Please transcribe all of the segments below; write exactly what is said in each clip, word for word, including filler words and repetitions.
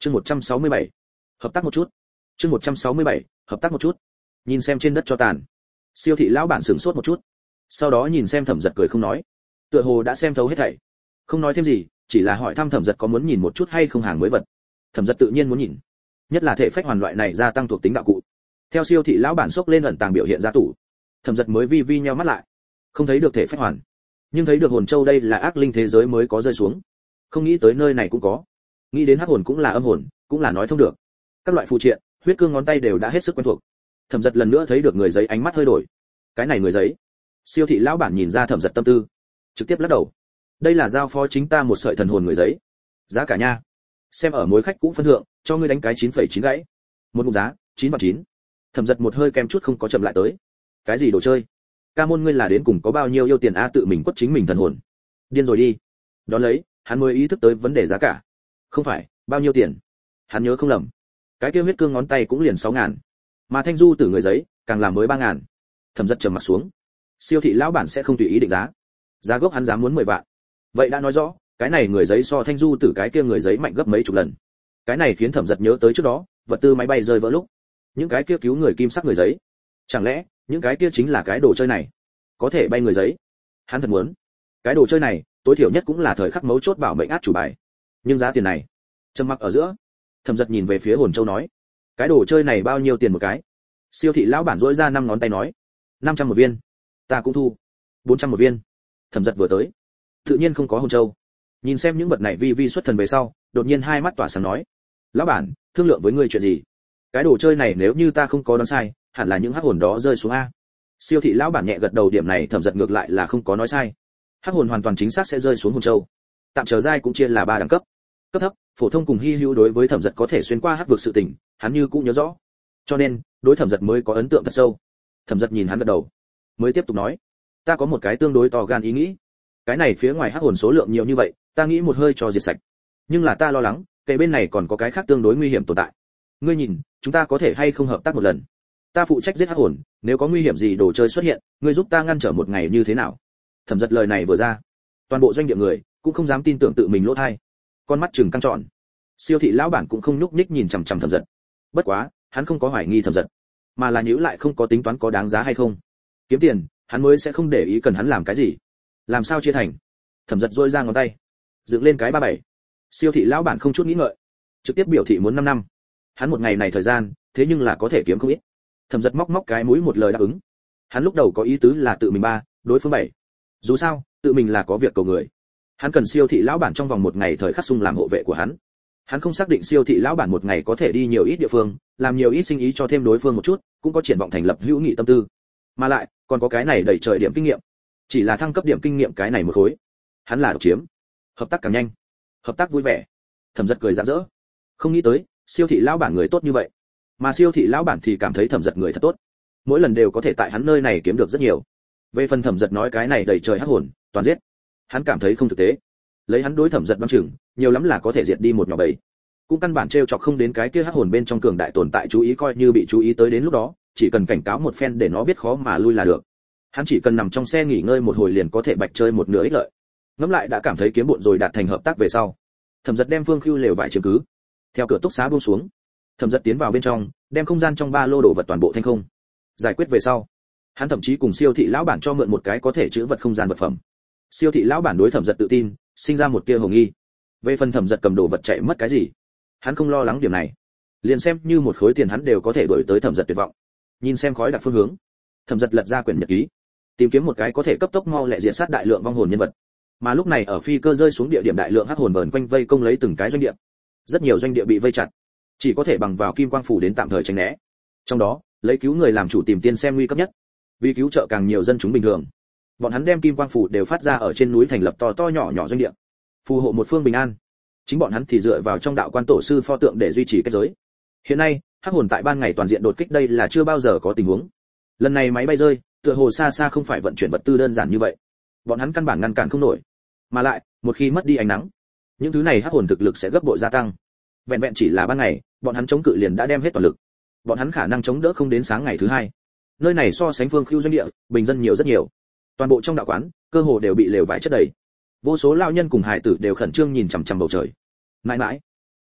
Chương một trăm sáu mươi bảy, hợp tác một chút. Chương một trăm sáu mươi bảy, hợp tác một chút. Nhìn xem trên đất cho tàn, siêu thị lão bản sửng sốt một chút, sau đó nhìn xem Thẩm Dật cười không nói, tựa hồ đã xem thấu hết thảy, không nói thêm gì, chỉ là hỏi thăm Thẩm Dật có muốn nhìn một chút hay không hàng mới vật. Thẩm Dật tự nhiên muốn nhìn, nhất là thể phách hoàn loại này gia tăng thuộc tính đạo cụ. Theo siêu thị lão bản xốc lên ẩn tàng biểu hiện ra tủ, Thẩm Dật mới vi vi nheo mắt lại, không thấy được thể phách hoàn, nhưng thấy được hồn châu, đây là ác linh thế giới mới có rơi xuống, không nghĩ tới nơi này cũng có. Nghĩ đến hắc hồn cũng là âm hồn, cũng là nói thông được. Các loại phù triện, huyết cương ngón tay đều đã hết sức quen thuộc. Thẩm Dật lần nữa thấy được người giấy, ánh mắt hơi đổi. Cái này người giấy. Siêu thị lão bản nhìn ra Thẩm Dật tâm tư, trực tiếp lắc đầu. Đây là giao phó chính ta một sợi thần hồn người giấy. Giá cả nha. Xem ở mối khách cũ phân thượng, cho ngươi đánh cái chín phẩy chín gãy. Một mục giá, chín vạn chín. Thẩm Dật một hơi kem chút không có chậm lại tới. Cái gì đồ chơi? Ca môn ngươi là đến cùng có bao nhiêu yêu tiền a, tự mình quất chính mình thần hồn. Điên rồi đi. Đón lấy, hắn mới ý thức tới vấn đề giá cả. Không phải, bao nhiêu tiền? Hắn nhớ không lầm, cái kia huyết cương ngón tay cũng liền sáu ngàn, mà thanh du tử người giấy càng làm mới ba ngàn. Thẩm Dật trầm mặt xuống. Siêu thị lão bản sẽ không tùy ý định giá, giá gốc hắn dám muốn mười vạn. Vậy đã nói rõ, cái này người giấy so thanh du tử cái kia người giấy mạnh gấp mấy chục lần. Cái này khiến Thẩm Dật nhớ tới trước đó, vật tư máy bay rơi vỡ lúc, những cái kia cứu người kim sắc người giấy. Chẳng lẽ, những cái kia chính là cái đồ chơi này? Có thể bay người giấy. Hắn thật muốn. Cái đồ chơi này, tối thiểu nhất cũng là thời khắc mấu chốt bảo mệnh át chủ bài. Nhưng giá tiền này, trầm mặc ở giữa, Thẩm Dật nhìn về phía hồn châu nói, cái đồ chơi này bao nhiêu tiền một cái? Siêu thị lão bản rỗi ra năm ngón tay nói, năm trăm một viên. Ta cũng thu. bốn trăm một viên. Thẩm Dật vừa tới, tự nhiên không có hồn châu. Nhìn xem những vật này vi vi xuất thần về sau, đột nhiên hai mắt tỏa sáng nói, lão bản, thương lượng với ngươi chuyện gì? Cái đồ chơi này nếu như ta không có đoán sai, hẳn là những hắc hồn đó rơi xuống a. Siêu thị lão bản nhẹ gật đầu, điểm này Thẩm Dật ngược lại là không có nói sai. Hắc hồn hoàn toàn chính xác sẽ rơi xuống hồn châu. Tạm chờ giai cũng chia là ba đẳng cấp. Cấp thấp, phổ thông cùng hi hữu, đối với Thẩm Dật có thể xuyên qua hắc vực sự tình, hắn như cũng nhớ rõ. Cho nên, đối Thẩm Dật mới có ấn tượng thật sâu. Thẩm Dật nhìn hắn gật đầu, mới tiếp tục nói, ta có một cái tương đối to gan ý nghĩ. Cái này phía ngoài hắc hồn số lượng nhiều như vậy, ta nghĩ một hơi cho diệt sạch. Nhưng là ta lo lắng, cái bên này còn có cái khác tương đối nguy hiểm tồn tại. Ngươi nhìn, chúng ta có thể hay không hợp tác một lần? Ta phụ trách giết hắc hồn, nếu có nguy hiểm gì đồ chơi xuất hiện, ngươi giúp ta ngăn trở một ngày như thế nào? Thẩm Dật lời này vừa ra, toàn bộ doanh địa người cũng không dám tin tưởng tự mình lỗ tai, con mắt trừng căng tròn. Siêu thị lão bản cũng không nhúc nhích nhìn chằm chằm Thẩm Dật. Bất quá, hắn không có hoài nghi Thẩm Dật, mà là nhíu lại không có tính toán có đáng giá hay không. Kiếm tiền, hắn mới sẽ không để ý cần hắn làm cái gì. Làm sao chia thành? Thẩm Dật rôi ra ngón tay, dựng lên cái ba bảy. Siêu thị lão bản không chút nghĩ ngợi, trực tiếp biểu thị muốn năm năm. Hắn một ngày này thời gian, thế nhưng là có thể kiếm không ít. Thẩm Dật móc móc cái mũi một lời đáp ứng. Hắn lúc đầu có ý tứ là tự mình ba, đối phương bảy. Dù sao, tự mình là có việc cầu người. Hắn cần siêu thị lão bản trong vòng một ngày thời khắc sung làm hộ vệ của hắn. Hắn không xác định siêu thị lão bản một ngày có thể đi nhiều ít địa phương, làm nhiều ít sinh ý cho thêm đối phương một chút, cũng có triển vọng thành lập hữu nghị tâm tư. Mà lại, còn có cái này đẩy trời điểm kinh nghiệm. Chỉ là thăng cấp điểm kinh nghiệm cái này một khối, hắn là độc chiếm. Hợp tác càng nhanh, hợp tác vui vẻ. Thẩm Dật cười rạng rỡ. Không nghĩ tới, siêu thị lão bản người tốt như vậy. Mà siêu thị lão bản thì cảm thấy Thẩm Dật người thật tốt. Mỗi lần đều có thể tại hắn nơi này kiếm được rất nhiều. Về phần Thẩm Dật nói cái này đẩy trời hắc hồn, toàn giết. Hắn cảm thấy không thực tế. Lấy hắn đối Thẩm Dật băng chừng, nhiều lắm là có thể diệt đi một nhỏ bầy. Cũng căn bản trêu chọc không đến cái kia hắc hồn bên trong cường đại tồn tại chú ý, coi như bị chú ý tới đến lúc đó, chỉ cần cảnh cáo một phen để nó biết khó mà lui là được. Hắn chỉ cần nằm trong xe nghỉ ngơi một hồi liền có thể bạch chơi một nửa ích lợi. Ngẫm lại đã cảm thấy kiếm bộn rồi, đạt thành hợp tác về sau. Thẩm Dật đem Phương Khưu lều vải chiếm cứ. Theo cửa túc xá buông xuống, Thẩm Dật tiến vào bên trong, đem không gian trong ba lô đồ vật toàn bộ thanh không. Giải quyết về sau, hắn thậm chí cùng siêu thị lão bản cho mượn một cái có thể trữ vật không gian vật phẩm. Siêu thị lão bản đối Thẩm Dật tự tin, sinh ra một tia hồ nghi. Về phần Thẩm Dật cầm đồ vật chạy mất cái gì, hắn không lo lắng điểm này. Liền xem như một khối tiền hắn đều có thể đổi tới Thẩm Dật tuyệt vọng. Nhìn xem khói đặc phương hướng, Thẩm Dật lật ra quyển nhật ký, tìm kiếm một cái có thể cấp tốc mau lẹ diệt sát đại lượng vong hồn nhân vật. Mà lúc này ở phi cơ rơi xuống địa điểm, đại lượng hắc hồn vờn quanh vây công lấy từng cái doanh địa. Rất nhiều doanh địa bị vây chặt, chỉ có thể bằng vào kim quang phủ đến tạm thời tránh né. Trong đó, lấy cứu người làm chủ tìm tiên xem nguy cấp nhất. Vì cứu trợ càng nhiều dân chúng bình thường, bọn hắn đem kim quang phủ đều phát ra ở trên núi, thành lập to to nhỏ nhỏ doanh địa, phù hộ một phương bình an. Chính bọn hắn thì dựa vào trong đạo quan tổ sư pho tượng để duy trì kết giới. Hiện nay, hắc hồn tại ban ngày toàn diện đột kích, đây là chưa bao giờ có tình huống. Lần này máy bay rơi, tựa hồ xa xa không phải vận chuyển vật tư đơn giản như vậy. Bọn hắn căn bản ngăn cản không nổi. Mà lại, một khi mất đi ánh nắng, những thứ này hắc hồn thực lực sẽ gấp bội gia tăng. Vẹn vẹn chỉ là ban ngày, bọn hắn chống cự liền đã đem hết toàn lực. Bọn hắn khả năng chống đỡ không đến sáng ngày thứ hai. Nơi này so sánh Phương Khưu doanh địa, bình dân nhiều rất nhiều. Toàn bộ trong đạo quán, cơ hồ đều bị lều vải chất đầy. Vô số lao nhân cùng hài tử đều khẩn trương nhìn chằm chằm bầu trời. Mãi mãi,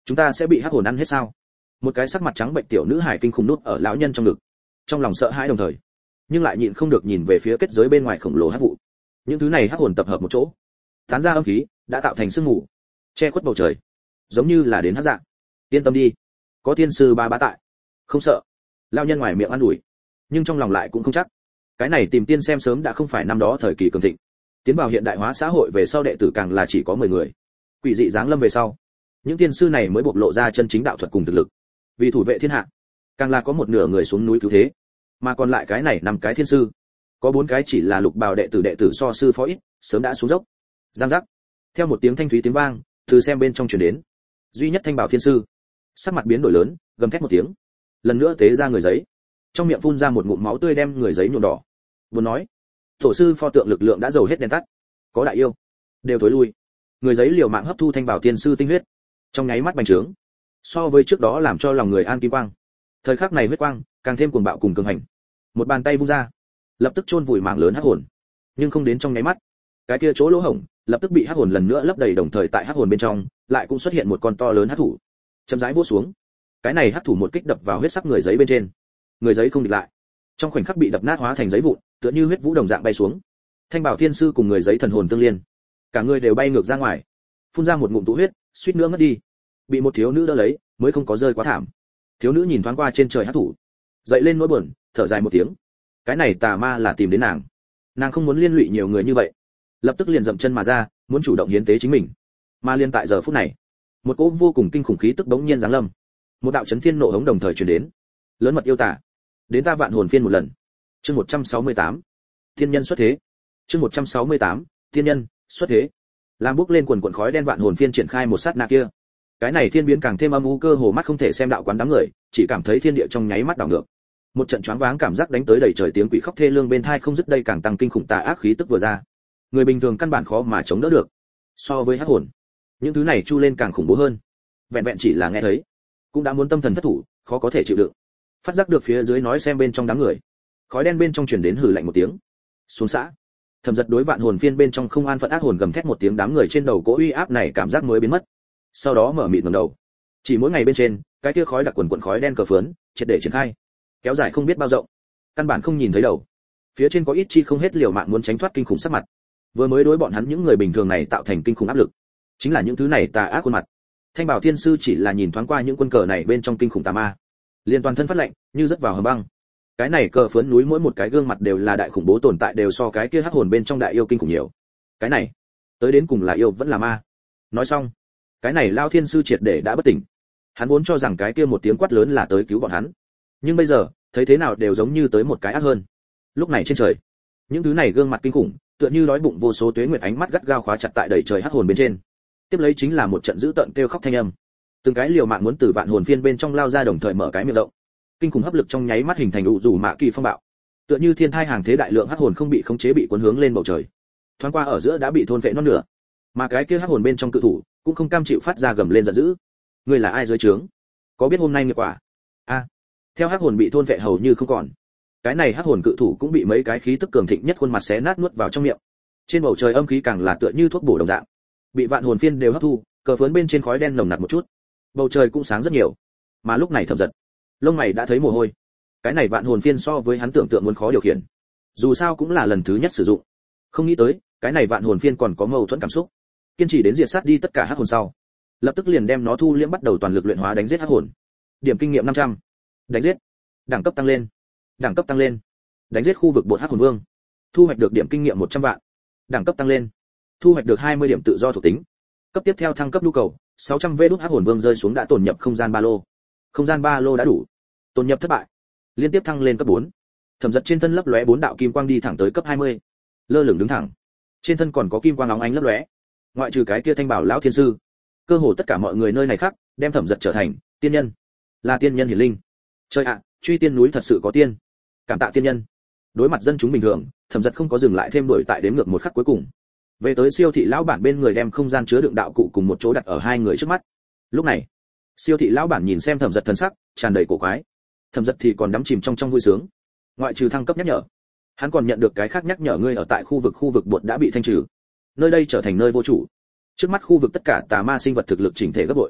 chúng ta sẽ bị hắc hồn ăn hết sao? Một cái sắc mặt trắng bệnh tiểu nữ hài kinh khủng nút ở lão nhân trong ngực, trong lòng sợ hãi đồng thời, nhưng lại nhịn không được nhìn về phía kết giới bên ngoài khổng lồ hắc vụ. Những thứ này hắc hồn tập hợp một chỗ, tán ra âm khí, đã tạo thành sương mù, che khuất bầu trời, giống như là đến hắc dạng. Yên tâm đi, có tiên sư ba bá tại, không sợ. Lão nhân ngoài miệng an ủi, nhưng trong lòng lại cũng không chắc. Cái này tìm tiên xem sớm đã không phải năm đó thời kỳ cường thịnh. Tiến vào hiện đại hóa xã hội về sau đệ tử càng là chỉ có mười người. Quỷ dị giáng lâm về sau, những tiên sư này mới bộc lộ ra chân chính đạo thuật cùng thực lực. Vì thủ vệ thiên hạ, càng là có một nửa người xuống núi cứu thế, mà còn lại cái này năm cái thiên sư, có bốn cái chỉ là lục bào đệ tử đệ tử so sư phó ít, sớm đã xuống dốc. Giang giác. Theo một tiếng thanh thúy tiếng vang, từ xem bên trong truyền đến, duy nhất thanh bảo thiên sư, sắc mặt biến đổi lớn, gầm thét một tiếng, lần nữa tế ra người giấy, trong miệng phun ra một ngụm máu tươi đem người giấy nhuộm đỏ. Vừa nói, tổ sư pho tượng lực lượng đã dầu hết đèn tắt, có đại yêu, đều thối lui. Người giấy liều mạng hấp thu thanh bảo thiên sư tinh huyết, trong nháy mắt bành trướng, so với trước đó làm cho lòng người an kim quang. Thời khắc này huyết quang càng thêm cuồng bạo cùng cường hành. Một bàn tay vung ra, lập tức chôn vùi mảng lớn hắc hồn, nhưng không đến trong nháy mắt, cái kia chỗ lỗ hổng lập tức bị hắc hồn lần nữa lấp đầy, đồng thời tại hắc hồn bên trong lại cũng xuất hiện một con to lớn hắc thủ, chậm rãi vỗ xuống. Cái này hắc thủ một kích đập vào huyết sắc người giấy bên trên, người giấy không địch lại, trong khoảnh khắc bị đập nát hóa thành giấy vụn, tựa như huyết vũ đồng dạng bay xuống. Thanh bảo thiên sư cùng người giấy thần hồn tương liên, cả người đều bay ngược ra ngoài, phun ra một ngụm tụ huyết, suýt nữa ngất đi. Bị một thiếu nữ đỡ lấy, mới không có rơi quá thảm. Thiếu nữ nhìn thoáng qua trên trời hắc thủ, dậy lên nỗi buồn, thở dài một tiếng. Cái này tà ma là tìm đến nàng, nàng không muốn liên lụy nhiều người như vậy, lập tức liền dậm chân mà ra, muốn chủ động hiến tế chính mình. Mà liên tại giờ phút này, một cỗ vô cùng kinh khủng khí tức bỗng nhiên giáng lâm, một đạo chấn thiên nộ hống đồng thời truyền đến. Lớn mật yêu tà, đến ta vạn hồn phiên một lần. Chương một trăm sáu mươi tám, thiên nhân xuất thế. Chương một trăm sáu mươi tám, thiên nhân xuất thế. Làm bước lên quần quần khói đen vạn hồn phiên triển khai một sát na kia, cái này thiên biến càng thêm âm u, cơ hồ mắt không thể xem đạo quán đám người, chỉ cảm thấy thiên địa trong nháy mắt đảo ngược. Một trận choáng váng cảm giác đánh tới đầy trời, tiếng quỷ khóc thê lương bên tai không dứt, đây càng tăng kinh khủng tà ác khí tức vừa ra. Người bình thường căn bản khó mà chống đỡ được. So với hắc hồn, những thứ này chu lên càng khủng bố hơn. Vẹn vẹn chỉ là nghe thấy, cũng đã muốn tâm thần thất thủ, khó có thể chịu đựng. Phát giác được phía dưới nói xem bên trong đám người, khói đen bên trong truyền đến hừ lạnh một tiếng. Xuống xã. Thẩm Giật đối vạn hồn phiên bên trong không an phận ác hồn gầm thét một tiếng, đám người trên đầu cỗ uy áp này cảm giác mới biến mất. Sau đó mở mịt ngẩng đầu, chỉ mỗi ngày bên trên cái kia khói đặc quần quần khói đen cờ phướn triệt để triển khai, kéo dài không biết bao rộng, căn bản không nhìn thấy đầu. Phía trên có ít chi không hết liều mạng muốn tránh thoát kinh khủng sắc mặt, vừa mới đối bọn hắn những người bình thường này tạo thành kinh khủng áp lực, chính là những thứ này tà ác khuôn mặt. Thanh bảo thiên sư chỉ là nhìn thoáng qua những quân cờ này bên trong kinh khủng tà ma, liên toàn thân phát lạnh, như rớt vào hầm băng. Cái này cờ phướn núi mỗi một cái gương mặt đều là đại khủng bố tồn tại, đều so cái kia hắc hồn bên trong đại yêu kinh khủng nhiều. Cái này, tới đến cùng là yêu vẫn là ma? Nói xong, cái này lao thiên sư triệt để đã bất tỉnh. Hắn vốn cho rằng cái kia một tiếng quát lớn là tới cứu bọn hắn, nhưng bây giờ thấy thế nào đều giống như tới một cái ác hơn. Lúc này trên trời, những thứ này gương mặt kinh khủng, tựa như đói bụng vô số tuế nguyệt, ánh mắt gắt gao khóa chặt tại đầy trời hắc hồn bên trên. Tiếp lấy chính là một trận dữ tợn kêu khóc thanh âm, từng cái liều mạng muốn từ vạn hồn phiên bên trong lao ra, đồng thời mở cái miệng rộng. Kinh khủng hấp lực trong nháy mắt hình thành đủ dù mạ kỳ phong bạo, tựa như thiên thai hàng thế, đại lượng hắc hồn không bị khống chế bị cuốn hướng lên bầu trời, thoáng qua ở giữa đã bị thôn phệ non nửa. Mà cái kia hắc hồn bên trong cự thủ cũng không cam chịu, phát ra gầm lên giận dữ. Ngươi là ai dưới trướng? Có biết hôm nay nghiệp quả? A. Theo hắc hồn bị thôn phệ hầu như không còn, cái này hắc hồn cự thủ cũng bị mấy cái khí tức cường thịnh nhất khuôn mặt xé nát nuốt vào trong miệng. Trên bầu trời âm khí càng là tựa như thuốc bổ đồng dạng, bị vạn hồn phiên đều hấp thu, cờ phướn bên trên khói đen nồng nặc một chút, bầu trời cũng sáng rất nhiều. Mà lúc này Thẩm Giật, lông mày đã thấy mồ hôi. Cái này vạn hồn phiên so với hắn tưởng tượng muốn khó điều khiển, dù sao cũng là lần thứ nhất sử dụng. Không nghĩ tới, cái này vạn hồn phiên còn có mâu thuẫn cảm xúc. Kiên trì đến diệt sát đi tất cả hắc hồn sau, lập tức liền đem nó thu liễm, bắt đầu toàn lực luyện hóa đánh giết hắc hồn. Điểm kinh nghiệm năm trăm. Đánh giết. Đẳng cấp tăng lên. Đẳng cấp tăng lên. Đánh giết khu vực bột hắc hồn vương. Thu hoạch được điểm kinh nghiệm một trăm vạn. Đẳng cấp tăng lên. Thu hoạch được hai mươi điểm tự do thuộc tính. Cấp tiếp theo thăng cấp nhu cầu, sáu trăm vê đút hắc hồn vương rơi xuống đã tổn nhập không gian ba lô. Không gian ba lô đã đủ. Tổn nhập thất bại. Liên tiếp thăng lên cấp bốn. Thẩm Giật trên thân lấp lóe bốn đạo kim quang đi thẳng tới cấp hai mươi. Lơ lửng đứng thẳng. Trên thân còn có kim quang óng ánh lấp lóe. Ngoại trừ cái kia thanh bảo lão thiên sư, cơ hồ tất cả mọi người nơi này khác đem Thẩm Giật trở thành tiên nhân, là tiên nhân hiển linh. Trời ạ, truy tiên núi thật sự có tiên. Cảm tạ tiên nhân. Đối mặt dân chúng bình thường, Thẩm Giật không có dừng lại thêm, đuổi tại đếm ngược một khắc cuối cùng. Về tới siêu thị lão bản bên người, đem không gian chứa đựng đạo cụ cùng một chỗ đặt ở hai người trước mắt. Lúc này, siêu thị lão bản nhìn xem Thẩm Giật thần sắc tràn đầy cổ quái. Thẩm Giật thì còn đắm chìm trong trong vui sướng. Ngoại trừ thăng cấp nhắc nhở, hắn còn nhận được cái khác nhắc nhở, ngươi ở tại khu vực khu vực bột đã bị thanh trừ, nơi đây trở thành nơi vô chủ. Trước mắt khu vực tất cả tà ma sinh vật thực lực chỉnh thể gấp bội.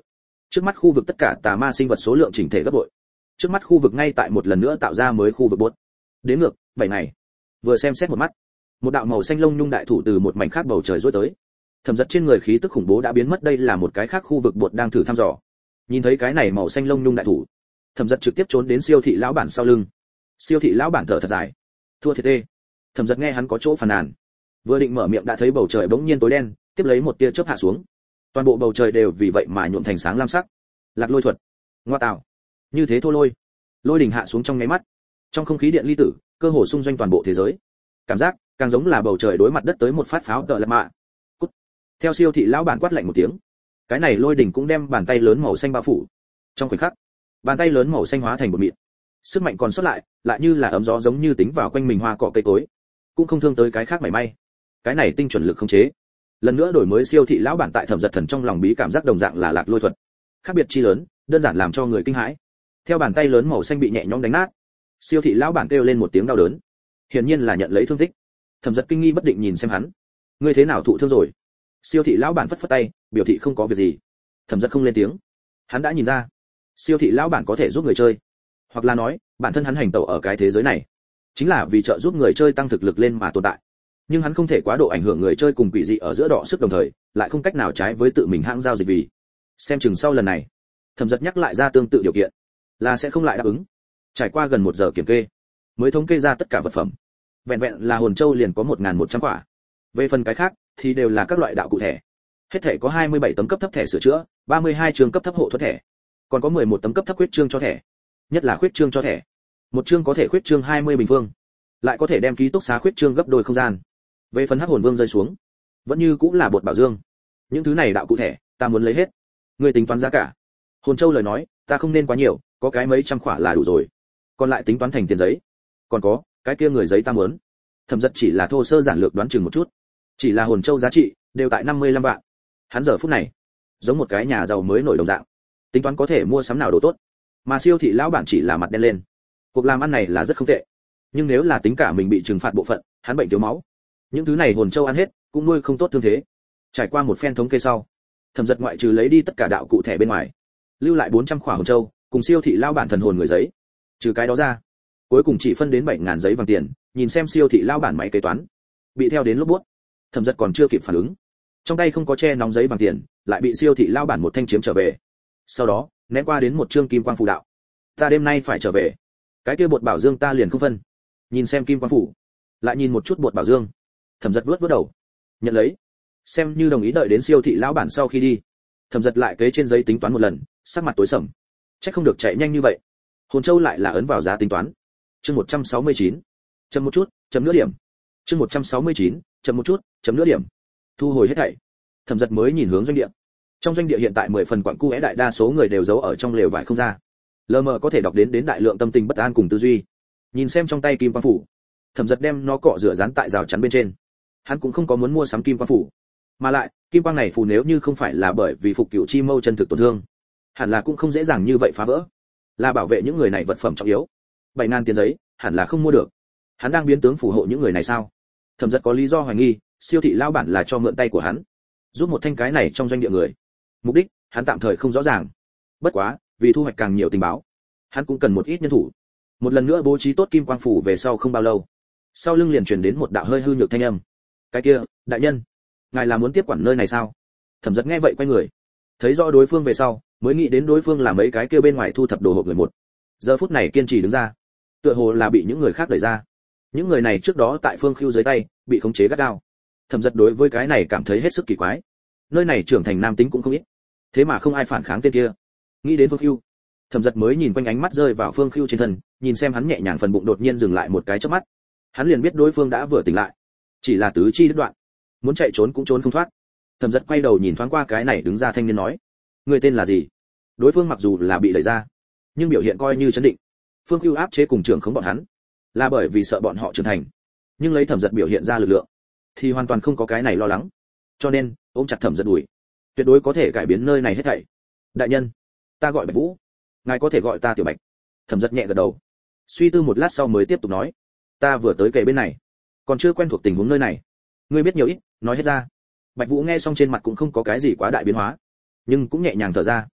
Trước mắt khu vực tất cả tà ma sinh vật số lượng chỉnh thể gấp bội. Trước mắt khu vực ngay tại một lần nữa tạo ra mới khu vực bột. Đến ngược, bảy ngày. Vừa xem xét một mắt, một đạo màu xanh lông nhung đại thủ từ một mảnh khác bầu trời rối tới. Thẩm Dật trên người khí tức khủng bố đã biến mất, đây là một cái khác khu vực bột đang thử thăm dò. Nhìn thấy cái này màu xanh lông nhung đại thủ, Thẩm Dật trực tiếp trốn đến siêu thị lão bản sau lưng. Siêu thị lão bản thở thật dài, thua thiệt tê. Thẩm Dật nghe hắn có chỗ phàn nàn, vừa định mở miệng đã thấy bầu trời bỗng nhiên tối đen, tiếp lấy một tia chớp hạ xuống. Toàn bộ bầu trời đều vì vậy mà nhuộm thành sáng lam sắc. Lạc lôi thuật, ngoa tạo, như thế thô lôi. Lôi đỉnh hạ xuống trong nháy mắt, trong không khí điện ly tử, cơ hồ xung doanh toàn bộ thế giới. Cảm giác càng giống là bầu trời đối mặt đất tới một phát pháo tợ lật mạ. Cút. Theo siêu thị lão bản quát lạnh một tiếng, cái này lôi đỉnh cũng đem bàn tay lớn màu xanh bao phủ. Trong khoảnh khắc, bàn tay lớn màu xanh hóa thành một mịn. Sức mạnh còn sót lại, lại như là ấm gió giống như tính vào quanh mình hoa cỏ cây cối, cũng không thương tới cái khác mảy may. Cái này tinh chuẩn lực khống chế, lần nữa đổi mới siêu thị lão bản tại Thẩm Dật thần trong lòng bí cảm giác đồng dạng là lạc lôi thuật, khác biệt chi lớn, đơn giản làm cho người kinh hãi. Theo bàn tay lớn màu xanh bị nhẹ nhõm đánh nát, siêu thị lão bản kêu lên một tiếng đau đớn, hiển nhiên là nhận lấy thương tích. Thẩm Dật kinh nghi bất định nhìn xem hắn, ngươi thế nào thụ thương rồi? Siêu thị lão bản phất phất tay, biểu thị không có việc gì. Thẩm Dật không lên tiếng, hắn đã nhìn ra, siêu thị lão bản có thể giúp người chơi, hoặc là nói, bản thân hắn hành tẩu ở cái thế giới này, chính là vì trợ giúp người chơi tăng thực lực lên mà tồn tại. Nhưng hắn không thể quá độ ảnh hưởng người chơi cùng quỷ dị ở giữa đọ sức đồng thời, lại không cách nào trái với tự mình hãng giao dịch vì. Xem chừng sau lần này, Thẩm Dật nhắc lại ra tương tự điều kiện, là sẽ không lại đáp ứng. Trải qua gần một giờ kiểm kê, mới thống kê ra tất cả vật phẩm. Vẹn vẹn là hồn châu liền có một nghìn một trăm quả. Về phần cái khác thì đều là các loại đạo cụ thẻ. Hết thảy có hai mươi bảy tấm cấp thấp thẻ sửa chữa, ba mươi hai chương cấp thấp hộ thuẫn thẻ, còn có mười một tấm cấp thấp khuyết chương cho thẻ. Nhất là khuyết chương cho thẻ, một chương có thể khuyết chương hai mươi bình phương, lại có thể đem ký túc xá khuyết chương gấp đôi không gian. Về phần hắc hồn vương rơi xuống, vẫn như cũng là bột bảo dương. Những thứ này đạo cụ thẻ, ta muốn lấy hết. Ngươi tính toán giá cả? Hồn châu lời nói, ta không nên quá nhiều, có cái mấy trăm khỏa là đủ rồi. Còn lại tính toán thành tiền giấy. Còn có, cái kia người giấy ta muốn. Thẩm Dật chỉ là thô sơ giản lược đoán chừng một chút, chỉ là hồn châu giá trị đều tại năm mươi lăm vạn. Hắn giờ phút này, giống một cái nhà giàu mới nổi đồng dạng, tính toán có thể mua sắm nào đồ tốt. Mà siêu thị lão bản chỉ là mặt đen lên. Cuộc làm ăn này là rất không tệ, nhưng nếu là tính cả mình bị trừng phạt bộ phận, hắn bệnh thiếu máu, những thứ này hồn châu ăn hết, cũng nuôi không tốt thương thế. Trải qua một phen thống kê sau, Thẩm Dật ngoại trừ lấy đi tất cả đạo cụ thẻ bên ngoài, lưu lại bốn trăm khỏa hồn châu, cùng siêu thị lão bản thần hồn người giấy. Trừ cái đó ra, cuối cùng chỉ phân đến bảy nghìn giấy vàng tiền. Nhìn xem siêu thị lão bản máy kế toán, bị theo đến lốp bút, Thẩm Dật còn chưa kịp phản ứng, trong tay không có che nóng giấy vàng tiền, lại bị siêu thị lão bản một thanh chiếm trở về. Sau đó, ném qua đến một chương kim quang phù đạo. Ta đêm nay phải trở về, cái kia bột bảo dương ta liền không phân. Nhìn xem kim quang phủ, lại nhìn một chút bột bảo dương, Thẩm Dật vuốt vuốt đầu, nhận lấy, xem như đồng ý. Đợi đến siêu thị lão bản sau khi đi, Thẩm Dật lại kế trên giấy tính toán một lần, sắc mặt tối sầm. Chắc không được chạy nhanh như vậy. Hồn châu lại là ấn vào giá tính toán. Chương một trăm sáu mươi chín, chấm một chút, chấm nửa điểm. Chương một trăm sáu mươi chín, chấm một chút, chấm nửa điểm. Thu hồi hết thảy, Thẩm Dật mới nhìn hướng doanh địa. Trong doanh địa hiện tại mười phần quặng cu é, đại đa số người đều giấu ở trong lều vải không ra. Lờ mờ có thể đọc đến đến đại lượng tâm tình bất an cùng tư duy. Nhìn xem trong tay kim quang phủ, Thẩm Dật đem nó cọ rửa dán tại rào chắn bên trên. Hắn cũng không có muốn mua sắm kim quang phủ, mà lại kim quang này phù nếu như không phải là bởi vì phục cửu chi mâu chân thực tổn thương, hẳn là cũng không dễ dàng như vậy phá vỡ, là bảo vệ những người này vật phẩm trọng yếu. Bảy ngàn tiền giấy hẳn là không mua được. Hắn đang biến tướng phù hộ những người này sao? Thẩm Dật có lý do hoài nghi siêu thị lao bản là cho mượn tay của hắn, giúp một thanh cái này trong doanh địa người. Mục đích hắn tạm thời không rõ ràng, bất quá vì thu hoạch càng nhiều tình báo, hắn cũng cần một ít nhân thủ. Một lần nữa bố trí tốt kim quang phủ về sau không bao lâu, sau lưng liền truyền đến một đạo hơi hư nhược thanh âm. Cái kia, đại nhân, ngài là muốn tiếp quản nơi này sao? Thẩm Dật nghe vậy quay người, thấy rõ đối phương về sau, mới nghĩ đến đối phương là mấy cái kia bên ngoài thu thập đồ hộp người một. Giờ phút này kiên trì đứng ra, tựa hồ là bị những người khác đẩy ra. Những người này trước đó tại Phương Khưu dưới tay, bị khống chế gắt gao. Thẩm Dật đối với cái này cảm thấy hết sức kỳ quái. Nơi này trưởng thành nam tính cũng không ít, thế mà không ai phản kháng tên kia. Nghĩ đến Phương Khưu, Thẩm Dật mới nhìn quanh, ánh mắt rơi vào Phương Khưu trên thân, nhìn xem hắn nhẹ nhàng phần bụng đột nhiên dừng lại một cái chớp mắt. Hắn liền biết đối phương đã vừa tỉnh lại, chỉ là tứ chi đứt đoạn, muốn chạy trốn cũng trốn không thoát. Thẩm Dật quay đầu nhìn thoáng qua cái này đứng ra thanh niên nói, người tên là gì? Đối phương mặc dù là bị đẩy ra, nhưng biểu hiện coi như trấn định. Phương Khưu áp chế cùng trưởng khống bọn hắn, là bởi vì sợ bọn họ trưởng thành, nhưng lấy Thẩm Dật biểu hiện ra lực lượng, thì hoàn toàn không có cái này lo lắng. Cho nên, ôm chặt Thẩm Dật đùi, tuyệt đối có thể cải biến nơi này hết thảy. Đại nhân, ta gọi Bạch Vũ, ngài có thể gọi ta Tiểu Bạch. Thẩm Dật nhẹ gật đầu, suy tư một lát sau mới tiếp tục nói, ta vừa tới kề bên này, còn chưa quen thuộc tình huống nơi này, ngươi biết nhiều ít, nói hết ra. Bạch Vũ nghe xong trên mặt cũng không có cái gì quá đại biến hóa, nhưng cũng nhẹ nhàng thở ra.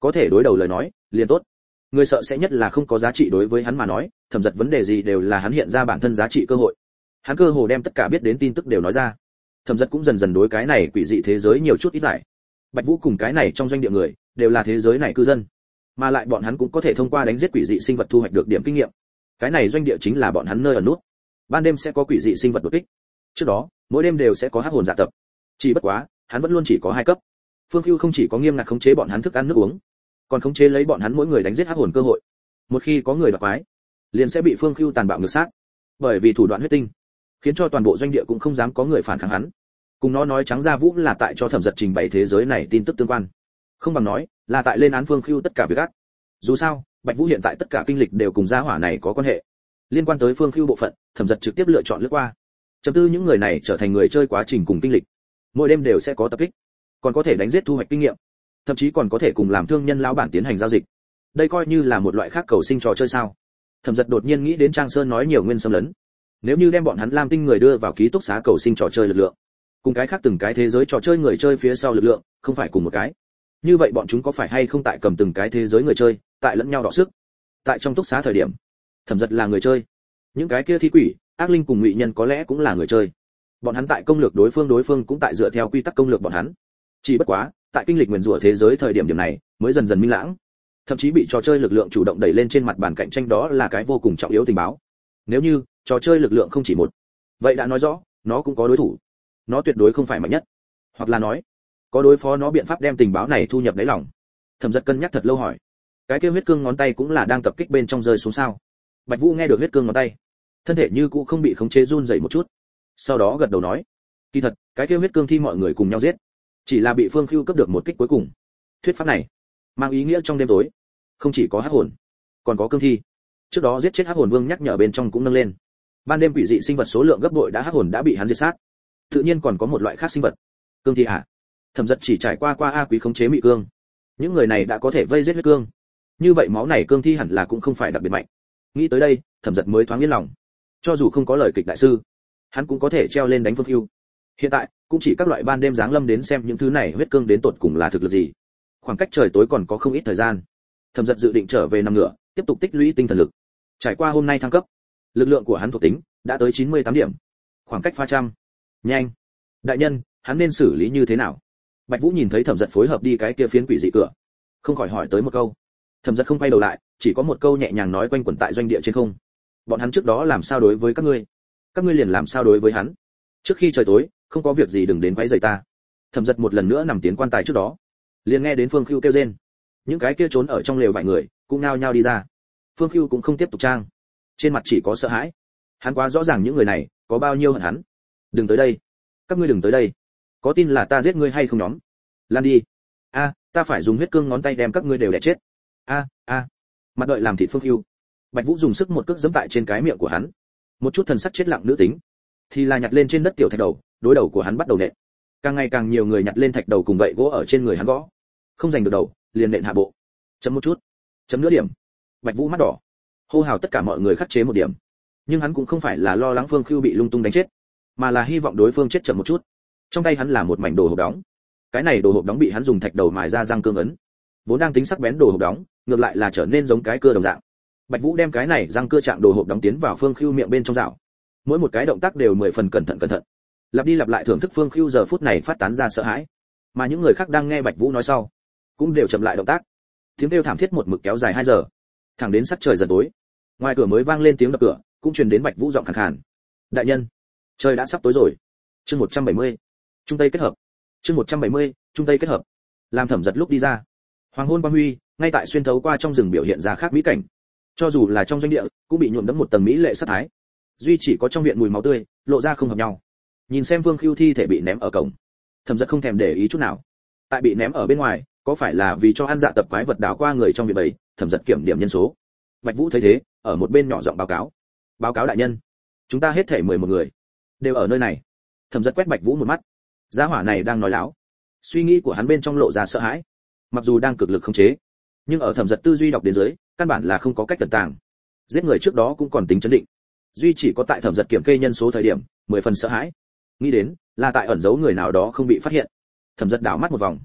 có thể đối đầu lời nói liền tốt. Người sợ sẽ nhất là không có giá trị đối với hắn mà nói, thẩm giật vấn đề gì đều là hắn hiện ra bản thân giá trị cơ hội. Hắn cơ hồ đem tất cả biết đến tin tức đều nói ra. Thẩm giật cũng dần dần đối cái này quỷ dị thế giới nhiều chút ít giải. Bạch Vũ cùng cái này trong doanh địa người đều là thế giới này cư dân, mà lại bọn hắn cũng có thể thông qua đánh giết quỷ dị sinh vật thu hoạch được điểm kinh nghiệm. Cái này doanh địa chính là bọn hắn nơi ở nút. Ban đêm sẽ có quỷ dị sinh vật đột kích. Trước đó, mỗi đêm đều sẽ có hắc hồn dạ tập. Chỉ bất quá, hắn vẫn luôn chỉ có hai cấp. Phương Hưu không chỉ có nghiêm ngặt khống chế bọn hắn thức ăn nước uống, còn khống chế lấy bọn hắn mỗi người đánh giết hắc hồn cơ hội. Một khi có người đoạt quái, liền sẽ bị Phương Hưu tàn bạo ngược sát. Bởi vì thủ đoạn huyết tinh, khiến cho toàn bộ doanh địa cũng không dám có người phản kháng hắn. Cùng nó nói trắng ra Vũ là tại cho thẩm giật trình bày thế giới này tin tức tương quan, không bằng nói là tại lên án Phương Hưu tất cả việc ác. Dù sao, Bạch Vũ hiện tại tất cả kinh lịch đều cùng gia hỏa này có quan hệ. Liên quan tới Phương Hưu bộ phận, thẩm giật trực tiếp lựa chọn lướt qua. Chấm tư những người này trở thành người chơi quá trình cùng kinh lịch, mỗi đêm đều sẽ có tập kích, còn có thể đánh giết thu hoạch kinh nghiệm, thậm chí còn có thể cùng làm thương nhân lão bản tiến hành giao dịch. Đây coi như là một loại khác cầu sinh trò chơi sao? Thẩm giật đột nhiên nghĩ đến Trang Sơn nói nhiều nguyên xâm lấn. Nếu như đem bọn hắn Lam Tinh người đưa vào ký túc xá cầu sinh trò chơi lực lượng, cùng cái khác từng cái thế giới trò chơi người chơi phía sau lực lượng, không phải cùng một cái. Như vậy bọn chúng có phải hay không tại cầm từng cái thế giới người chơi, tại lẫn nhau đọ sức? Tại trong túc xá thời điểm, Thẩm giật là người chơi, những cái kia thi quỷ, ác linh cùng ngụy nhân có lẽ cũng là người chơi. Bọn hắn tại công lược đối phương, đối phương cũng tại dựa theo quy tắc công lược bọn hắn. Chỉ bất quá, tại kinh lịch nguyền rủa thế giới thời điểm điểm này, mới dần dần minh lãng. Thậm chí bị trò chơi lực lượng chủ động đẩy lên trên mặt bàn cạnh tranh, đó là cái vô cùng trọng yếu tình báo. Nếu như trò chơi lực lượng không chỉ một, vậy đã nói rõ, nó cũng có đối thủ. Nó tuyệt đối không phải mạnh nhất. Hoặc là nói, có đối phó nó biện pháp đem tình báo này thu nhập đáy lòng. Thẩm giật cân nhắc thật lâu hỏi, cái kia huyết cương ngón tay cũng là đang tập kích bên trong rơi xuống sao? Bạch Vũ nghe được huyết cương ngón tay, thân thể như cũ không bị khống chế run rẩy một chút, sau đó gật đầu nói, kỳ thật cái kia huyết cương thi mọi người cùng nhau giết, chỉ là bị Phương Hưu cấp được một kích cuối cùng. Thuyết pháp này mang ý nghĩa trong đêm tối không chỉ có hắc hồn, còn có cương thi. Trước đó giết chết hắc hồn vương nhắc nhở bên trong cũng nâng lên, ban đêm quỷ dị sinh vật số lượng gấp bội đã hắc hồn đã bị hắn diệt sát. Tự nhiên còn có một loại khác sinh vật, cương thi à? Thẩm giật chỉ trải qua qua a quý khống chế mị cương, những người này đã có thể vây giết huyết cương, như vậy máu này cương thi hẳn là cũng không phải đặc biệt mạnh. Nghĩ tới đây, Thẩm giật mới thoáng yên lòng. Cho dù không có lời kịch đại sư, hắn cũng có thể treo lên đánh Phương Hưu. Hiện tại cũng chỉ các loại ban đêm giáng lâm đến xem những thứ này huyết cương đến tột cùng là thực lực gì. Khoảng cách trời tối còn có không ít thời gian, Thẩm giật dự định trở về nằm ngửa, tiếp tục tích lũy tinh thần lực. Trải qua hôm nay thăng cấp, lực lượng của hắn thuộc tính đã tới chín mươi tám điểm, khoảng cách pha trăm. Nhanh, đại nhân, hắn nên xử lý như thế nào? Bạch Vũ nhìn thấy Thẩm giật phối hợp đi cái kia phiến quỷ dị cửa, không khỏi hỏi tới một câu. Thẩm giật không quay đầu lại, chỉ có một câu nhẹ nhàng nói quanh quẩn tại doanh địa trên không. Bọn hắn trước đó làm sao đối với các ngươi, các ngươi liền làm sao đối với hắn. Trước khi trời tối, không có việc gì đừng đến quấy rầy ta. Thẩm giật một lần nữa nằm tiến quan tài trước đó, liền nghe đến Phương Hưu kêu rên. Những cái kia trốn ở trong lều vài người cũng nao nhao đi ra. Phương Hưu cũng không tiếp tục trang, trên mặt chỉ có sợ hãi. Hắn quá rõ ràng những người này có bao nhiêu hận hắn. Đừng tới đây, các ngươi đừng tới đây, có tin là ta giết ngươi hay không nhóm? Lan đi. A, ta phải dùng huyết cương ngón tay đem các ngươi đều đẻ chết. A, a. Mặt đợi làm thịt Phương Hưu. Bạch Vũ dùng sức một cước giẫm tại trên cái miệng của hắn. Một chút thần sắc chết lặng nữ tính, thì là nhặt lên trên đất tiểu thạch đầu, đối đầu của hắn bắt đầu nện. Càng ngày càng nhiều người nhặt lên thạch đầu cùng gậy gỗ ở trên người hắn gõ. Không giành được đầu, liền nện hạ bộ. Chấm một chút, chấm nửa điểm. Bạch Vũ mắt đỏ, hô hào tất cả mọi người khắc chế một điểm. Nhưng hắn cũng không phải là lo lắng Phương Hưu bị lung tung đánh chết, mà là hy vọng đối phương chết chậm một chút. Trong tay hắn là một mảnh đồ hộp đóng. Cái này đồ hộp đóng bị hắn dùng thạch đầu mài ra răng cương ấn. Vốn đang tính sắc bén đồ hộp đóng, ngược lại là trở nên giống cái cưa đồng dạng. Bạch Vũ đem cái này răng cưa trạng đồ hộp đóng tiến vào Phương Hưu miệng bên trong rảo. Mỗi một cái động tác đều mười phần cẩn thận cẩn thận. Lặp đi lặp lại thưởng thức Phương Hưu giờ phút này phát tán ra sợ hãi. Mà những người khác đang nghe Bạch Vũ nói sau, cũng đều chậm lại động tác. Tiếng kêu thảm thiết một mực kéo dài hai giờ, thẳng đến sắc trời dần tối. Ngoài cửa mới vang lên tiếng đập cửa, cũng truyền đến Bạch Vũ giọng khàn khàn. Đại nhân, trời đã sắp tối rồi. Chương một trăm bảy mươi, Trung Tây kết hợp. Chương một trăm bảy mươi, Trung Tây kết hợp. Làm Thẩm giật lúc đi ra, hoàng hôn quang huy ngay tại xuyên thấu qua trong rừng biểu hiện ra khác mỹ cảnh. Cho dù là trong doanh địa, cũng bị nhuộm đẫm một tầng mỹ lệ sát thái. Duy chỉ có trong viện mùi máu tươi, lộ ra không hợp nhau. Nhìn xem Vương Khưu thi thể bị ném ở cổng, Thẩm giật không thèm để ý chút nào. Tại bị ném ở bên ngoài, có phải là vì cho ăn dạ tập quái vật đảo qua người trong viện bầy? Thẩm giật kiểm điểm nhân số. Bạch Vũ thấy thế, ở một bên nhỏ giọng báo cáo. Báo cáo đại nhân, chúng ta hết thể mười một người, đều ở nơi này. Thẩm giật quét Bạch Vũ một mắt. Gia hỏa này đang nói láo. Suy nghĩ của hắn bên trong lộ ra sợ hãi. Mặc dù đang cực lực khống chế, nhưng ở Thẩm giật tư duy đọc đến dưới, căn bản là không có cách tận tàng. Giết người trước đó cũng còn tính chấn định, duy chỉ có tại Thẩm giật kiểm kê nhân số thời điểm, mười phần sợ hãi. Nghĩ đến là tại ẩn giấu người nào đó không bị phát hiện. Thẩm giật đảo mắt một vòng,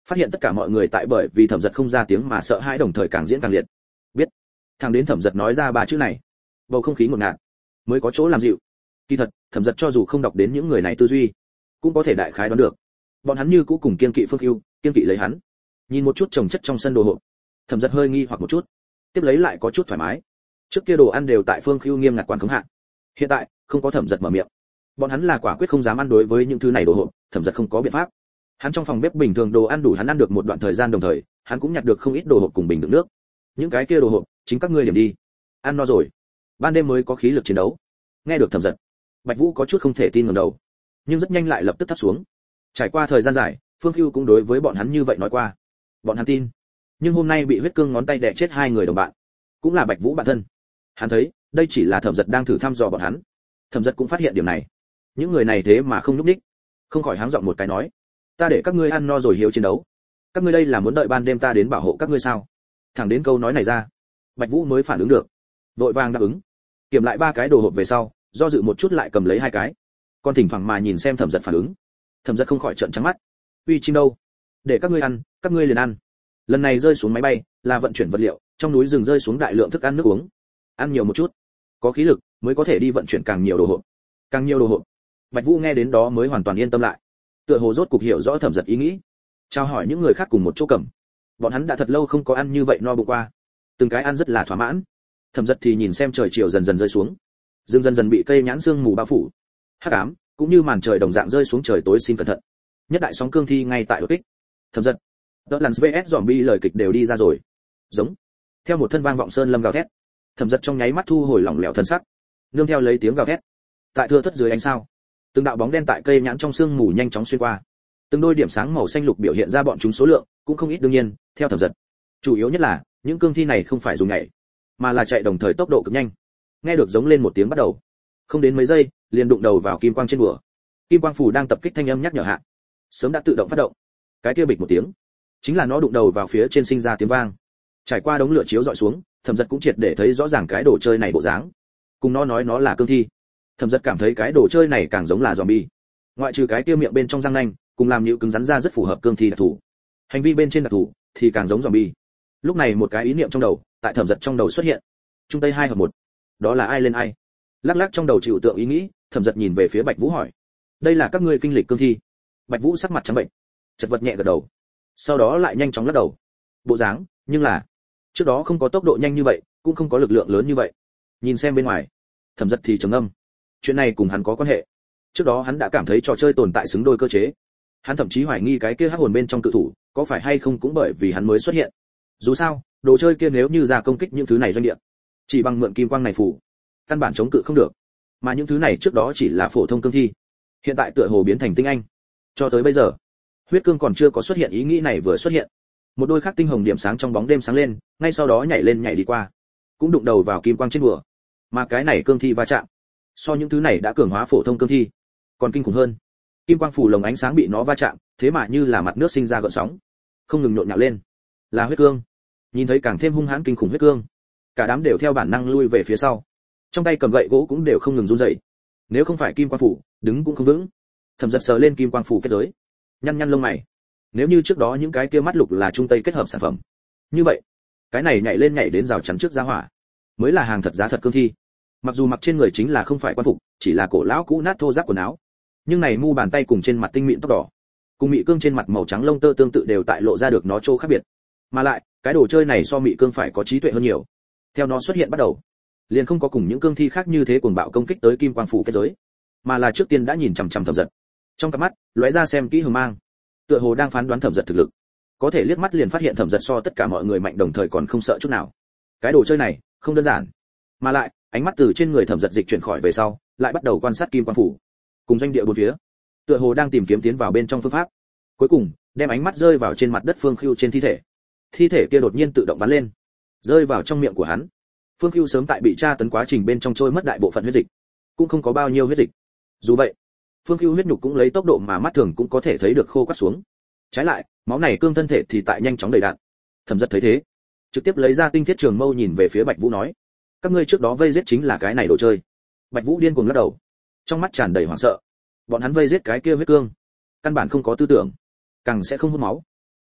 phát hiện tất cả mọi người tại bởi vì Thẩm Dật không ra tiếng mà sợ hãi, đồng thời càng diễn càng liệt. Biết. Thằng đến Thẩm Dật nói ra ba chữ này, bầu không khí ngột ngạt mới có chỗ làm dịu. Kỳ thật, Thẩm Dật cho dù không đọc đến những người này tư duy, cũng có thể đại khái đoán được. Bọn hắn như cũ cùng kiên kỵ Phương Hưu, kiên kỵ lấy hắn. Nhìn một chút chồng chất trong sân đồ hộp, Thẩm Dật hơi nghi hoặc một chút, tiếp lấy lại có chút thoải mái. Trước kia đồ ăn đều tại Phương Hưu nghiêm ngặt quản khống hạ, hiện tại không có Thẩm Dật mở miệng, bọn hắn là quả quyết không dám ăn đối với những thứ này đồ hộp. Thẩm Dật không có biện pháp. Hắn trong phòng bếp bình thường đồ ăn đủ hắn ăn được một đoạn thời gian, đồng thời hắn cũng nhặt được không ít đồ hộp cùng bình đựng nước. Những cái kia đồ hộp chính các ngươi điểm đi, ăn no rồi ban đêm mới có khí lực chiến đấu. Nghe được Thẩm Dật, Bạch Vũ có chút không thể tin ngẩng đầu, nhưng rất nhanh lại lập tức thấp xuống. Trải qua thời gian dài, Phương Hưu cũng đối với bọn hắn như vậy nói qua, bọn hắn tin. Nhưng hôm nay bị huyết cương ngón tay đè chết hai người đồng bạn, cũng là Bạch Vũ bản thân. Hắn thấy đây chỉ là Thẩm Dật đang thử thăm dò bọn hắn. Thẩm Dật cũng phát hiện điểm này, những người này thế mà không nhúc nhích, không khỏi háng giọng một cái nói, ta để các ngươi ăn no rồi hiếu chiến đấu, các ngươi đây là muốn đợi ban đêm ta đến bảo hộ các ngươi sao? Thẳng đến câu nói này ra, Bạch Vũ mới phản ứng được, vội vàng đáp ứng. Kiểm lại ba cái đồ hộp về sau, do dự một chút lại cầm lấy hai cái, còn thỉnh thoảng mà nhìn xem Thẩm Dật phản ứng. Thẩm Dật không khỏi trợn trắng mắt, uy chim đâu, để các ngươi ăn, các ngươi liền ăn. Lần này rơi xuống máy bay là vận chuyển vật liệu, trong núi rừng rơi xuống đại lượng thức ăn nước uống, ăn nhiều một chút, có khí lực mới có thể đi vận chuyển càng nhiều đồ hộp, càng nhiều đồ hộp. Bạch Vũ nghe đến đó mới hoàn toàn yên tâm lại, tựa hồ rốt cục hiểu rõ Thẩm Dật ý nghĩ. Chào hỏi những người khác cùng một chỗ cầm, bọn hắn đã thật lâu không có ăn như vậy no bụng qua, từng cái ăn rất là thỏa mãn. Thẩm Dật thì nhìn xem trời chiều dần dần rơi xuống, dần dần dần bị cây nhãn sương mù bao phủ, hắc ám cũng như màn trời đồng dạng rơi xuống, trời tối xin cẩn thận. Nhất đại sóng cương thi ngay tại đột kích. Thẩm Dật, The Lands vs Zombie lời kịch đều đi ra rồi. Giống. Theo một thân vang vọng sơn lâm gào thét, Thẩm Dật trong nháy mắt thu hồi lỏng lẻo thân sắc, nương theo lấy tiếng gào thét. Tại thưa thất dưới ánh sao, từng đạo bóng đen tại cây nhãn trong sương mù nhanh chóng xuyên qua. Từng đôi điểm sáng màu xanh lục biểu hiện ra bọn chúng số lượng cũng không ít, đương nhiên, theo Thẩm Dật, chủ yếu nhất là những cương thi này không phải dùng nhảy, mà là chạy đồng thời tốc độ cực nhanh. Nghe được giống lên một tiếng bắt đầu, không đến mấy giây, liền đụng đầu vào kim quang trên bùa. Kim quang phủ đang tập kích thanh âm nhắc nhở hạ, sớm đã tự động phát động. Cái kia bịch một tiếng, chính là nó đụng đầu vào phía trên sinh ra tiếng vang. Trải qua đống lửa chiếu dọi xuống, Thẩm Dật cũng triệt để thấy rõ ràng cái đồ chơi này bộ dáng. Cùng nó nói nó là cương thi, Thẩm Dật cảm thấy cái đồ chơi này càng giống là zombie. Ngoại trừ cái kia miệng bên trong răng nanh, cùng làm nhũ cứng rắn ra rất phù hợp cương thi đặc thù. Hành vi bên trên đặc thù thì càng giống zombie. Lúc này một cái ý niệm trong đầu, tại Thẩm Dật trong đầu xuất hiện. Trung tây hai hợp một. Đó là ai lên ai? Lắc lắc trong đầu chịu tượng ý nghĩ, Thẩm Dật nhìn về phía Bạch Vũ hỏi: "Đây là các ngươi kinh lịch cương thi?" Bạch Vũ sắc mặt trắng bệnh, chật vật nhẹ gật đầu. Sau đó lại nhanh chóng lắc đầu. Bộ dáng, nhưng là trước đó không có tốc độ nhanh như vậy, cũng không có lực lượng lớn như vậy. Nhìn xem bên ngoài, Thẩm Dật thì trầm ngâm. Chuyện này cùng hắn có quan hệ. Trước đó hắn đã cảm thấy trò chơi tồn tại xứng đôi cơ chế. Hắn thậm chí hoài nghi cái kia hắc hồn bên trong cự thủ, có phải hay không cũng bởi vì hắn mới xuất hiện. Dù sao, đồ chơi kia nếu như ra công kích những thứ này doanh địa, chỉ bằng mượn kim quang này phủ, căn bản chống cự không được. Mà những thứ này trước đó chỉ là phổ thông cương thi, hiện tại tựa hồ biến thành tinh anh. Cho tới bây giờ, huyết cương còn chưa có xuất hiện, ý nghĩ này vừa xuất hiện, một đôi khắc tinh hồng điểm sáng trong bóng đêm sáng lên, ngay sau đó nhảy lên nhảy đi qua, cũng đụng đầu vào kim quang trên bùa. Mà cái này cương thi va chạm, so những thứ này đã cường hóa phổ thông cương thi còn kinh khủng hơn. Kim quang phủ lồng ánh sáng bị nó va chạm, thế mà như là mặt nước sinh ra gợn sóng, không ngừng nhộn nhạo lên. Là huyết cương. Nhìn thấy càng thêm hung hãn kinh khủng huyết cương, cả đám đều theo bản năng lui về phía sau, trong tay cầm gậy gỗ cũng đều không ngừng run rẩy. Nếu không phải kim quang phủ, đứng cũng không vững. Thẩm Dật sờ lên kim quang phủ kết giới, nhăn nhăn lông mày. Nếu như trước đó những cái kia mắt lục là trung tây kết hợp sản phẩm, như vậy cái này nhảy lên nhảy đến rào chắn trước giá hỏa, mới là hàng thật giá thật cương thi. Mặc dù mặc trên người chính là không phải quan phục, chỉ là cổ lão cũ nát thô ráp quần áo, nhưng này mu bàn tay cùng trên mặt tinh mịn tóc đỏ, cùng mị cương trên mặt màu trắng lông tơ tương tự, đều tại lộ ra được nó chỗ khác biệt. Mà lại cái đồ chơi này so mị cương phải có trí tuệ hơn nhiều. Theo nó xuất hiện bắt đầu, liền không có cùng những cương thi khác như thế cuồng bạo công kích tới kim quang phủ kết giới, mà là trước tiên đã nhìn chằm chằm Thẩm Dật, trong cặp mắt lóe ra xem kỹ hờ mang, tựa hồ đang phán đoán Thẩm Dật thực lực. Có thể liếc mắt liền phát hiện Thẩm Dật so tất cả mọi người mạnh, đồng thời còn không sợ chút nào. Cái đồ chơi này không đơn giản. Mà lại ánh mắt từ trên người Thẩm Dật dịch chuyển khỏi về sau, lại bắt đầu quan sát kim quang phủ cùng doanh địa bốn phía, tựa hồ đang tìm kiếm tiến vào bên trong phương pháp. Cuối cùng đem ánh mắt rơi vào trên mặt đất Phương Khưu trên thi thể. Thi thể kia đột nhiên tự động bắn lên, rơi vào trong miệng của hắn. Phương Khưu sớm tại bị tra tấn quá trình bên trong trôi mất đại bộ phận huyết dịch, cũng không có bao nhiêu huyết dịch. Dù vậy, Phương Khưu huyết nhục cũng lấy tốc độ mà mắt thường cũng có thể thấy được khô quắt xuống. Trái lại, máu này cương thân thể thì tại nhanh chóng đầy đạn. Thẩm Dật thấy thế, trực tiếp lấy ra tinh thiết trường mâu nhìn về phía Bạch Vũ nói: "Các ngươi trước đó vây giết chính là cái này đồ chơi?" Bạch Vũ điên cuồng lắc đầu, trong mắt tràn đầy hoảng sợ. Bọn hắn vây giết cái kia huyết cương, căn bản không có tư tưởng, càng sẽ không hút máu.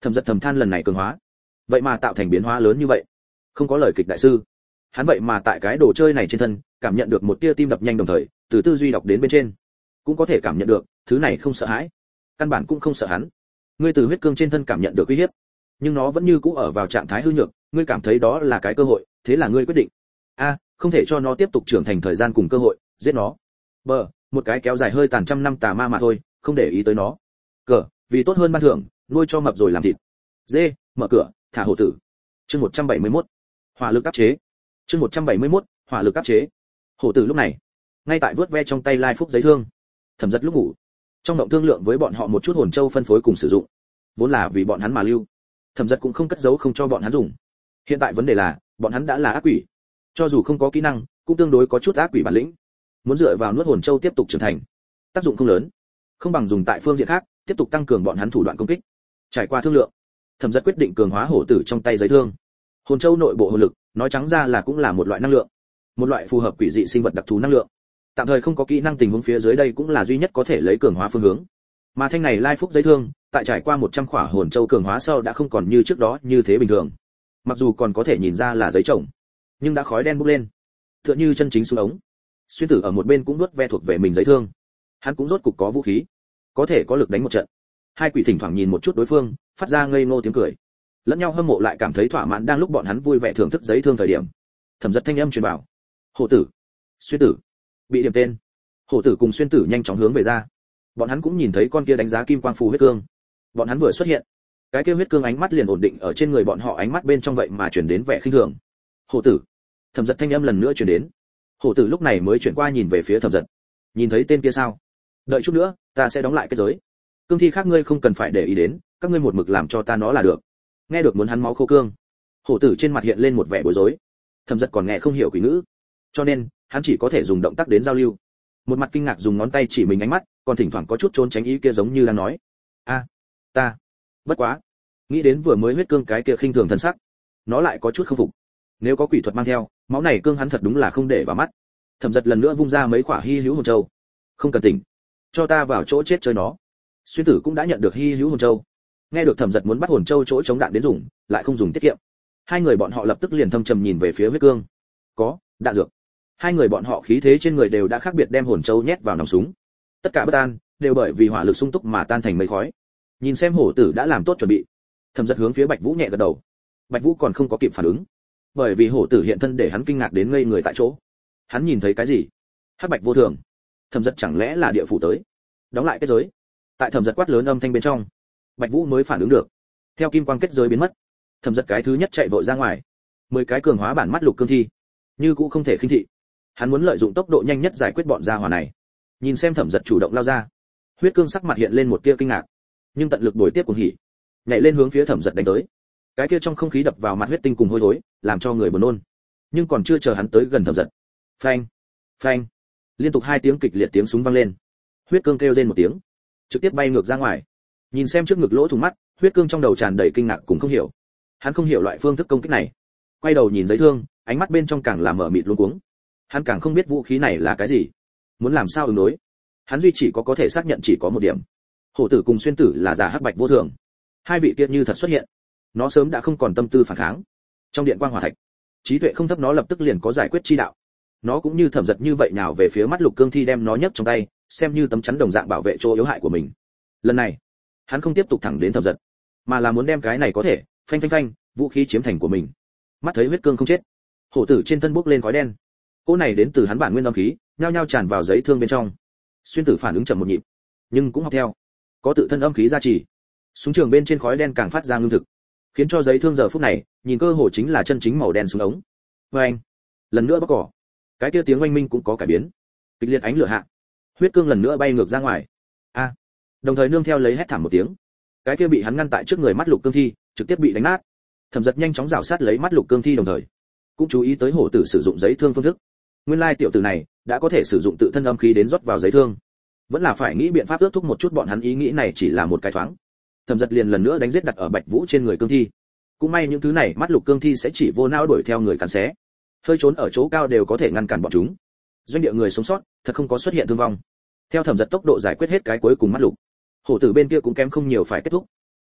Thẩm Giật thầm than lần này cường hóa, vậy mà tạo thành biến hóa lớn như vậy. Không có lời kịch đại sư, hắn vậy mà tại cái đồ chơi này trên thân cảm nhận được một tia tim đập nhanh, đồng thời từ tư duy đọc đến bên trên cũng có thể cảm nhận được thứ này không sợ hãi, căn bản cũng không sợ hắn. Ngươi từ huyết cương trên thân cảm nhận được uy hiếp, nhưng nó vẫn như cũ ở vào trạng thái hư nhược, ngươi cảm thấy đó là cái cơ hội, thế là ngươi quyết định a không thể cho nó tiếp tục trưởng thành thời gian cùng cơ hội, giết nó. B, một cái kéo dài hơi tàn trăm năm tà ma mà thôi, không để ý tới nó. Cờ, vì tốt hơn ban thưởng, nuôi cho mập rồi làm thịt. Dê, mở cửa, thả hổ tử. Chương một trăm bảy mươi mốt, hỏa lực áp chế. Chương một trăm bảy mươi mốt, hỏa lực áp chế. Hổ tử lúc này ngay tại vớt ve trong tay lai phúc giấy thương. Thẩm Giật lúc ngủ trong động thương lượng với bọn họ một chút hồn châu phân phối cùng sử dụng, vốn là vì bọn hắn mà lưu. Thẩm Giật cũng không cất giấu không cho bọn hắn dùng. Hiện tại vấn đề là bọn hắn đã là ác quỷ, cho dù không có kỹ năng cũng tương đối có chút ác quỷ bản lĩnh, muốn dựa vào nuốt hồn châu tiếp tục trưởng thành tác dụng không lớn, không bằng dùng tại phương diện khác tiếp tục tăng cường bọn hắn thủ đoạn công kích. Trải qua thương lượng, Thẩm Giật quyết định cường hóa hổ tử trong tay giấy thương. Hồn châu nội bộ hồn lực, nói trắng ra là cũng là một loại năng lượng, một loại phù hợp quỷ dị sinh vật đặc thù năng lượng. Tạm thời không có kỹ năng tình huống phía dưới đây cũng là duy nhất có thể lấy cường hóa phương hướng. Mà thanh này lai phúc giấy thương, tại trải qua một trăm khỏa hồn châu cường hóa sau đã không còn như trước đó như thế bình thường. Mặc dù còn có thể nhìn ra là giấy trồng, nhưng đã khói đen bốc lên, tựa như chân chính xuống ống. Xuyên Tử ở một bên cũng nuốt ve thuộc về mình giấy thương, hắn cũng rốt cục có vũ khí, có thể có lực đánh một trận. Hai quỷ thỉnh thoảng nhìn một chút đối phương, phát ra ngây ngô tiếng cười, lẫn nhau hâm mộ lại cảm thấy thỏa mãn. Đang lúc bọn hắn vui vẻ thưởng thức giấy thương thời điểm, Thẩm Giật thanh âm truyền vào: hổ tử, Xuyên Tử bị điểm tên. Hổ tử cùng Xuyên Tử nhanh chóng hướng về ra, bọn hắn cũng nhìn thấy con kia đánh giá kim quang phù huyết cương. Bọn hắn vừa xuất hiện, cái kia huyết cương ánh mắt liền ổn định ở trên người bọn họ, ánh mắt bên trong vậy mà chuyển đến vẻ khinh thường. Hổ tử, Thẩm Giật thanh âm lần nữa chuyển đến. Hổ tử lúc này mới chuyển qua nhìn về phía Thẩm Giật, nhìn thấy tên kia sao? Đợi chút nữa, ta sẽ đóng lại cái giới. Cương thi khác ngươi không cần phải để ý đến, các ngươi một mực làm cho ta nó là được. Nghe được muốn hắn máu khô cương, hổ tử trên mặt hiện lên một vẻ bối rối. Thẩm Giật còn nghe không hiểu quỷ ngữ, cho nên hắn chỉ có thể dùng động tác đến giao lưu. Một mặt kinh ngạc dùng ngón tay chỉ mình, ánh mắt còn thỉnh thoảng có chút trốn tránh ý kia, giống như đang nói: a ta bất quá. Nghĩ đến vừa mới huyết cương cái kia khinh thường thân sắc, nó lại có chút không phục. Nếu có quỷ thuật mang theo, máu này cương hắn thật đúng là không để vào mắt. Thẩm Giật lần nữa vung ra mấy quả hy hữu hồn châu. Không cần tỉnh, cho ta vào chỗ chết chơi nó. Xuyên Tử cũng đã nhận được hy hữu hồn châu, nghe được Thẩm Giật muốn bắt hồn châu chỗ chống đạn đến dùng, lại không dùng tiết kiệm. Hai người bọn họ lập tức liền thâm trầm nhìn về phía huyết cương. Có đạn dược. Hai người bọn họ khí thế trên người đều đã khác biệt, đem hồn châu nhét vào nòng súng. Tất cả bất an đều bởi vì hỏa lực sung túc mà tan thành mây khói. Nhìn xem hổ tử đã làm tốt chuẩn bị, Thẩm Giật hướng phía Bạch Vũ nhẹ gật đầu. Bạch Vũ còn không có kịp phản ứng, bởi vì hổ tử hiện thân để hắn kinh ngạc đến ngây người tại chỗ. Hắn nhìn thấy cái gì? Hắc bạch vô thường. Thẩm Giật chẳng lẽ là địa phủ tới? Đóng lại kết giới. Tại Thẩm Giật quát lớn âm thanh bên trong, Bạch Vũ mới phản ứng được. Theo kim quang kết giới biến mất, Thẩm Giật cái thứ nhất chạy vội ra ngoài. Mười cái cường hóa bản mắt lục cương thi, như cũng không thể khinh thị. Hắn muốn lợi dụng tốc độ nhanh nhất giải quyết bọn gia hỏa này. Nhìn xem Thẩm Giật chủ động lao ra, huyết cương sắc mặt hiện lên một tia kinh ngạc, nhưng tận lực bồi tiếp cuồng hỉ, nhảy lên hướng phía Thẩm Giật đánh tới. Cái kia trong không khí đập vào mặt huyết tinh cùng hôi thối, làm cho người buồn nôn. Nhưng còn chưa chờ hắn tới gần Thẩm Giật, phanh, phanh, liên tục hai tiếng kịch liệt tiếng súng vang lên. Huyết cương kêu rên một tiếng, trực tiếp bay ngược ra ngoài. Nhìn xem trước ngực lỗ thủng mắt, huyết cương trong đầu tràn đầy kinh ngạc cùng không hiểu. Hắn không hiểu loại phương thức công kích này. Quay đầu nhìn giấy thương, ánh mắt bên trong càng là mở mịt luống cuống. Hắn càng không biết vũ khí này là cái gì, muốn làm sao ứng đối. Hắn duy chỉ có có thể xác nhận chỉ có một điểm: hổ tử cùng Xuyên Tử là giả hắc bạch vô thường. Hai vị kia như thật xuất hiện, nó sớm đã không còn tâm tư phản kháng. Trong điện quang hỏa thạch, trí tuệ không thấp nó lập tức liền có giải quyết chi đạo. Nó cũng như Thẩm Giật như vậy nào về phía mắt lục cương thi, đem nó nhấc trong tay, xem như tấm chắn đồng dạng bảo vệ chỗ yếu hại của mình. Lần này, hắn không tiếp tục thẳng đến Thẩm Giật, mà là muốn đem cái này có thể phanh phanh phanh vũ khí chiếm thành của mình. Mắt thấy huyết cương không chết, hổ tử trên thân bốc lên khói đen. Cỗ này đến từ hắn bản nguyên âm khí, nhao nhao tràn vào giấy thương bên trong. Xuyên Tử phản ứng chậm một nhịp, nhưng cũng học theo, có tự thân âm khí gia trì. Súng trường bên trên khói đen càng phát ra ngưng thực, khiến cho giấy thương giờ phút này nhìn cơ hồ chính là chân chính màu đen súng ống. Oanh! Lần nữa bóc cỏ, cái kia tiếng oanh minh cũng có cải biến. Kịch liệt ánh lửa hạ, huyết cương lần nữa bay ngược ra ngoài. A! Đồng thời nương theo lấy hét thảm một tiếng, cái kia bị hắn ngăn tại trước người mắt lục cương thi trực tiếp bị đánh nát. Thẩm Giật nhanh chóng rảo sát lấy mắt lục cương thi, đồng thời cũng chú ý tới hổ tử sử dụng giấy thương phương thức. Nguyên lai tiểu tử này đã có thể sử dụng tự thân âm khí đến rót vào giấy thương, vẫn là phải nghĩ biện pháp ước thúc một chút bọn hắn. Ý nghĩ này chỉ là một cái thoáng, Thẩm Giật liền lần nữa đánh giết đặt ở Bạch Vũ trên người cương thi. Cũng may những thứ này mắt lục cương thi sẽ chỉ vô não đuổi theo người cắn xé, hơi trốn ở chỗ cao đều có thể ngăn cản bọn chúng. Doanh địa người sống sót thật không có xuất hiện thương vong. Theo Thẩm Giật tốc độ giải quyết hết cái cuối cùng mắt lục, hổ tử bên kia cũng kém không nhiều phải kết thúc.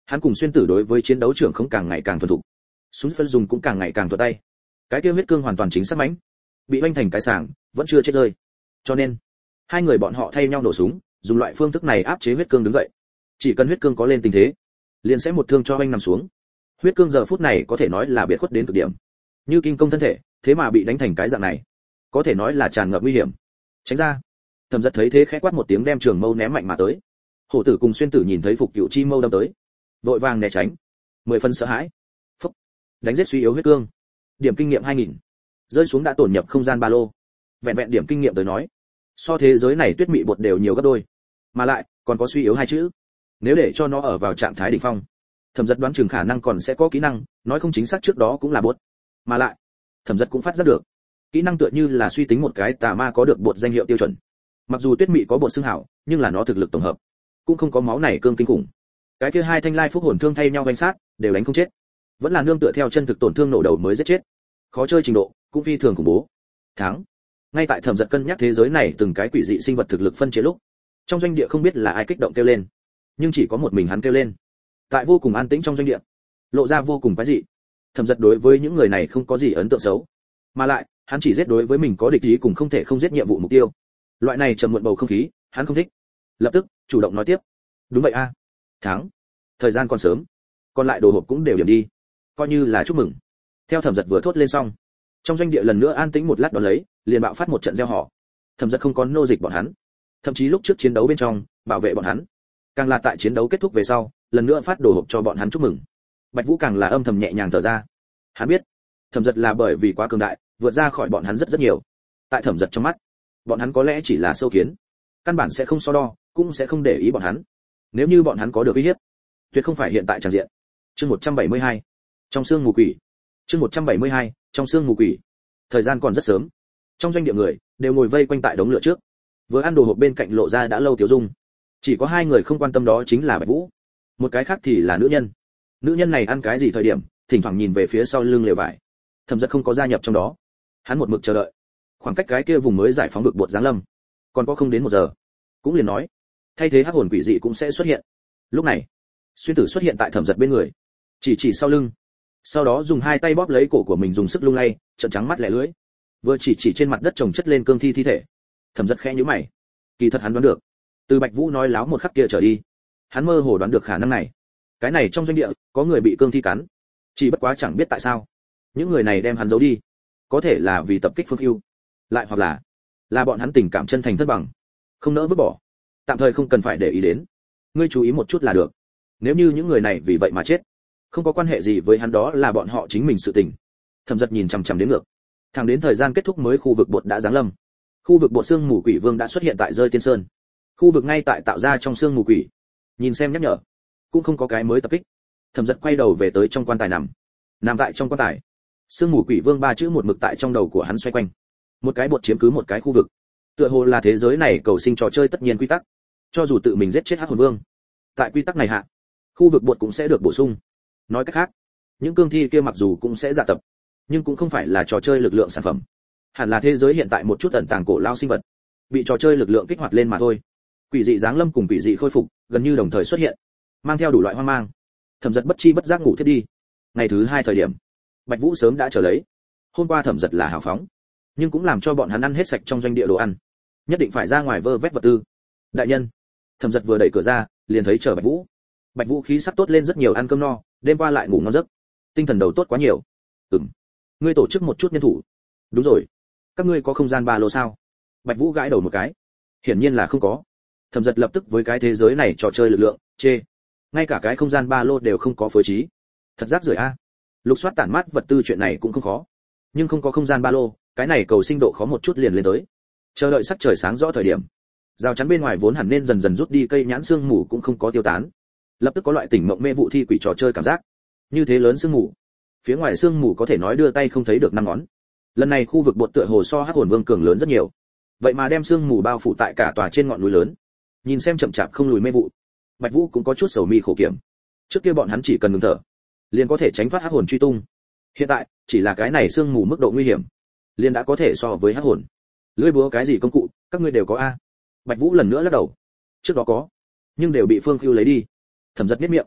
Hắn cùng xuyên tử đối với chiến đấu trưởng không càng ngày càng thuần thục, súng phân dùng cũng càng ngày càng thuận tay. Cái kia huyết cương hoàn toàn chính xác mãnh, bị vênh thành cái sàng, vẫn chưa chết rơi. Cho nên, hai người bọn họ thay nhau nổ súng, dùng loại phương thức này áp chế huyết cương đứng dậy. Chỉ cần huyết cương có lên tình thế, liền sẽ một thương cho anh nằm xuống. Huyết cương giờ phút này có thể nói là biệt khuất đến cực điểm, như kinh công thân thể, thế mà bị đánh thành cái dạng này, có thể nói là tràn ngập nguy hiểm. Tránh ra. Thẩm Dật thấy thế khẽ quát một tiếng đem trường mâu ném mạnh mà tới. Hổ tử cùng xuyên tử nhìn thấy Phục Cựu chi mâu đâm tới, vội vàng né tránh, mười phân sợ hãi. Phốc. Đánh giết suy yếu huyết cương. Điểm kinh nghiệm hai nghìn. Rơi xuống đã tổn nhập không gian ba lô. Vẹn vẹn điểm kinh nghiệm tới nói, so thế giới này tuyết mị bột đều nhiều gấp đôi, mà lại còn có suy yếu hai chữ. Nếu để cho nó ở vào trạng thái đỉnh phong, Thẩm Dật đoán chừng khả năng còn sẽ có kỹ năng, nói không chính xác trước đó cũng là bột. Mà lại, Thẩm Dật cũng phát giác được, kỹ năng tựa như là suy tính một cái tà ma có được bột danh hiệu tiêu chuẩn. Mặc dù tuyết mị có bột xương hảo, nhưng là nó thực lực tổng hợp cũng không có máu này cương kinh khủng. Cái kia hai thanh lai phúc hồn thương thay nhau đánh sát, đều đánh không chết, vẫn là nương tựa theo chân thực tổn thương nổ đầu mới giết chết. Khó chơi trình độ cũng phi thường khủng bố. Thắng. Ngay tại Thẩm Dật cân nhắc thế giới này từng cái quỷ dị sinh vật thực lực phân chia lúc, trong doanh địa không biết là ai kích động kêu lên, nhưng chỉ có một mình hắn kêu lên. Tại vô cùng an tĩnh trong doanh địa, lộ ra vô cùng quái dị. Thẩm Dật đối với những người này không có gì ấn tượng xấu, mà lại hắn chỉ giết đối với mình có địch ý cùng không thể không giết nhiệm vụ mục tiêu. Loại này trầm muộn bầu không khí, hắn không thích. Lập tức chủ động nói tiếp. Đúng vậy a. Thắng. Thời gian còn sớm, còn lại đồ hộp cũng đều điểm đi, coi như là chúc mừng. Theo Thẩm Dật vừa thốt lên xong, trong doanh địa lần nữa an tĩnh một lát, đó lấy liền bạo phát một trận reo hò. Thẩm Dật không có nô dịch bọn hắn, thậm chí lúc trước chiến đấu bên trong bảo vệ bọn hắn, càng là tại chiến đấu kết thúc về sau lần nữa phát đồ hộp cho bọn hắn chúc mừng. Bạch Vũ càng là âm thầm nhẹ nhàng thở ra. Hắn biết Thẩm Dật là bởi vì quá cường đại, vượt ra khỏi bọn hắn rất rất nhiều. Tại Thẩm Dật trong mắt, bọn hắn có lẽ chỉ là sâu kiến, căn bản sẽ không so đo, cũng sẽ không để ý bọn hắn. Nếu như bọn hắn có được uy hiếp, tuyệt không phải hiện tại tràn diện. Chương một trăm bảy mươi hai, trong xương mù quỷ. Chương một trăm bảy mươi hai, trong xương mù quỷ. Thời gian còn rất sớm, trong doanh địa người đều ngồi vây quanh tại đống lửa trước, vừa ăn đồ hộp bên cạnh lộ ra đã lâu tiểu dung. Chỉ có hai người không quan tâm, đó chính là Bạch Vũ, một cái khác thì là nữ nhân. Nữ nhân này ăn cái gì thời điểm, thỉnh thoảng nhìn về phía sau lưng lều vải. Thẩm Dật không có gia nhập trong đó, hắn một mực chờ đợi. Khoảng cách cái kia vùng mới giải phóng vực bột giáng lâm, còn có không đến một giờ, cũng liền nói, thay thế hắc hồn quỷ dị cũng sẽ xuất hiện. Lúc này, xuyên tử xuất hiện tại Thẩm Dật bên người, chỉ chỉ sau lưng, sau đó dùng hai tay bóp lấy cổ của mình dùng sức lung lay, trợn trắng mắt lẻ lưỡi, vừa chỉ chỉ trên mặt đất chồng chất lên cương thi thi thể. Thẩm Dật khẽ nhíu mày, kỳ thật hắn đoán được, từ Bạch Vũ nói láo một khắc kia trở đi, hắn mơ hồ đoán được khả năng này. Cái này trong doanh địa có người bị cương thi cắn, chỉ bất quá chẳng biết tại sao những người này đem hắn giấu đi, có thể là vì tập kích Phương Hưu, lại hoặc là là bọn hắn tình cảm chân thành thất bằng, không nỡ vứt bỏ, tạm thời không cần phải để ý đến. Ngươi chú ý một chút là được. Nếu như những người này vì vậy mà chết, không có quan hệ gì với hắn, đó là bọn họ chính mình sự tình. Thẩm Dật nhìn chằm chằm đến ngược, thẳng đến thời gian kết thúc mới khu vực bột đã giáng lâm. Khu vực bột xương mù quỷ vương đã xuất hiện tại rơi tiên sơn. Khu vực ngay tại tạo ra trong xương mù quỷ. Nhìn xem nhắc nhở, cũng không có cái mới tập kích. Thẩm Dật quay đầu về tới trong quan tài nằm, nằm tại trong quan tài. Xương mù quỷ vương ba chữ một mực tại trong đầu của hắn xoay quanh. Một cái bột chiếm cứ một cái khu vực, tựa hồ là thế giới này cầu sinh trò chơi tất nhiên quy tắc. Cho dù tự mình giết chết hắc hồn vương, tại quy tắc này hạ, khu vực bột cũng sẽ được bổ sung. Nói cách khác, những cương thi kia mặc dù cũng sẽ giả tập, nhưng cũng không phải là trò chơi lực lượng sản phẩm, hẳn là thế giới hiện tại một chút ẩn tàng cổ lao sinh vật, bị trò chơi lực lượng kích hoạt lên mà thôi. Quỷ dị giáng lâm cùng quỷ dị khôi phục gần như đồng thời xuất hiện, mang theo đủ loại hoang mang. Thẩm Dật bất chi bất giác ngủ thiết đi. Ngày thứ hai thời điểm, Bạch Vũ sớm đã trở lấy. Hôm qua Thẩm Dật là hào phóng, nhưng cũng làm cho bọn hắn ăn hết sạch trong doanh địa đồ ăn, nhất định phải ra ngoài vơ vét vật tư. Đại nhân. Thẩm Dật vừa đẩy cửa ra, liền thấy chờ Bạch Vũ. Bạch Vũ khí sắc tốt lên rất nhiều, ăn cơm no, đêm qua lại ngủ ngon giấc, tinh thần đầu tốt quá nhiều. Ừm. Ngươi tổ chức một chút nhân thủ. Đúng rồi. Các ngươi có không gian ba lô sao? Bạch Vũ gãi đầu một cái. Hiển nhiên là không có. Thẩm Dật lập tức với cái thế giới này trò chơi lực lượng, chê. Ngay cả cái không gian ba lô đều không có phối trí. Thật rác rưởi a. Lục soát tản mát vật tư chuyện này cũng không khó, nhưng không có không gian ba lô, cái này cầu sinh độ khó một chút liền lên tới. Chờ đợi sắc trời sáng rõ thời điểm, rào chắn bên ngoài vốn hẳn nên dần dần rút đi, cây nhãn sương mù cũng không có tiêu tán. Lập tức có loại tỉnh mộng mê vụ thi quỷ trò chơi cảm giác. Như thế lớn sương mù, phía ngoài sương mù có thể nói đưa tay không thấy được năm ngón. Lần này khu vực bột tựa hồ so hắc hồn vương cường lớn rất nhiều, vậy mà đem sương mù bao phủ tại cả tòa trên ngọn núi lớn. Nhìn xem chậm chạp không lùi mê vụ, Bạch Vũ cũng có chút sầu mi khổ kiểm. Trước kia bọn hắn chỉ cần ngừng thở, liền có thể tránh thoát hắc hồn truy tung. Hiện tại, chỉ là cái này sương mù mức độ nguy hiểm, liền đã có thể so với hắc hồn. Lưỡi búa cái gì công cụ, các ngươi đều có a? Bạch Vũ lần nữa lắc đầu. Trước đó có, nhưng đều bị Phương Khưu lấy đi. Thẩm Dật nhếch miệng.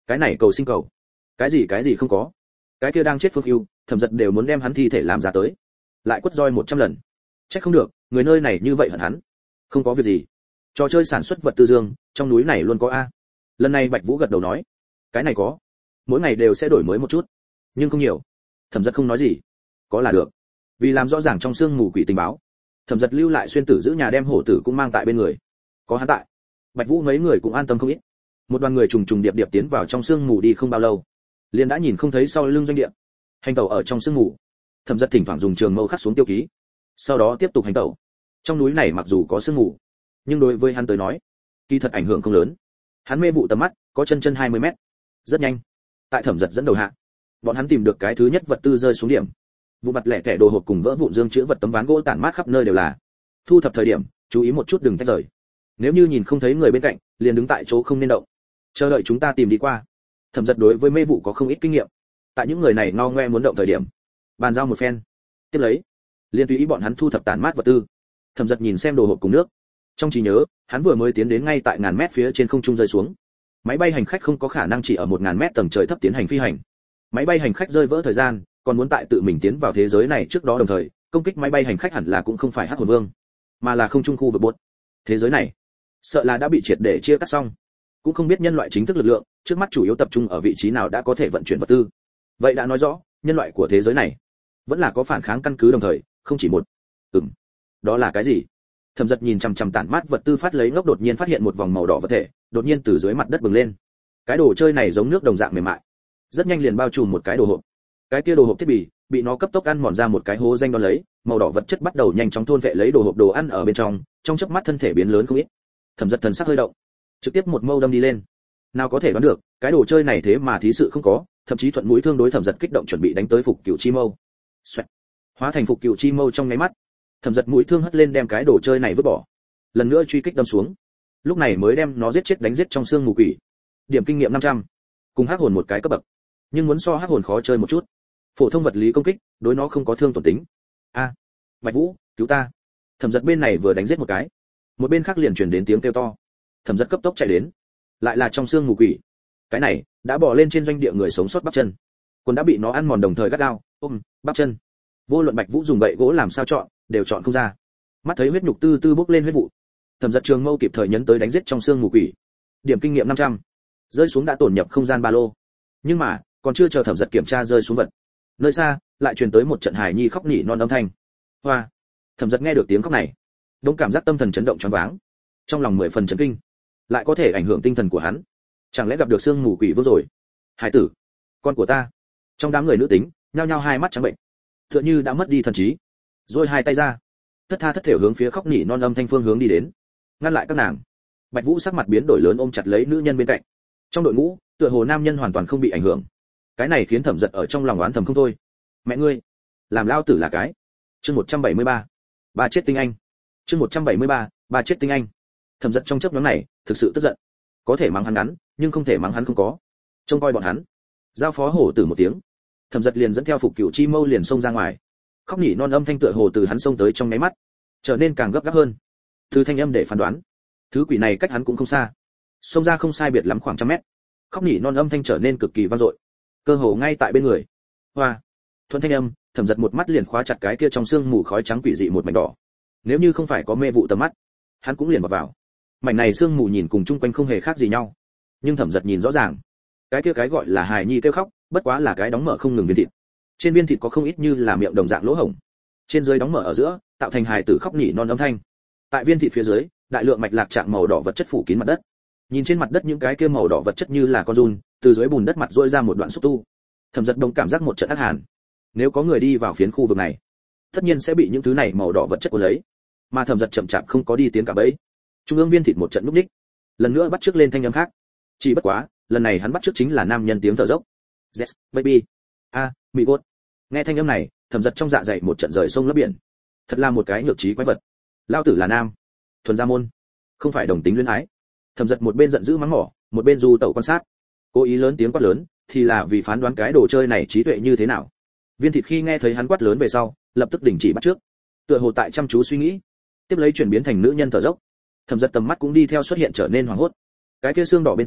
cái này cầu sinh cầu, cái gì cái gì không có, cái kia đang chết Phương Ưu, Thẩm Giật đều muốn đem hắn thi thể làm ra tới, lại quất roi một trăm lần. Chắc không được, người nơi này như vậy hận hắn. Không có việc gì, trò chơi sản xuất vật tư dương, trong núi này luôn có a. Lần này Bạch Vũ gật đầu nói, cái này có, mỗi ngày đều sẽ đổi mới một chút, nhưng không nhiều. Thẩm Giật không nói gì, có là được. Vì làm rõ ràng trong xương mù quỷ tình báo, Thẩm Giật lưu lại xuyên tử giữ nhà đem hổ tử cũng mang tại bên người. Có hắn tại, Bạch Vũ mấy người cũng an tâm không ít. Một đoàn người trùng trùng điệp điệp tiến vào trong xương mù đi không bao lâu, liền đã nhìn không thấy sau lưng doanh địa. Hành tẩu ở trong xương mù, Thẩm Giật thỉnh thoảng dùng trường mâu khắc xuống tiêu ký, sau đó tiếp tục hành tẩu. Trong núi này mặc dù có sương mù, nhưng đối với hắn tới nói, kỳ thật ảnh hưởng không lớn. Hắn mê vụ tầm mắt, có chân chân hai mươi mét. Rất nhanh, tại Thẩm Giật dẫn đầu hạ, bọn hắn tìm được cái thứ nhất vật tư rơi xuống điểm. Vụ mặt lẻ tẻ đồ hộp cùng vỡ vụn dương chứa vật tấm ván gỗ tản mát khắp nơi đều là. Thu thập thời điểm, chú ý một chút đừng tách rời. Nếu như nhìn không thấy người bên cạnh, liền đứng tại chỗ không nên động. Chờ đợi chúng ta tìm đi qua. Thẩm Giật đối với mê vụ có không ít kinh nghiệm. Tại những người này ngao ngoe muốn động thời điểm, bàn giao một phen. Tiếp lấy, liền tùy ý bọn hắn thu thập tản mát vật tư. Thẩm Giật nhìn xem đồ hộp cùng nước, trong trí nhớ, hắn vừa mới tiến đến ngay tại ngàn mét phía trên không trung rơi xuống. Máy bay hành khách không có khả năng chỉ ở một ngàn mét tầng trời thấp tiến hành phi hành. Máy bay hành khách rơi vỡ thời gian, còn muốn tại tự mình tiến vào thế giới này trước đó đồng thời, công kích máy bay hành khách hẳn là cũng không phải Hắc Hồn Vương, mà là không trung khu vực bột. Thế giới này, sợ là đã bị triệt để chia cắt xong. Cũng không biết nhân loại chính thức lực lượng, trước mắt chủ yếu tập trung ở vị trí nào đã có thể vận chuyển vật tư. Vậy đã nói rõ, nhân loại của thế giới này vẫn là có phản kháng căn cứ đồng thời, không chỉ một. Ừm, đó là cái gì? Thẩm Giật nhìn chằm chằm tản mát vật tư phát lấy ngốc đột nhiên phát hiện một vòng màu đỏ vật thể, đột nhiên từ dưới mặt đất bừng lên. Cái đồ chơi này giống nước đồng dạng mềm mại, rất nhanh liền bao trùm một cái đồ hộp. Cái kia đồ hộp thiết bị bị nó cấp tốc ăn mòn ra một cái hố danh đón lấy, màu đỏ vật chất bắt đầu nhanh chóng thôn vệ lấy đồ hộp đồ ăn ở bên trong, trong chớp mắt thân thể biến lớn không ít. Thẩm Giật thần sắc hơi động, trực tiếp một mâu đâm đi lên. Nào có thể đoán được, cái đồ chơi này thế mà thí sự không có, thậm chí thuận mũi thương đối Thẩm Giật kích động chuẩn bị đánh tới Phục Cửu Chi Mâu. Xoẹt. Hóa thành Phục Cửu Chi Mâu trong nháy mắt, Thẩm Giật mũi thương hất lên đem cái đồ chơi này vứt bỏ. Lần nữa truy kích đâm xuống. Lúc này mới đem nó giết chết đánh giết trong xương mù quỷ. Điểm kinh nghiệm năm trăm, cùng Hắc Hồn một cái cấp bậc. Nhưng muốn so Hắc Hồn khó chơi một chút. Phổ thông vật lý công kích, đối nó không có thương tổn tính. A, Bạch Vũ, cứu ta. Thẩm Giật bên này vừa đánh giết một cái, một bên khác liền truyền đến tiếng kêu to. Thẩm Giật cấp tốc chạy đến, lại là trong xương mù quỷ. Cái này đã bỏ lên trên doanh địa người sống sót bắp chân, quân đã bị nó ăn mòn đồng thời gắt gao ôm bắp chân. Vô luận Bạch Vũ dùng gậy gỗ làm sao chọn, đều chọn không ra. Mắt thấy huyết nhục tư tư bốc lên huyết vụ, Thẩm Giật trường mâu kịp thời nhấn tới đánh giết trong xương mù quỷ. Điểm kinh nghiệm năm trăm, rơi xuống đã tổn nhập không gian ba lô. Nhưng mà còn chưa chờ Thẩm Giật kiểm tra rơi xuống vật, nơi xa lại truyền tới một trận hài nhi khóc nỉ non âm thanh. Hoa! Thẩm Giật nghe được tiếng khóc này, đông cảm giác tâm thần chấn động choáng váng, trong lòng mười phần chấn kinh, lại có thể ảnh hưởng tinh thần của hắn. Chẳng lẽ gặp được xương mù quỷ vương rồi? Hải tử, con của ta. Trong đám người nữ tính, nhao nhao hai mắt trắng bệnh, tựa như đã mất đi thần trí, rồi hai tay ra, thất tha thất thểu hướng phía khóc nỉ non âm thanh phương hướng đi đến, ngăn lại các nàng. Bạch Vũ sắc mặt biến đổi lớn ôm chặt lấy nữ nhân bên cạnh. Trong đội ngũ, tựa hồ nam nhân hoàn toàn không bị ảnh hưởng. Cái này khiến Thẩm Giật ở trong lòng oán thầm không thôi. Mẹ ngươi, làm lao tử là cái. Chương một trăm bảy mươi ba, ba chết tinh anh. Chương một trăm bảy mươi ba, ba chết tinh anh. Thẩm Giật trong chớp nhoáng này, thực sự tức giận. Có thể mắng hắn ngắn, nhưng không thể mắng hắn không có. Trông coi bọn hắn. Giao phó hổ tử một tiếng. Thẩm Giật liền dẫn theo Phục Cửu Chi Mâu liền xông ra ngoài. Khóc nỉ non âm thanh tựa hồ từ hắn xông tới trong nháy mắt, trở nên càng gấp gáp hơn. Từ thanh âm để phán đoán, thứ quỷ này cách hắn cũng không xa. Xông ra không sai biệt lắm khoảng trăm mét. Khóc nỉ non âm thanh trở nên cực kỳ vang dội, cơ hồ ngay tại bên người. Hoa! Thuận thanh âm, Thẩm Giật một mắt liền khóa chặt cái kia trong xương mù khói trắng quỷ dị một mảnh đỏ. Nếu như không phải có mê vụ tầm mắt, hắn cũng liền vào vào. Mảnh này xương mù nhìn cùng chung quanh không hề khác gì nhau, nhưng Thẩm Giật nhìn rõ ràng, cái kia cái gọi là hài nhi kêu khóc, bất quá là cái đóng mở không ngừng viên thịt. Trên viên thịt có không ít như là miệng đồng dạng lỗ hổng, trên dưới đóng mở ở giữa, tạo thành hài tử khóc nỉ non âm thanh. Tại viên thịt phía dưới, đại lượng mạch lạc trạng màu đỏ vật chất phủ kín mặt đất. Nhìn trên mặt đất những cái kia màu đỏ vật chất như là con giun, từ dưới bùn đất mặt rỗi ra một đoạn xúc tu. Thẩm Giật đồng cảm giác một trận ác hàn. Nếu có người đi vào phiến khu vực này, tất nhiên sẽ bị những thứ này màu đỏ vật chất cuốn lấy. Mà Thẩm Giật chậm chạp không có đi tiến cả bẫy. Trung ương viên thịt một trận lúc ních, lần nữa bắt trước lên thanh âm khác. Chỉ bất quá, lần này hắn bắt trước chính là nam nhân tiếng thở dốc. Yes, baby. A, à, mị gốt. Nghe thanh âm này, Thẩm Giật trong dạ dày một trận rời sông lấp biển. Thật là một cái nhược trí quái vật. Lao tử là nam, thuần gia môn, không phải đồng tính luyến ái. Thẩm Giật một bên giận dữ mắng mỏ, một bên du tẩu quan sát. Cố ý lớn tiếng quát lớn, thì là vì phán đoán cái đồ chơi này trí tuệ như thế nào. Viên thịt khi nghe thấy hắn quát lớn về sau, lập tức đình chỉ bắt trước. Tựa hồ tại chăm chú suy nghĩ, tiếp lấy chuyển biến thành nữ nhân thở dốc. Thẩm Giật tầm mắt cũng đi theo xuất hiện trở nên hoảng hốt. Cái kia xương đỏ bên trong,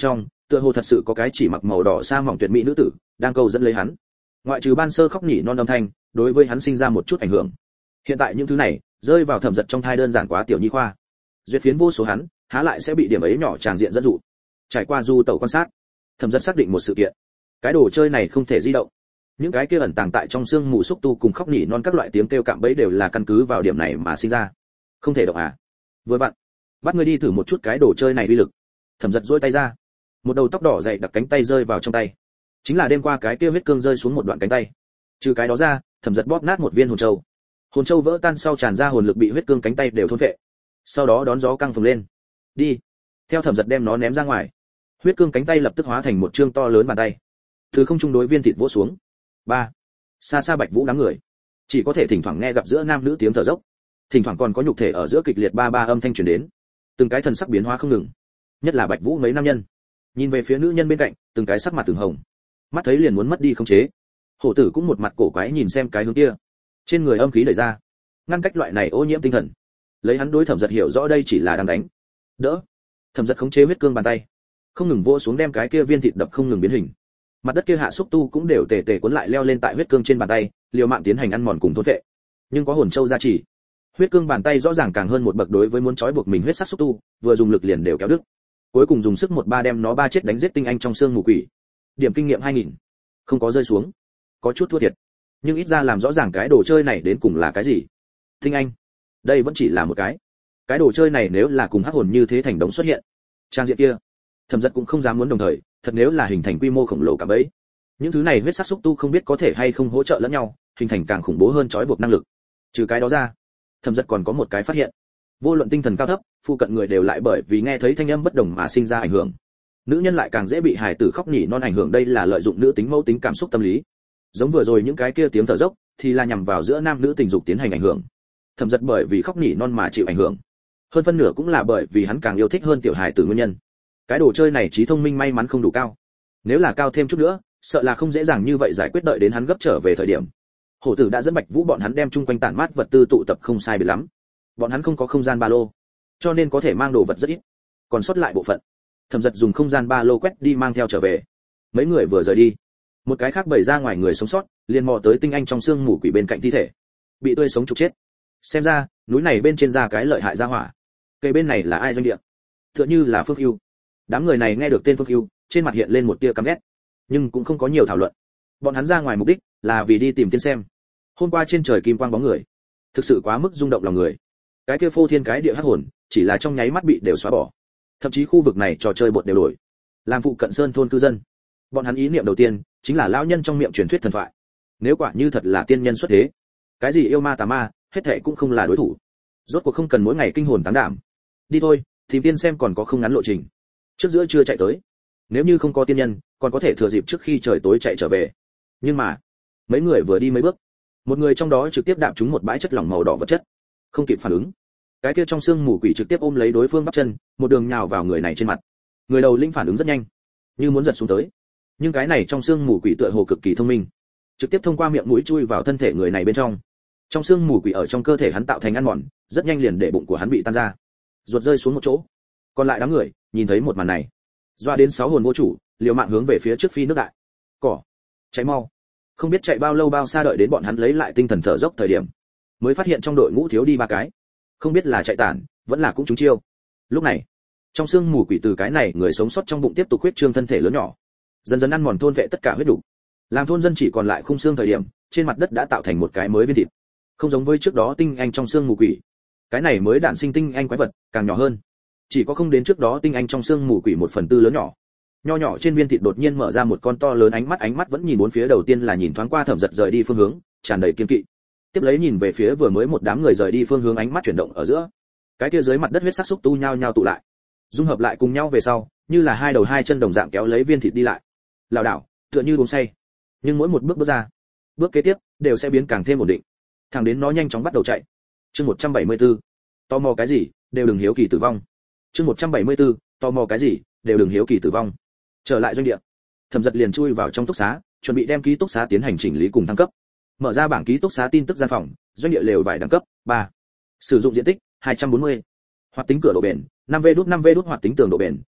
tựa hồ thật sự có cái chỉ mặc màu đỏ sa mỏng tuyệt mỹ nữ tử đang câu dẫn lấy hắn. Ngoại trừ ban sơ khóc nhỉ non âm thanh, đối với hắn sinh ra một chút ảnh hưởng. Hiện tại những thứ này rơi vào Thẩm Dật trong thai đơn giản quá tiểu nhi khoa. Duyệt phiến vô số hắn, há lại sẽ bị điểm ấy nhỏ tràng diện dẫn dụ. Trải qua du tẩu quan sát, Thẩm Dật xác định một sự kiện. Cái đồ chơi này không thể di động. Những cái kia ẩn tàng tại trong xương mù xúc tu cùng khóc nhỉ non các loại tiếng kêu cạm bẫy đều là căn cứ vào điểm này mà sinh ra. Không thể động à? Vừa vặn, bắt ngươi đi thử một chút cái đồ chơi này uy lực. Thẩm Dật duỗi tay ra, một đầu tóc đỏ dày đặc cánh tay rơi vào trong tay. Chính là đêm qua cái kia huyết cương rơi xuống một đoạn cánh tay. Trừ cái đó ra, Thẩm Dật bóp nát một viên hồn châu. Hồn châu vỡ tan sau tràn ra hồn lực bị huyết cương cánh tay đều thôn phệ. Sau đó đón gió căng phồng lên. Đi. Theo Thẩm Dật đem nó ném ra ngoài, huyết cương cánh tay lập tức hóa thành một trương to lớn bàn tay. Từ không trung đối viên thịt vỗ xuống. Ba. Xa xa Bạch Vũ đám người, chỉ có thể thỉnh thoảng nghe gặp giữa nam nữ tiếng thở dốc. Thỉnh thoảng còn có nhục thể ở giữa kịch liệt ba ba âm thanh truyền đến. Từng cái thần sắc biến hóa không ngừng. Nhất là Bạch Vũ mấy nam nhân, nhìn về phía nữ nhân bên cạnh, từng cái sắc mặt từng hồng. Mắt thấy liền muốn mất đi khống chế. Hổ tử cũng một mặt cổ quái nhìn xem cái hướng kia. Trên người âm khí đẩy ra, ngăn cách loại này ô nhiễm tinh thần. Lấy hắn đối Thẩm Dật hiểu rõ đây chỉ là đang đánh. Đỡ. Thẩm Dật khống chế huyết cương bàn tay, không ngừng vỗ xuống đem cái kia viên thịt đập không ngừng biến hình. Mặt đất kia hạ xúc tu cũng đều tề tề cuốn lại leo lên tại huyết cương trên bàn tay, liều mạng tiến hành ăn mòn cùng thôn vệ. Nhưng có hồn châu gia trì, huyết cương bàn tay rõ ràng càng hơn một bậc đối với muốn trói buộc mình huyết sắc xúc tu, vừa dùng lực liền đều kéo đứt. Cuối cùng dùng sức một ba đem nó ba chết đánh giết tinh anh trong xương mù quỷ. Điểm kinh nghiệm hai nghìn, không có rơi xuống, có chút thua thiệt, nhưng ít ra làm rõ ràng cái đồ chơi này đến cùng là cái gì. Tinh anh, đây vẫn chỉ là một cái. Cái đồ chơi này nếu là cùng hắc hồn như thế thành đống xuất hiện, trang diện kia, Thẩm Dật cũng không dám muốn đồng thời, thật nếu là hình thành quy mô khổng lồ cả bấy. Những thứ này huyết sắc xúc tu không biết có thể hay không hỗ trợ lẫn nhau, hình thành càng khủng bố hơn trói buộc năng lực. Trừ cái đó ra, Thẩm Dật còn có một cái phát hiện. Vô luận tinh thần cao thấp, phụ cận người đều lại bởi vì nghe thấy thanh âm bất đồng mà sinh ra ảnh hưởng. Nữ nhân lại càng dễ bị hài tử khóc nhỉ non ảnh hưởng, đây là lợi dụng nữ tính mẫu tính cảm xúc tâm lý. Giống vừa rồi những cái kia tiếng thở dốc thì là nhằm vào giữa nam nữ tình dục tiến hành ảnh hưởng. Thẩm Dật bởi vì khóc nhỉ non mà chịu ảnh hưởng. Hơn phân nửa cũng là bởi vì hắn càng yêu thích hơn tiểu hài tử nguyên nhân. Cái đồ chơi này trí thông minh may mắn không đủ cao. Nếu là cao thêm chút nữa, sợ là không dễ dàng như vậy giải quyết, đợi đến hắn gấp trở về thời điểm. Hổ tử đã dẫn Bạch Vũ bọn hắn đem chung quanh tản mát vật tư tụ tập không sai biệt lắm. Bọn hắn không có không gian ba lô, cho nên có thể mang đồ vật rất ít. Còn sót lại bộ phận, Thẩm Dật dùng không gian ba lô quét đi mang theo trở về. Mấy người vừa rời đi, một cái khác bày ra ngoài người sống sót, liền mò tới tinh anh trong xương mù quỷ bên cạnh thi thể, bị tươi sống trục chết. Xem ra, núi này bên trên ra cái lợi hại ra hỏa. Cây bên này là ai doanh địa? Tựa như là Phước Ưu. Đám người này nghe được tên Phước Ưu, trên mặt hiện lên một tia căm ghét, nhưng cũng không có nhiều thảo luận. Bọn hắn ra ngoài mục đích là vì đi tìm tiên xem. Hôm qua trên trời kim quang bóng người, thực sự quá mức rung động lòng người. Cái kia phô thiên cái địa hắc hồn, chỉ là trong nháy mắt bị đều xóa bỏ. Thậm chí khu vực này trò chơi bột đều đổi, làm phụ cận sơn thôn cư dân. Bọn hắn ý niệm đầu tiên chính là lão nhân trong miệng truyền thuyết thần thoại. Nếu quả như thật là tiên nhân xuất thế, cái gì yêu ma tà ma, hết thảy cũng không là đối thủ. Rốt cuộc không cần mỗi ngày kinh hồn táng đảm. Đi thôi, tìm tiên xem còn có không ngắn lộ trình. Trước giữa trưa chạy tới. Nếu như không có tiên nhân, còn có thể thừa dịp trước khi trời tối chạy trở về. Nhưng mà, mấy người vừa đi mấy bước, một người trong đó trực tiếp đạp trúng một bãi chất lỏng màu đỏ vật chất, không kịp phản ứng. Cái kia trong xương mù quỷ trực tiếp ôm lấy đối phương bắp chân, một đường nhào vào người này trên mặt. Người đầu linh phản ứng rất nhanh, như muốn giật xuống tới. Nhưng cái này trong xương mù quỷ tựa hồ cực kỳ thông minh, trực tiếp thông qua miệng mũi chui vào thân thể người này bên trong. Trong xương mù quỷ ở trong cơ thể hắn tạo thành ăn mòn, rất nhanh liền để bụng của hắn bị tan ra, ruột rơi xuống một chỗ. Còn lại đám người nhìn thấy một màn này, doa đến sáu hồn vô chủ, liều mạng hướng về phía trước phi nước đại. Cỏ, cháy mau! Không biết chạy bao lâu bao xa, đợi đến bọn hắn lấy lại tinh thần thở dốc thời điểm, mới phát hiện trong đội ngũ thiếu đi ba cái, không biết là chạy tản, vẫn là cũng trúng chiêu. Lúc này, trong xương mù quỷ từ cái này người sống sót trong bụng tiếp tục huyết trương thân thể lớn nhỏ, dần dần ăn mòn thôn vệ tất cả huyết đủ. Làm thôn dân chỉ còn lại khung xương thời điểm, trên mặt đất đã tạo thành một cái mới viên thịt. Không giống với trước đó tinh anh trong xương mù quỷ, cái này mới đản sinh tinh anh quái vật càng nhỏ hơn, chỉ có không đến trước đó tinh anh trong xương mù quỷ một phần tư lớn nhỏ. Nho nhỏ trên viên thịt đột nhiên mở ra một con to lớn ánh mắt, ánh mắt vẫn nhìn bốn phía, đầu tiên là nhìn thoáng qua Thẩm Dật rời đi phương hướng, tràn đầy kiên kỵ. Tiếp lấy nhìn về phía vừa mới một đám người rời đi phương hướng, ánh mắt chuyển động ở giữa, cái kia dưới mặt đất huyết sắc xúc tu nhao nhao tụ lại, dung hợp lại cùng nhau về sau, như là hai đầu hai chân đồng dạng kéo lấy viên thịt đi lại, lảo đảo, tựa như uống say. Nhưng mỗi một bước bước ra, bước kế tiếp đều sẽ biến càng thêm ổn định, thẳng đến nó nhanh chóng bắt đầu chạy. Chương một trăm bảy mươi tư, tò mò cái gì, đều đừng hiếu kỳ tử vong. Chương một trăm bảy mươi tư, tò mò cái gì, đều đừng hiếu kỳ tử vong. Trở lại doanh địa, Thẩm Dật liền chui vào trong túc xá, chuẩn bị đem ký túc xá tiến hành chỉnh lý cùng thăng cấp. Mở ra bảng ký túc xá tin tức gian phòng, doanh địa lều vải đẳng cấp ba. Sử dụng diện tích hai trăm bốn mươi. Hoạt tính cửa độ bền năm vê đút năm vê đút, hoạt tính tường độ bền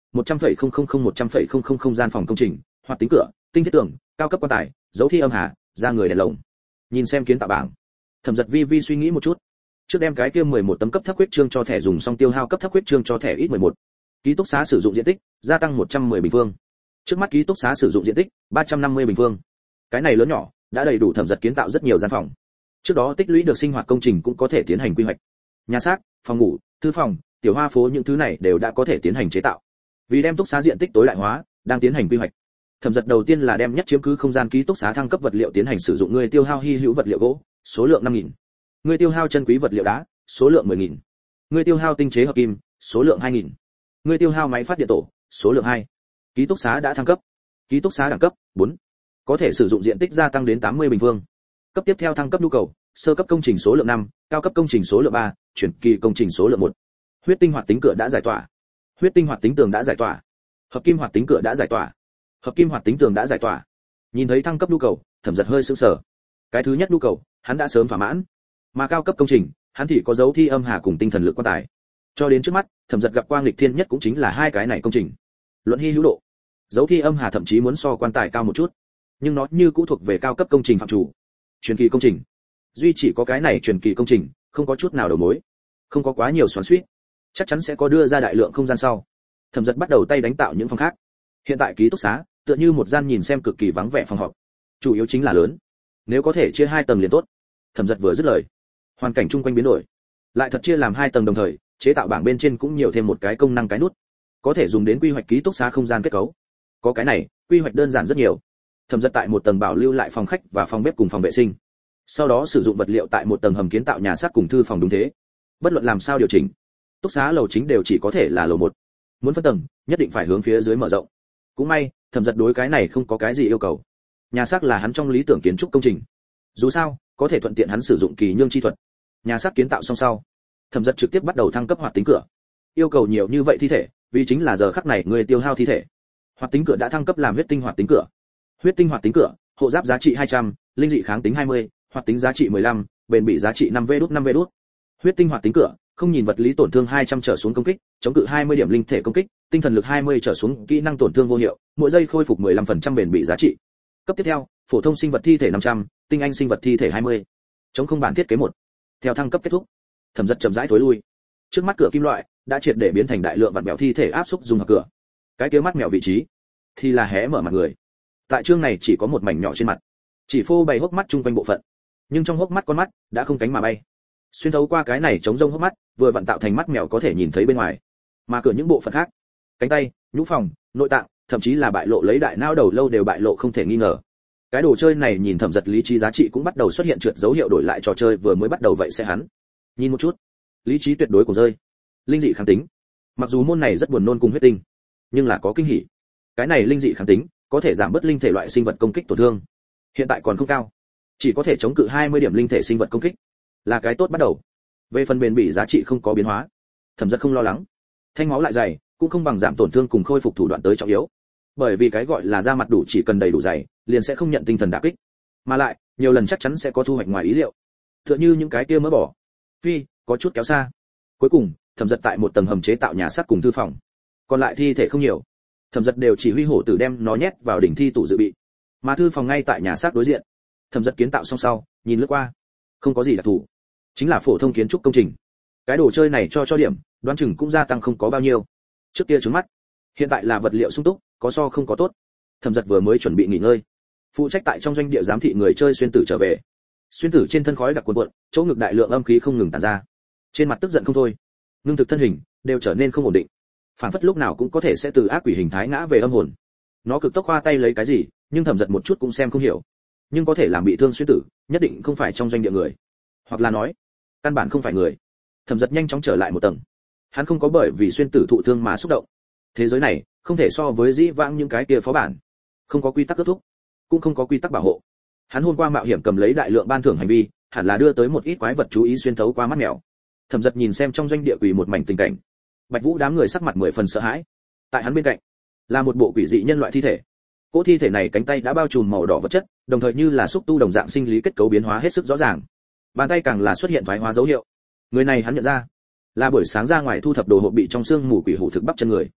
một trăm phẩy không không không một trăm phẩy không không không gian phòng công trình, hoạt tính cửa, tinh thiết tường, cao cấp quan tài, dấu thi âm hà, ra người đèn lồng. Nhìn xem kiến tạo bảng, Thẩm Dật vi vi suy nghĩ một chút. Trước đem cái kia mười một tấm cấp thấp huyết chương cho thẻ dùng xong tiêu hao cấp thấp huyết chương cho thẻ ít mười một. Ký túc xá sử dụng diện tích gia tăng một trăm mười bình phương. Trước mắt ký túc xá sử dụng diện tích ba trăm năm mươi bình phương. Cái này lớn nhỏ đã đầy đủ Thẩm Dật kiến tạo rất nhiều gian phòng. Trước đó tích lũy được sinh hoạt công trình cũng có thể tiến hành quy hoạch. Nhà xác, phòng ngủ, thư phòng, tiểu hoa phố những thứ này đều đã có thể tiến hành chế tạo. Vì đem túc xá diện tích tối đại hóa, đang tiến hành quy hoạch. Thẩm Dật đầu tiên là đem nhất chiếm cứ không gian ký túc xá thăng cấp vật liệu tiến hành sử dụng người tiêu hao hy hữu vật liệu gỗ, số lượng năm nghìn. Người tiêu hao chân quý vật liệu đá, số lượng mười nghìn. Người tiêu hao tinh chế hợp kim, số lượng hai nghìn. Người tiêu hao máy phát điện tổ, số lượng hai. Ký túc xá đã thăng cấp. Ký túc xá đẳng cấp bốn. Có thể sử dụng diện tích gia tăng đến tám mươi bình phương. Cấp tiếp theo thăng cấp nhu cầu, sơ cấp công trình số lượng năm, cao cấp công trình số lượng ba, chuyển kỳ công trình số lượng một. Huyết tinh hoạt tính cửa đã giải tỏa. Huyết tinh hoạt tính tường đã giải tỏa. Hợp kim hoạt tính cửa đã giải tỏa. Hợp kim hoạt tính tường đã giải tỏa. Nhìn thấy thăng cấp nhu cầu, Thẩm Dật hơi sững sờ. Cái thứ nhất nhu cầu, hắn đã sớm thỏa mãn. Mà cao cấp công trình, hắn thì có dấu thi âm hà cùng tinh thần lực quan tài. Cho đến trước mắt, Thẩm Dật gặp quang lịch thiên nhất cũng chính là hai cái này công trình. Luận hy hữu độ, dấu thi âm hà thậm chí muốn so quan tài cao một chút, nhưng nó như cũ thuộc về cao cấp công trình phạm chủ. Truyền kỳ công trình, duy chỉ có cái này truyền kỳ công trình, không có chút nào đầu mối, không có quá nhiều xoắn xuýt, chắc chắn sẽ có đưa ra đại lượng không gian sau. Thẩm Dật bắt đầu tay đánh tạo những phòng khác. Hiện tại ký túc xá tựa như một gian nhìn xem cực kỳ vắng vẻ phòng họp, chủ yếu chính là lớn, nếu có thể chia hai tầng liền tốt. Thẩm Dật vừa dứt lời, hoàn cảnh chung quanh biến đổi, lại thật chia làm hai tầng đồng thời, chế tạo bảng bên trên cũng nhiều thêm một cái công năng cái nút, có thể dùng đến quy hoạch ký túc xá không gian kết cấu. Có cái này, quy hoạch đơn giản rất nhiều. Thẩm Dật tại một tầng bảo lưu lại phòng khách và phòng bếp cùng phòng vệ sinh, sau đó sử dụng vật liệu tại một tầng hầm kiến tạo nhà xác cùng thư phòng. Đúng thế, bất luận làm sao điều chỉnh, túc xá lầu chính đều chỉ có thể là lầu một, muốn phân tầng nhất định phải hướng phía dưới mở rộng. Cũng may Thẩm Dật đối cái này không có cái gì yêu cầu, nhà xác là hắn trong lý tưởng kiến trúc công trình, dù sao có thể thuận tiện hắn sử dụng kỳ nhương chi thuật. Nhà xác kiến tạo xong sau, Thẩm Dật trực tiếp bắt đầu thăng cấp hoạt tính cửa. Yêu cầu nhiều như vậy thi thể, vì chính là giờ khắc này người tiêu hao thi thể. Hoạt tính cửa đã thăng cấp làm huyết tinh hoạt tính cửa. Huyết tinh hoạt tính cửa, hộ giáp giá trị hai trăm, linh dị kháng tính hai mươi, hoạt tính giá trị mười lăm, bền bỉ giá trị năm vê đút năm vê đút. Huyết tinh hoạt tính cửa, không nhìn vật lý tổn thương hai trăm trở xuống công kích, chống cự hai mươi điểm linh thể công kích, tinh thần lực hai mươi trở xuống kỹ năng tổn thương vô hiệu, mỗi giây khôi phục mười lăm phần trăm bền bỉ giá trị. Cấp tiếp theo, phổ thông sinh vật thi thể năm trăm, tinh anh sinh vật thi thể hai mươi. Chống không bản thiết kế một. Theo thăng cấp kết thúc, Thẩm Dật chậm rãi thối lui. Trước mắt cửa kim loại đã triệt để biến thành đại lượng vặn vẹo thi thể áp xúc dùng hợp cửa. Cái kia mắt mèo vị trí thì là hé mở mặt người. Tại chương này chỉ có một mảnh nhỏ trên mặt, chỉ phô bày hốc mắt chung quanh bộ phận, nhưng trong hốc mắt con mắt đã không cánh mà bay. Xuyên thấu qua cái này chống rông hốc mắt, vừa vặn tạo thành mắt mèo có thể nhìn thấy bên ngoài. Mà cửa những bộ phận khác, cánh tay, nhũ phòng, nội tạng, thậm chí là bại lộ lấy đại não đầu lâu đều bại lộ không thể nghi ngờ. Cái đồ chơi này nhìn Thẩm Dật lý trí giá trị cũng bắt đầu xuất hiện trượt dấu hiệu, đổi lại trò chơi vừa mới bắt đầu vậy sẽ hắn. Nhìn một chút, lý trí tuyệt đối của rơi. Linh dị kháng tính. Mặc dù môn này rất buồn nôn cùng huyết tinh, nhưng là có kinh hỉ. Cái này linh dị kháng tính có thể giảm bớt linh thể loại sinh vật công kích tổn thương. Hiện tại còn không cao, chỉ có thể chống cự hai mươi điểm linh thể sinh vật công kích, là cái tốt bắt đầu. Về phần bền bỉ giá trị không có biến hóa, Thẩm Dật không lo lắng. Thanh máu lại dày, cũng không bằng giảm tổn thương cùng khôi phục thủ đoạn tới trọng yếu. Bởi vì cái gọi là da mặt đủ, chỉ cần đầy đủ dày, liền sẽ không nhận tinh thần đả kích, mà lại nhiều lần chắc chắn sẽ có thu hoạch ngoài ý liệu. Tựa như những cái kia mỡ bỏ, phi có chút kéo xa. Cuối cùng, Thẩm Dật tại một tầng hầm chế tạo nhà xác cùng thư phòng. Còn lại thi thể không nhiều, Thẩm Dật đều chỉ huy hổ tử đem nó nhét vào đỉnh thi tủ dự bị. Mà thư phòng ngay tại nhà xác đối diện. Thẩm Dật kiến tạo xong sau, nhìn lướt qua, không có gì đặc thù, chính là phổ thông kiến trúc công trình. Cái đồ chơi này cho cho điểm, đoán chừng cũng gia tăng không có bao nhiêu. Trước kia trứng mắt, hiện tại là vật liệu sung túc, có so không có tốt. Thẩm Dật vừa mới chuẩn bị nghỉ ngơi, phụ trách tại trong doanh địa giám thị người chơi xuyên tử trở về. Xuyên tử trên thân khói đặc cuồn cuộn, chỗ ngực đại lượng âm khí không ngừng tản ra, trên mặt tức giận không thôi, ngưng thực thân hình đều trở nên không ổn định, phản phất lúc nào cũng có thể sẽ từ ác quỷ hình thái ngã về âm hồn. Nó cực tốc khoa tay lấy cái gì, nhưng Thẩm Dật một chút cũng xem không hiểu. Nhưng có thể làm bị thương xuyên tử, nhất định không phải trong doanh địa người, hoặc là nói, căn bản không phải người. Thẩm Dật nhanh chóng trở lại một tầng. Hắn không có bởi vì xuyên tử thụ thương mà xúc động. Thế giới này không thể so với dĩ vãng những cái kia phó bản, không có quy tắc kết thúc, cũng không có quy tắc bảo hộ. Hắn hôm qua mạo hiểm cầm lấy đại lượng ban thưởng hành vi, hẳn là đưa tới một ít quái vật chú ý xuyên thấu qua mắt mèo. Thẩm Dật nhìn xem trong doanh địa quỷ một mảnh tình cảnh, Bạch Vũ đám người sắc mặt mười phần sợ hãi. Tại hắn bên cạnh là một bộ quỷ dị nhân loại thi thể. Cỗ thi thể này cánh tay đã bao trùm màu đỏ vật chất, đồng thời như là xúc tu đồng dạng sinh lý kết cấu biến hóa hết sức rõ ràng. Bàn tay càng là xuất hiện thoái hóa dấu hiệu. Người này hắn nhận ra, là buổi sáng ra ngoài thu thập đồ hộp bị trong xương mù quỷ hủ thực bắp chân người.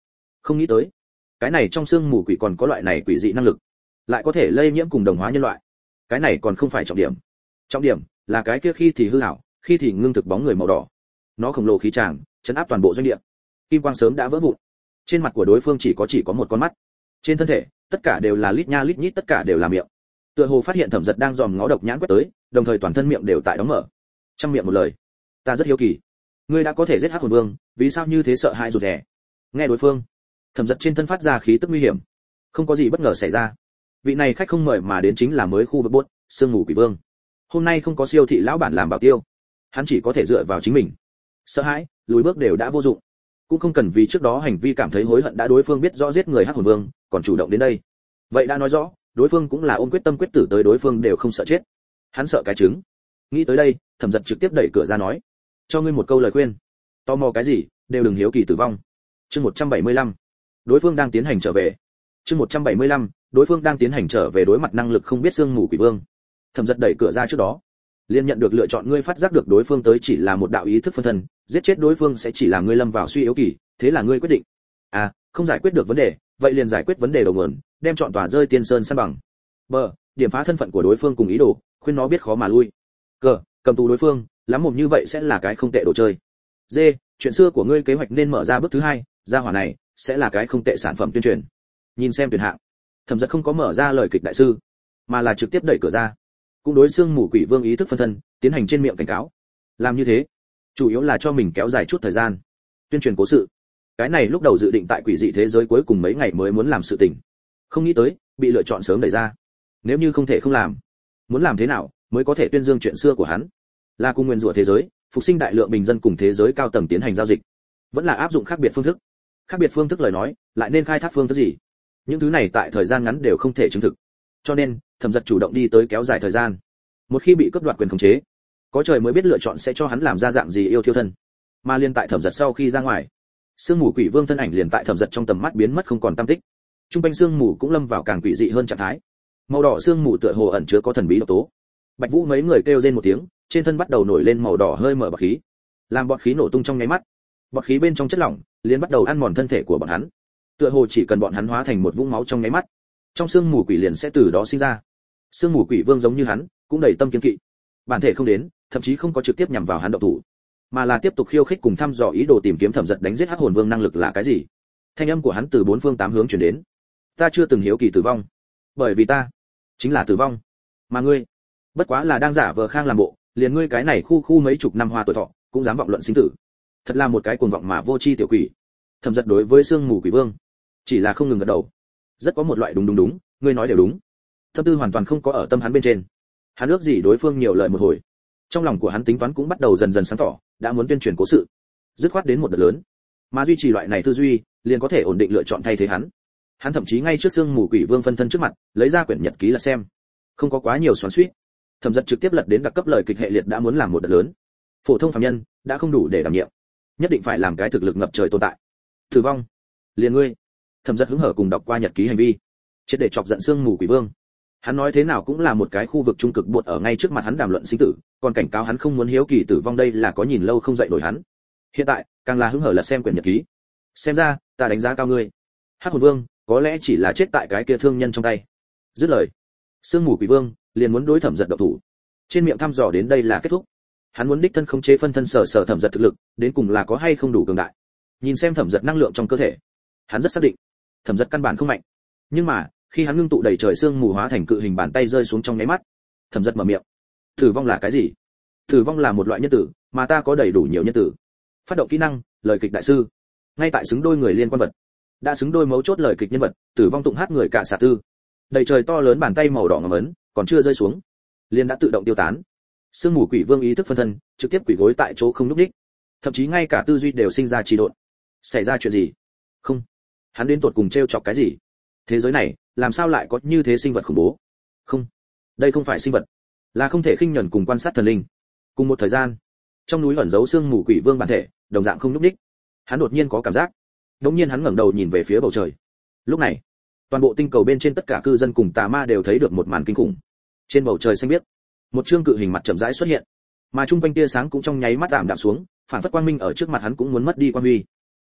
Không nghĩ tới, cái này trong xương mù quỷ còn có loại này quỷ dị năng lực, lại có thể lây nhiễm cùng đồng hóa nhân loại. Cái này còn không phải trọng điểm. Trọng điểm là cái kia khi thì hư ảo, khi thì ngưng thực bóng người màu đỏ. Nó khổng lồ khí tràng, chấn áp toàn bộ doanh địa. Kim quang sớm đã vỡ vụn. Trên mặt của đối phương chỉ có chỉ có một con mắt. Trên thân thể, tất cả đều là lít nha lít nhít, tất cả đều là miệng. Tựa hồ phát hiện Thẩm Dật đang dòm ngó độc nhãn quét tới, đồng thời toàn thân miệng đều tại đóng mở. Trăm miệng một lời, ta rất hiếu kỳ, ngươi đã có thể giết Hắc Hồn Vương, vì sao như thế sợ hãi rụt rè? Nghe đối phương, Thẩm Dật trên thân phát ra khí tức nguy hiểm. Không có gì bất ngờ xảy ra. Vị này khách không mời mà đến chính là mới khu vực bốt, Sương Mù Quỷ Vương. Hôm nay không có siêu thị lão bản làm bảo tiêu, hắn chỉ có thể dựa vào chính mình. Sợ hãi, lùi bước đều đã vô dụng, cũng không cần vì trước đó hành vi cảm thấy hối hận, đã đối phương biết rõ giết người Hắc Hồn Vương, còn chủ động đến đây. Vậy đã nói rõ, đối phương cũng là ôm quyết tâm quyết tử tới, đối phương đều không sợ chết. Hắn sợ cái trứng. Nghĩ tới đây, Thẩm Dật trực tiếp đẩy cửa ra nói, cho ngươi một câu lời khuyên, tò mò cái gì, đều đừng hiếu kỳ tử vong. Chương một trăm bảy mươi lăm, đối phương đang tiến hành trở về. Chương một trăm bảy mươi lăm, đối phương đang tiến hành trở về, đối mặt năng lực không biết Sương Mù Quỷ Vương. Thẩm Dật đẩy cửa ra trước đó, liền nhận được lựa chọn, ngươi phát giác được đối phương tới chỉ là một đạo ý thức phân thân, giết chết đối phương sẽ chỉ làm ngươi lâm vào suy yếu kỳ, thế là ngươi quyết định, à, không giải quyết được vấn đề, vậy liền giải quyết vấn đề đầu nguồn, đem chọn tòa rơi tiên sơn san bằng. B, điểm phá thân phận của đối phương cùng ý đồ, khuyên nó biết khó mà lui. C, cầm tù đối phương, lắm mồm như vậy sẽ là cái không tệ đồ chơi. D, chuyện xưa của ngươi kế hoạch nên mở ra bước thứ hai, gia hỏa này sẽ là cái không tệ sản phẩm tuyên truyền. Nhìn xem tuyển hạng, Thẩm Dật không có mở ra lời kịch đại sư, mà là trực tiếp đẩy cửa ra, cũng đối Sương Mù Quỷ Vương ý thức phân thân tiến hành trên miệng cảnh cáo. Làm như thế, chủ yếu là cho mình kéo dài chút thời gian, tuyên truyền cố sự. Cái này lúc đầu dự định tại quỷ dị thế giới cuối cùng mấy ngày mới muốn làm sự tình, không nghĩ tới bị lựa chọn sớm đẩy ra. Nếu như không thể không làm, muốn làm thế nào mới có thể tuyên dương chuyện xưa của hắn? Là cùng nguyên rủa thế giới, phục sinh đại lượng bình dân cùng thế giới cao tầng tiến hành giao dịch, vẫn là áp dụng khác biệt phương thức? Khác biệt phương thức lời nói, lại nên khai thác phương thức gì? Những thứ này tại thời gian ngắn đều không thể chứng thực. Cho nên, Thẩm Dật chủ động đi tới kéo dài thời gian. Một khi bị cướp đoạt quyền khống chế, có trời mới biết lựa chọn sẽ cho hắn làm ra dạng gì yêu thiêu thân. Mà liên tại Thẩm Dật sau khi ra ngoài, Sương Mù Quỷ Vương thân ảnh liền tại Thẩm Dật trong tầm mắt biến mất không còn tăm tích. Trung quanh sương mù cũng lâm vào càng quỷ dị hơn trạng thái. Màu đỏ sương mù tựa hồ ẩn chứa có thần bí độc tố. Bạch Vũ mấy người kêu rên một tiếng, trên thân bắt đầu nổi lên màu đỏ hơi mở bọt khí, làm bọt khí nổ tung trong nháy mắt. Bọt khí bên trong chất lỏng liền bắt đầu ăn mòn thân thể của bọn hắn. Tựa hồ chỉ cần bọn hắn hóa thành một vũng máu trong nháy mắt, trong sương mù quỷ liền sẽ từ đó sinh ra. Sương Mù Quỷ Vương giống như hắn, cũng đầy tâm kiên kỵ. Bản thể không đến, thậm chí không có trực tiếp nhằm vào hắn động thủ, mà là tiếp tục khiêu khích cùng thăm dò ý đồ tìm kiếm Thẩm Dật đánh giết Hắc Hồn Vương năng lực là cái gì. Thanh âm của hắn từ bốn phương tám hướng truyền đến. Ta chưa từng hiếu kỳ tử vong, bởi vì ta chính là tử vong, mà ngươi bất quá là đang giả vờ khang làm bộ, liền ngươi cái này khu khu mấy chục năm hoa tuổi thọ cũng dám vọng luận sinh tử, thật là một cái cuồng vọng mà vô tri tiểu quỷ. Thẩm Dật đối với Sương Mù Quỷ Vương chỉ là không ngừng gật đầu, rất có một loại đúng đúng đúng, ngươi nói đều đúng. Tâm tư hoàn toàn không có ở tâm hắn bên trên. Hắn ước gì đối phương nhiều lời một hồi. Trong lòng của hắn tính toán cũng bắt đầu dần dần sáng tỏ, đã muốn tuyên truyền cố sự, dứt khoát đến một đợt lớn, mà duy trì loại này tư duy, liền có thể ổn định lựa chọn thay thế hắn. Hắn thậm chí ngay trước Sương Mù Quỷ Vương phân thân trước mặt, lấy ra quyển nhật ký là xem. Không có quá nhiều xoắn xuýt, Thẩm Dật trực tiếp lật đến đặc cấp lời kịch hệ liệt, đã muốn làm một đợt lớn. Phổ thông phàm nhân đã không đủ để đảm nhiệm, nhất định phải làm cái thực lực ngập trời tồn tại. Tử vong, liền ngươi. Thẩm Dật hứng hở cùng đọc qua nhật ký hành vi, triệt để chọc giận Sương Mù Quỷ Vương. Hắn nói thế nào cũng là một cái khu vực trung cực buột ở ngay trước mặt hắn đàm luận sinh tử, còn cảnh cáo hắn không muốn hiếu kỳ tử vong, đây là có nhìn lâu không dậy nổi hắn. Hiện tại, càng là hứng hở lật xem quyển nhật ký. Xem ra, ta đánh giá cao ngươi. Hắc Hồn Vương, có lẽ chỉ là chết tại cái kia thương nhân trong tay. Dứt lời, Sương Mù Quỷ Vương liền muốn đối Thẩm Dật động thủ. Trên miệng thăm dò đến đây là kết thúc. Hắn muốn đích thân khống chế phân thân sở sở Thẩm Dật thực lực, đến cùng là có hay không đủ cường đại. Nhìn xem Thẩm Dật năng lượng trong cơ thể, hắn rất xác định, Thẩm Dật căn bản không mạnh. Nhưng mà, khi hắn ngưng tụ đầy trời sương mù hóa thành cự hình bàn tay rơi xuống trong nháy mắt, Thẩm Dật mở miệng. Tử vong là cái gì? Tử vong là một loại nhân tử, mà ta có đầy đủ nhiều nhân tử. Phát động kỹ năng, lời kịch đại sư. Ngay tại xứng đôi người liên quan vật, đã xứng đôi mấu chốt lời kịch nhân vật, tử vong tụng hát người cả xả tư. Đầy trời to lớn bàn tay màu đỏ ngầm ấn, còn chưa rơi xuống, liền đã tự động tiêu tán. Sương Mù Quỷ Vương ý thức phân thân, trực tiếp quỷ gối tại chỗ không nhúc nhích, thậm chí ngay cả tư duy đều sinh ra trì độn. Xảy ra chuyện gì? Không, hắn đến tột cùng trêu chọc cái gì? Thế giới này, làm sao lại có như thế sinh vật khủng bố? Không, đây không phải sinh vật, là không thể khinh nhẫn cùng quan sát thần linh. Cùng một thời gian, trong núi ẩn giấu Sương Mù Quỷ Vương bản thể, đồng dạng không nhúc nhích. Hắn đột nhiên có cảm giác. Đột nhiên hắn ngẩng đầu nhìn về phía bầu trời. Lúc này, toàn bộ tinh cầu bên trên tất cả cư dân cùng tà ma đều thấy được một màn kinh khủng. Trên bầu trời xanh biếc, một chương cự hình mặt chậm rãi xuất hiện, mà trung quanh tia sáng cũng trong nháy mắt ảm đạm xuống, phản phất quang minh ở trước mặt hắn cũng muốn mất đi quang huy.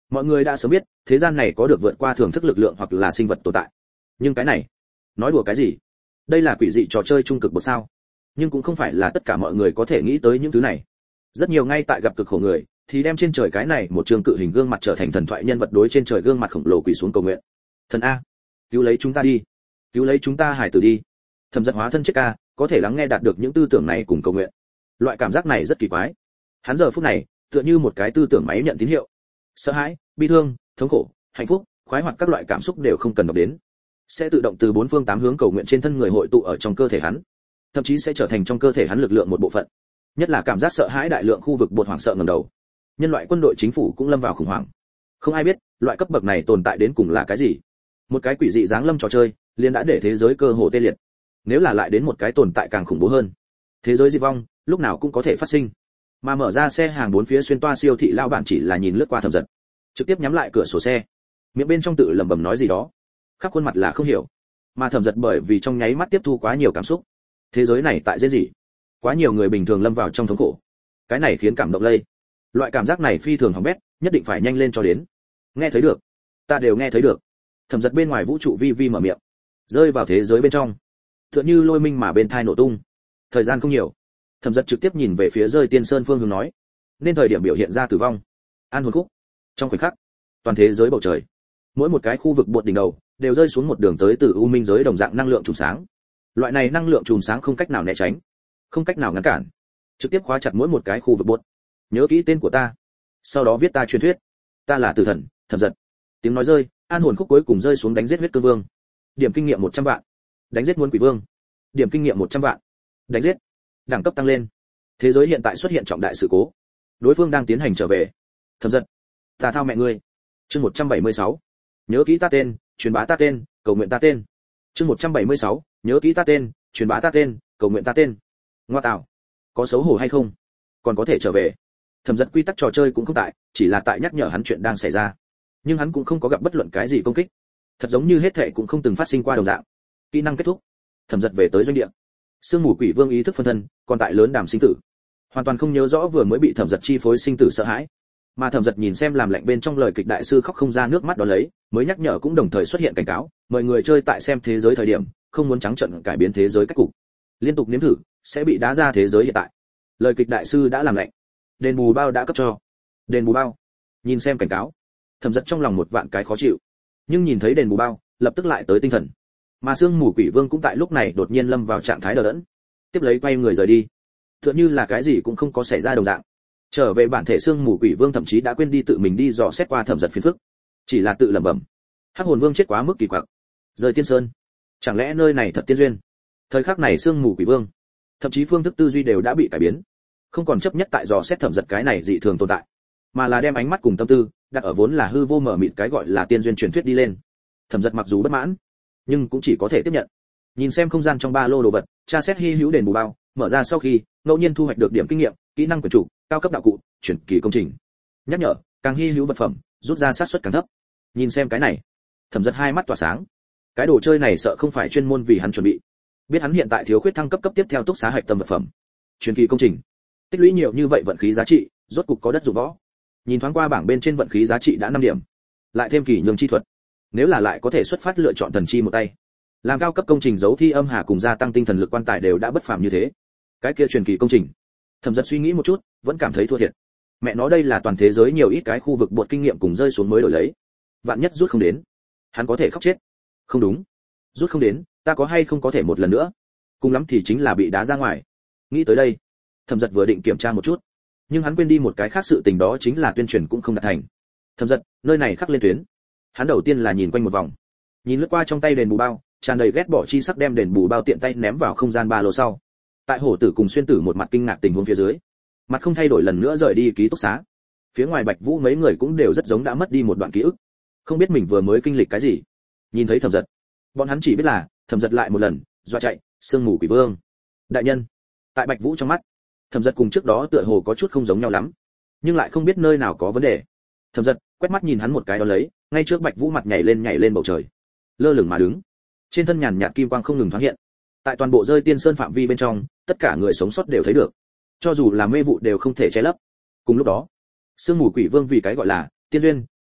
Mọi người đã sớm biết thế gian này có được vượt qua thưởng thức lực lượng hoặc là sinh vật tồn tại, nhưng cái này nói đùa cái gì? Đây là quỷ dị trò chơi trung cực bậc sao? Nhưng cũng không phải là tất cả mọi người có thể nghĩ tới những thứ này. Rất nhiều ngay tại gặp cực khổ người thì đem trên trời cái này một trường cự hình gương mặt trở thành thần thoại nhân vật, đối trên trời gương mặt khổng lồ quỳ xuống cầu nguyện. Thần a, cứu lấy chúng ta đi, cứu lấy chúng ta hải tử đi. Thẩm Giật hóa thân chết ca, có thể lắng nghe đạt được những tư tưởng này cùng cầu nguyện. Loại cảm giác này rất kỳ quái. Hắn giờ phút này tựa như một cái tư tưởng máy nhận tín hiệu. Sợ hãi, bi thương, thống khổ, hạnh phúc, khoái hoạt các loại cảm xúc đều không cần đọc đến, sẽ tự động từ bốn phương tám hướng cầu nguyện trên thân người hội tụ ở trong cơ thể hắn, thậm chí sẽ trở thành trong cơ thể hắn lực lượng một bộ phận. Nhất là cảm giác sợ hãi, đại lượng khu vực bột hoảng sợ ngẩng đầu. Nhân loại quân đội chính phủ cũng lâm vào khủng hoảng. Không ai biết loại cấp bậc này tồn tại đến cùng là cái gì. Một cái quỷ dị giáng lâm trò chơi liền đã để thế giới cơ hồ tê liệt. Nếu là lại đến một cái tồn tại càng khủng bố hơn, thế giới diệt vong lúc nào cũng có thể phát sinh. Mà mở ra xe hàng bốn phía xuyên toa siêu thị lao bản chỉ là nhìn lướt qua Thẩm Giật, trực tiếp nhắm lại cửa sổ xe, miệng bên trong tự lẩm bẩm nói gì đó, khắp khuôn mặt là không hiểu. Mà Thẩm Giật bởi vì trong nháy mắt tiếp thu quá nhiều cảm xúc, thế giới này tại diễn gì? Quá nhiều người bình thường lâm vào trong thống khổ, cái này khiến cảm động lây. Loại cảm giác này phi thường hỏng bét, nhất định phải nhanh lên cho đến. Nghe thấy được, ta đều nghe thấy được. Thẩm Giật bên ngoài vũ trụ vi vi mở miệng, rơi vào thế giới bên trong, tựa như lôi minh mà bên thai nổ tung. Thời gian không nhiều, Thẩm Giật trực tiếp nhìn về phía rơi tiên sơn phương hướng nói, nên thời điểm biểu hiện ra tử vong. An hồn khúc. Trong khoảnh khắc, toàn thế giới bầu trời, mỗi một cái khu vực bột đỉnh đầu đều rơi xuống một đường tới từ u minh giới đồng dạng năng lượng chùm sáng. Loại này năng lượng chùm sáng không cách nào né tránh, không cách nào ngăn cản, trực tiếp khóa chặt mỗi một cái khu vực bột. Nhớ kỹ tên của ta, sau đó viết ta truyền thuyết, ta là tử thần Thẩm Giật. Tiếng nói rơi, an hồn khúc cuối cùng rơi xuống đánh giết huyết cương vương. Điểm kinh nghiệm một trăm vạn. Đánh giết muôn quỷ vương. Điểm kinh nghiệm một trăm vạn. Đánh giết. Đẳng cấp tăng lên. Thế giới hiện tại xuất hiện trọng đại sự cố, đối phương đang tiến hành trở về. Thẩm Giật, ta thao mẹ ngươi. Chương một trăm bảy mươi sáu. Nhớ kỹ ta tên, truyền bá ta tên, cầu nguyện ta tên. Chương một trăm bảy mươi sáu. Nhớ kỹ ta tên, truyền bá ta tên, cầu nguyện ta tên. Ngoa tạo, có xấu hổ hay không? Còn có thể trở về. Thẩm Giật quy tắc trò chơi cũng không tại, chỉ là tại nhắc nhở hắn chuyện đang xảy ra. Nhưng hắn cũng không có gặp bất luận cái gì công kích, thật giống như hết thảy cũng không từng phát sinh qua đồng dạng. Kỹ năng kết thúc, Thẩm Giật về tới doanh địa. Sương mù quỷ vương ý thức phân thân, còn tại lớn đàm sinh tử, hoàn toàn không nhớ rõ vừa mới bị Thẩm Giật chi phối sinh tử sợ hãi. Mà Thẩm Giật nhìn xem làm lạnh bên trong lời kịch đại sư khóc không ra nước mắt đó lấy, mới nhắc nhở cũng đồng thời xuất hiện cảnh cáo, mời người chơi tại xem thế giới thời điểm, không muốn trắng trợn cải biến thế giới cách cục, liên tục nếm thử sẽ bị đá ra thế giới hiện tại. Lời kịch đại sư đã làm lạnh, đền bù bao đã cấp cho. Đền bù bao. Nhìn xem cảnh cáo, Thẩm Giật trong lòng một vạn cái khó chịu, nhưng nhìn thấy đền bù bao, lập tức lại tới tinh thần. Mà Sương mù quỷ vương cũng tại lúc này đột nhiên lâm vào trạng thái đờ đẫn, tiếp lấy quay người rời đi, tựa như là cái gì cũng không có xảy ra đồng dạng. Trở về bản thể Sương mù quỷ vương thậm chí đã quên đi tự mình đi dò xét qua Thẩm Giật phiền phức, chỉ là tự lẩm bẩm, hắc hồn vương chết quá mức kỳ quặc, rời tiên sơn, chẳng lẽ nơi này thật tiên duyên? Thời khắc này Sương mù quỷ vương, thậm chí phương thức tư duy đều đã bị cải biến, không còn chấp nhất tại dò xét Thẩm Giật cái này dị thường tồn tại, mà là đem ánh mắt cùng tâm tư đặt ở vốn là hư vô mở mịt cái gọi là tiên duyên truyền thuyết đi lên. Thẩm Giật mặc dù bất mãn, nhưng cũng chỉ có thể tiếp nhận. Nhìn xem không gian trong ba lô đồ vật, tra xét hy hữu đền bù bao, mở ra sau khi ngẫu nhiên thu hoạch được điểm kinh nghiệm, kỹ năng quyền chủ, cao cấp đạo cụ, chuyển kỳ công trình. Nhắc nhở, càng hy hữu vật phẩm, rút ra xác suất càng thấp. Nhìn xem cái này, Thẩm Giật hai mắt tỏa sáng. Cái đồ chơi này sợ không phải chuyên môn vì hắn chuẩn bị. Biết hắn hiện tại thiếu khuyết thăng cấp cấp tiếp theo túc xá hạch tâm vật phẩm. Chuyển kỳ công trình. Tích lũy nhiều như vậy vận khí giá trị, rốt cục có đất dụng võ. Nhìn thoáng qua bảng bên trên vận khí giá trị đã năm điểm. Lại thêm kỳ nhường chi thuật. Nếu là lại có thể xuất phát lựa chọn thần chi một tay, làm cao cấp công trình giấu thi âm hà cùng gia tăng tinh thần lực quan tài đều đã bất phàm như thế, cái kia truyền kỳ công trình, Thẩm Giật suy nghĩ một chút, vẫn cảm thấy thua thiệt. Mẹ nó đây là toàn thế giới nhiều ít cái khu vực bột kinh nghiệm cùng rơi xuống mới đổi lấy, vạn nhất rút không đến, hắn có thể khóc chết. Không đúng, rút không đến, ta có hay không có thể một lần nữa, cùng lắm thì chính là bị đá ra ngoài. Nghĩ tới đây, Thẩm Giật vừa định kiểm tra một chút, nhưng hắn quên đi một cái khác sự tình, đó chính là tuyên truyền cũng không đạt thành. Thẩm Giật, nơi này khắc lên tuyến. Hắn đầu tiên là nhìn quanh một vòng, nhìn lướt qua trong tay đền bù bao, tràn đầy ghét bỏ chi sắc đem đền bù bao tiện tay ném vào không gian ba lô sau. Tại hổ tử cùng xuyên tử một mặt kinh ngạc tình huống phía dưới, mặt không thay đổi lần nữa rời đi ký túc xá. Phía ngoài Bạch Vũ mấy người cũng đều rất giống đã mất đi một đoạn ký ức, không biết mình vừa mới kinh lịch cái gì. Nhìn thấy Thẩm Giật, bọn hắn chỉ biết là Thẩm Giật lại một lần dọa chạy Sương mù quỷ vương. Đại nhân, tại Bạch Vũ trong mắt, Thẩm Giật cùng trước đó tựa hồ có chút không giống nhau lắm, nhưng lại không biết nơi nào có vấn đề. Thẩm Giật quét mắt nhìn hắn một cái đó lấy, ngay trước Bạch Vũ mặt nhảy lên nhảy lên bầu trời, lơ lửng mà đứng, trên thân nhàn nhạt kim quang không ngừng thoáng hiện. Tại toàn bộ rơi tiên sơn phạm vi bên trong, tất cả người sống sót đều thấy được, cho dù là mê vụ đều không thể che lấp. Cùng lúc đó, Sương mù quỷ vương vì cái gọi là tiên duyên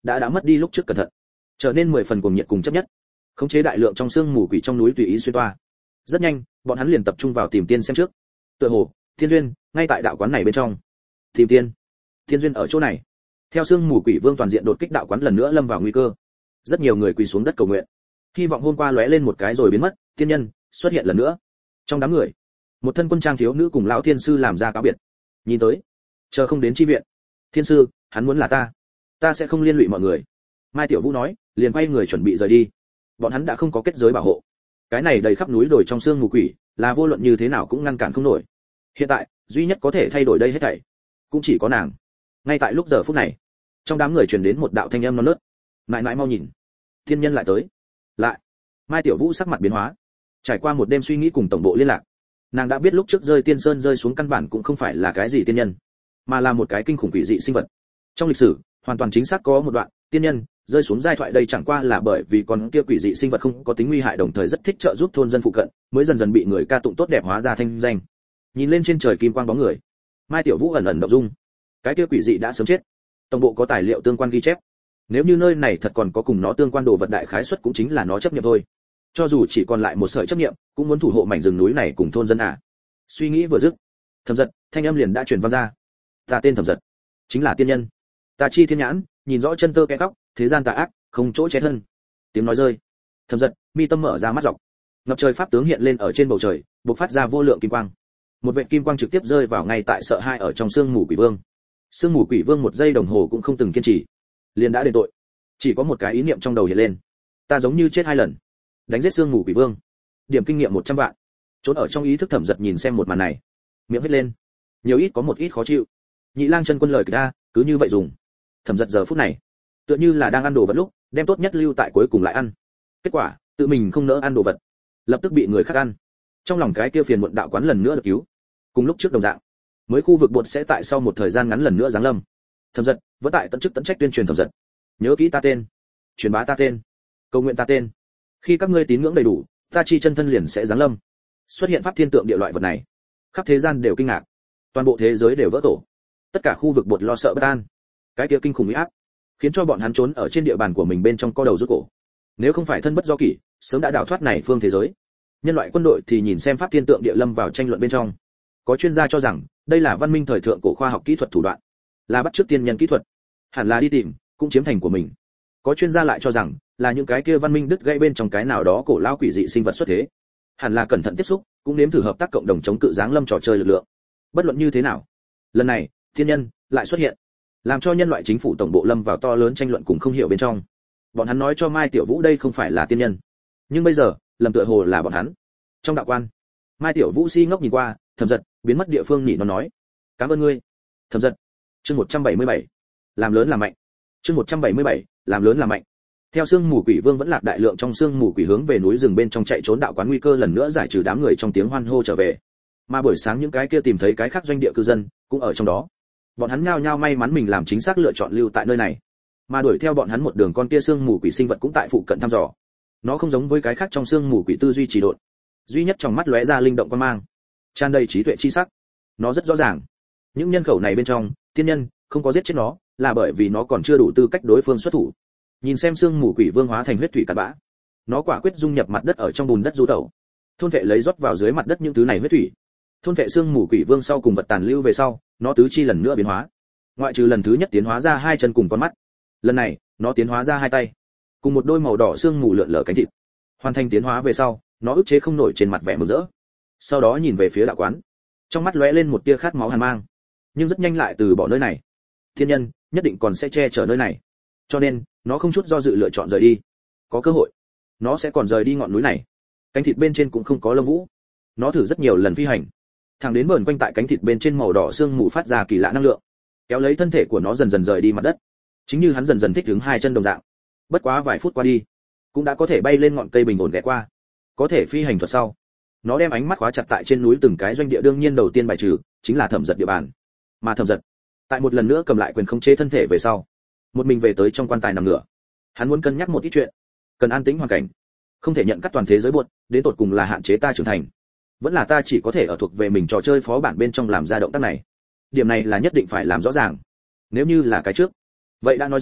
đã đã mất đi lúc trước cẩn thận, trở nên mười phần cuồng nhiệt cùng chấp nhất, khống chế đại lượng trong xương mù quỷ trong núi tùy ý xuyên toa. Rất nhanh, bọn hắn liền tập trung vào tìm tiên xem trước. Tựa hồ, tiên duyên ngay tại đạo quán này bên trong. Tìm tiên, tiên duyên ở chỗ này. Theo xương mù quỷ vương toàn diện đột kích đạo quán lần nữa lâm vào nguy cơ. Rất nhiều người quỳ xuống đất cầu nguyện, hy vọng hôm qua lóe lên một cái rồi biến mất, tiên nhân xuất hiện lần nữa. Trong đám người, một thân quân trang thiếu nữ cùng lão thiên sư làm ra cáo biệt. Nhìn tới, chờ không đến chi viện. Thiên sư, hắn muốn là ta, ta sẽ không liên lụy mọi người. Mai Tiểu Vũ nói, liền quay người chuẩn bị rời đi. Bọn hắn đã không có kết giới bảo hộ. Cái này đầy khắp núi đồi trong xương mù quỷ, là vô luận như thế nào cũng ngăn cản không nổi. Hiện tại, duy nhất có thể thay đổi đây hết thảy, cũng chỉ có nàng. Ngay tại lúc giờ phút này, trong đám người truyền đến một đạo thanh âm non nớt. Mãi mãi mau nhìn, thiên nhân lại tới. Lại. Mai Tiểu Vũ sắc mặt biến hóa. Trải qua một đêm suy nghĩ cùng tổng bộ liên lạc, nàng đã biết lúc trước rơi tiên sơn rơi xuống căn bản cũng không phải là cái gì tiên nhân, mà là một cái kinh khủng quỷ dị sinh vật. Trong lịch sử, hoàn toàn chính xác có một đoạn tiên nhân rơi xuống giai thoại, đây chẳng qua là bởi vì con kia quỷ dị sinh vật không có tính nguy hại, đồng thời rất thích trợ giúp thôn dân phụ cận, mới dần dần bị người ca tụng tốt đẹp hóa ra thanh danh. Nhìn lên trên trời kim quang bóng người, Mai Tiểu Vũ ẩn ẩn động dung. Cái kia quỷ dị đã sớm chết. Tổng bộ có tài liệu tương quan ghi chép. Nếu như nơi này thật còn có cùng nó tương quan đồ vật, đại khái suất cũng chính là nó chấp niệm thôi. Cho dù chỉ còn lại một sợi chấp niệm, cũng muốn thủ hộ mảnh rừng núi này cùng thôn dân à. Suy nghĩ vừa dứt, Thẩm Giật thanh âm liền đã truyền vang ra. Ta tên Thẩm Giật, chính là tiên nhân. Ta chi thiên nhãn, nhìn rõ chân tơ kẽ tóc, thế gian tà ác, không chỗ che thân. Tiếng nói rơi, Thẩm Giật mi tâm mở ra mắt dọc. Ngập trời pháp tướng hiện lên ở trên bầu trời, bộc phát ra vô lượng kim quang. Một vệt kim quang trực tiếp rơi vào ngay tại sợ hai ở trong xương mù quỷ vương. Xương mù quỷ vương một giây đồng hồ cũng không từng kiên trì, liền đã đền tội. Chỉ có một cái ý niệm trong đầu hiện lên, ta giống như chết hai lần, đánh giết xương mù quỷ vương, điểm kinh nghiệm một trăm vạn. Trốn ở trong ý thức Thẩm Giật nhìn xem một màn này, miệng hết lên, nhiều ít có một ít khó chịu. Nhị lang chân quân lời kìa, cứ như vậy dùng. Thẩm Giật giờ phút này, tựa như là đang ăn đồ vật lúc, đem tốt nhất lưu tại cuối cùng lại ăn. Kết quả, tự mình không nỡ ăn đồ vật, lập tức bị người khác ăn. Trong lòng cái kia phiền muộn đạo quán lần nữa được cứu. Cùng lúc trước đồng dạng, mới khu vực bột sẽ tại sau một thời gian ngắn lần nữa giáng lâm. Thẩm Giật vẫn tại tận chức tận trách tuyên truyền Thẩm Giật, nhớ kỹ ta tên, truyền bá ta tên, cầu nguyện ta tên. Khi các ngươi tín ngưỡng đầy đủ, ta chi chân thân liền sẽ giáng lâm. Xuất hiện pháp thiên tượng địa loại vật này, khắp thế gian đều kinh ngạc, toàn bộ thế giới đều vỡ tổ. Tất cả khu vực bột lo sợ bất an. Cái kia kinh khủng uy áp, khiến cho bọn hắn trốn ở trên địa bàn của mình bên trong co đầu rút cổ. Nếu không phải thân bất do kỷ, sớm đã đào thoát này phương thế giới. Nhân loại quân đội thì nhìn xem pháp thiên tượng địa lâm vào tranh luận bên trong. Có chuyên gia cho rằng, đây là văn minh thời thượng cổ khoa học kỹ thuật thủ đoạn, là bắt chước tiên nhân kỹ thuật, hẳn là đi tìm, cũng chiếm thành của mình. Có chuyên gia lại cho rằng, là những cái kia văn minh đứt gãy bên trong cái nào đó cổ lao quỷ dị sinh vật xuất thế, hẳn là cẩn thận tiếp xúc, cũng nếm thử hợp tác cộng đồng chống cự giáng lâm trò chơi lực lượng. Bất luận như thế nào, lần này thiên nhân lại xuất hiện, làm cho nhân loại chính phủ tổng bộ lâm vào to lớn tranh luận cùng không hiểu bên trong. Bọn hắn nói cho Mai Tiểu Vũ đây không phải là tiên nhân, nhưng bây giờ lầm tựa hồ là bọn hắn. Trong đạo quan, Mai Tiểu Vũ si ngốc nhìn qua Thẩm Giật biến mất địa phương, nhị nó nói, cảm ơn ngươi Thẩm Giật. Chương một trăm bảy mươi bảy, làm lớn làm mạnh. Chương một trăm bảy mươi bảy, làm lớn làm mạnh. Theo xương mù quỷ vương vẫn lạc đại lượng trong xương mù quỷ hướng về núi rừng bên trong chạy trốn, đạo quán nguy cơ lần nữa giải trừ, đám người trong tiếng hoan hô trở về. Mà buổi sáng những cái kia tìm thấy cái khác doanh địa cư dân cũng ở trong đó. Bọn hắn nhao nhao may mắn mình làm chính xác lựa chọn lưu tại nơi này. Mà đuổi theo bọn hắn một đường con kia xương mù quỷ sinh vật cũng tại phụ cận thăm dò. Nó không giống với cái khác trong xương mù quỷ tư duy trì độn, duy nhất trong mắt lóe ra linh động quan mang, tràn đầy trí tuệ chi sắc. Nó rất rõ ràng, những nhân khẩu này bên trong, tiên nhân không có giết chết nó, là bởi vì nó còn chưa đủ tư cách đối phương xuất thủ. Nhìn xem xương mù quỷ vương hóa thành huyết thủy cát bã, nó quả quyết dung nhập mặt đất, ở trong bùn đất du tẩu, thôn vệ lấy rót vào dưới mặt đất những thứ này huyết thủy. Thôn vệ xương mù quỷ vương sau cùng vật tàn lưu về sau, nó tứ chi lần nữa biến hóa. Ngoại trừ lần thứ nhất tiến hóa ra hai chân cùng con mắt, lần này nó tiến hóa ra hai tay, cùng một đôi màu đỏ xương mù lượn lờ cánh thịt. Hoàn thành tiến hóa về sau, nó ức chế không nổi trên mặt vẻ mừng rỡ. Sau đó nhìn về phía đạo quán, trong mắt lóe lên một tia khát máu hàn mang, nhưng rất nhanh lại từ bỏ nơi này. Thiên nhân nhất định còn sẽ che chở nơi này, cho nên nó không chút do dự lựa chọn rời đi. Có cơ hội, nó sẽ còn rời đi ngọn núi này. Cánh thịt bên trên cũng không có lông vũ. Nó thử rất nhiều lần phi hành, thẳng đến vờn quanh tại cánh thịt bên trên màu đỏ xương mù phát ra kỳ lạ năng lượng, kéo lấy thân thể của nó dần dần rời đi mặt đất. Chính như hắn dần dần thích ứng hai chân đồng dạng. Bất quá vài phút qua đi, cũng đã có thể bay lên ngọn cây bình ổn ghé qua. Có thể phi hành thuật sau, nó đem ánh mắt khóa chặt tại trên núi từng cái doanh địa, đương nhiên đầu tiên bài trừ chính là Thẩm Giật địa bàn. Mà Thẩm Giật tại một lần nữa cầm lại quyền khống chế thân thể về sau, một mình về tới trong quan tài nằm ngửa. Hắn muốn cân nhắc một ít chuyện, cần an tĩnh hoàn cảnh, không thể nhận cắt toàn thế giới buồn, đến tột cùng là hạn chế ta trưởng thành, vẫn là ta chỉ có thể ở thuộc về mình trò chơi phó bản bên trong làm ra động tác này. Điểm này là nhất định phải làm rõ ràng. Nếu như là cái trước, vậy đã nói rõ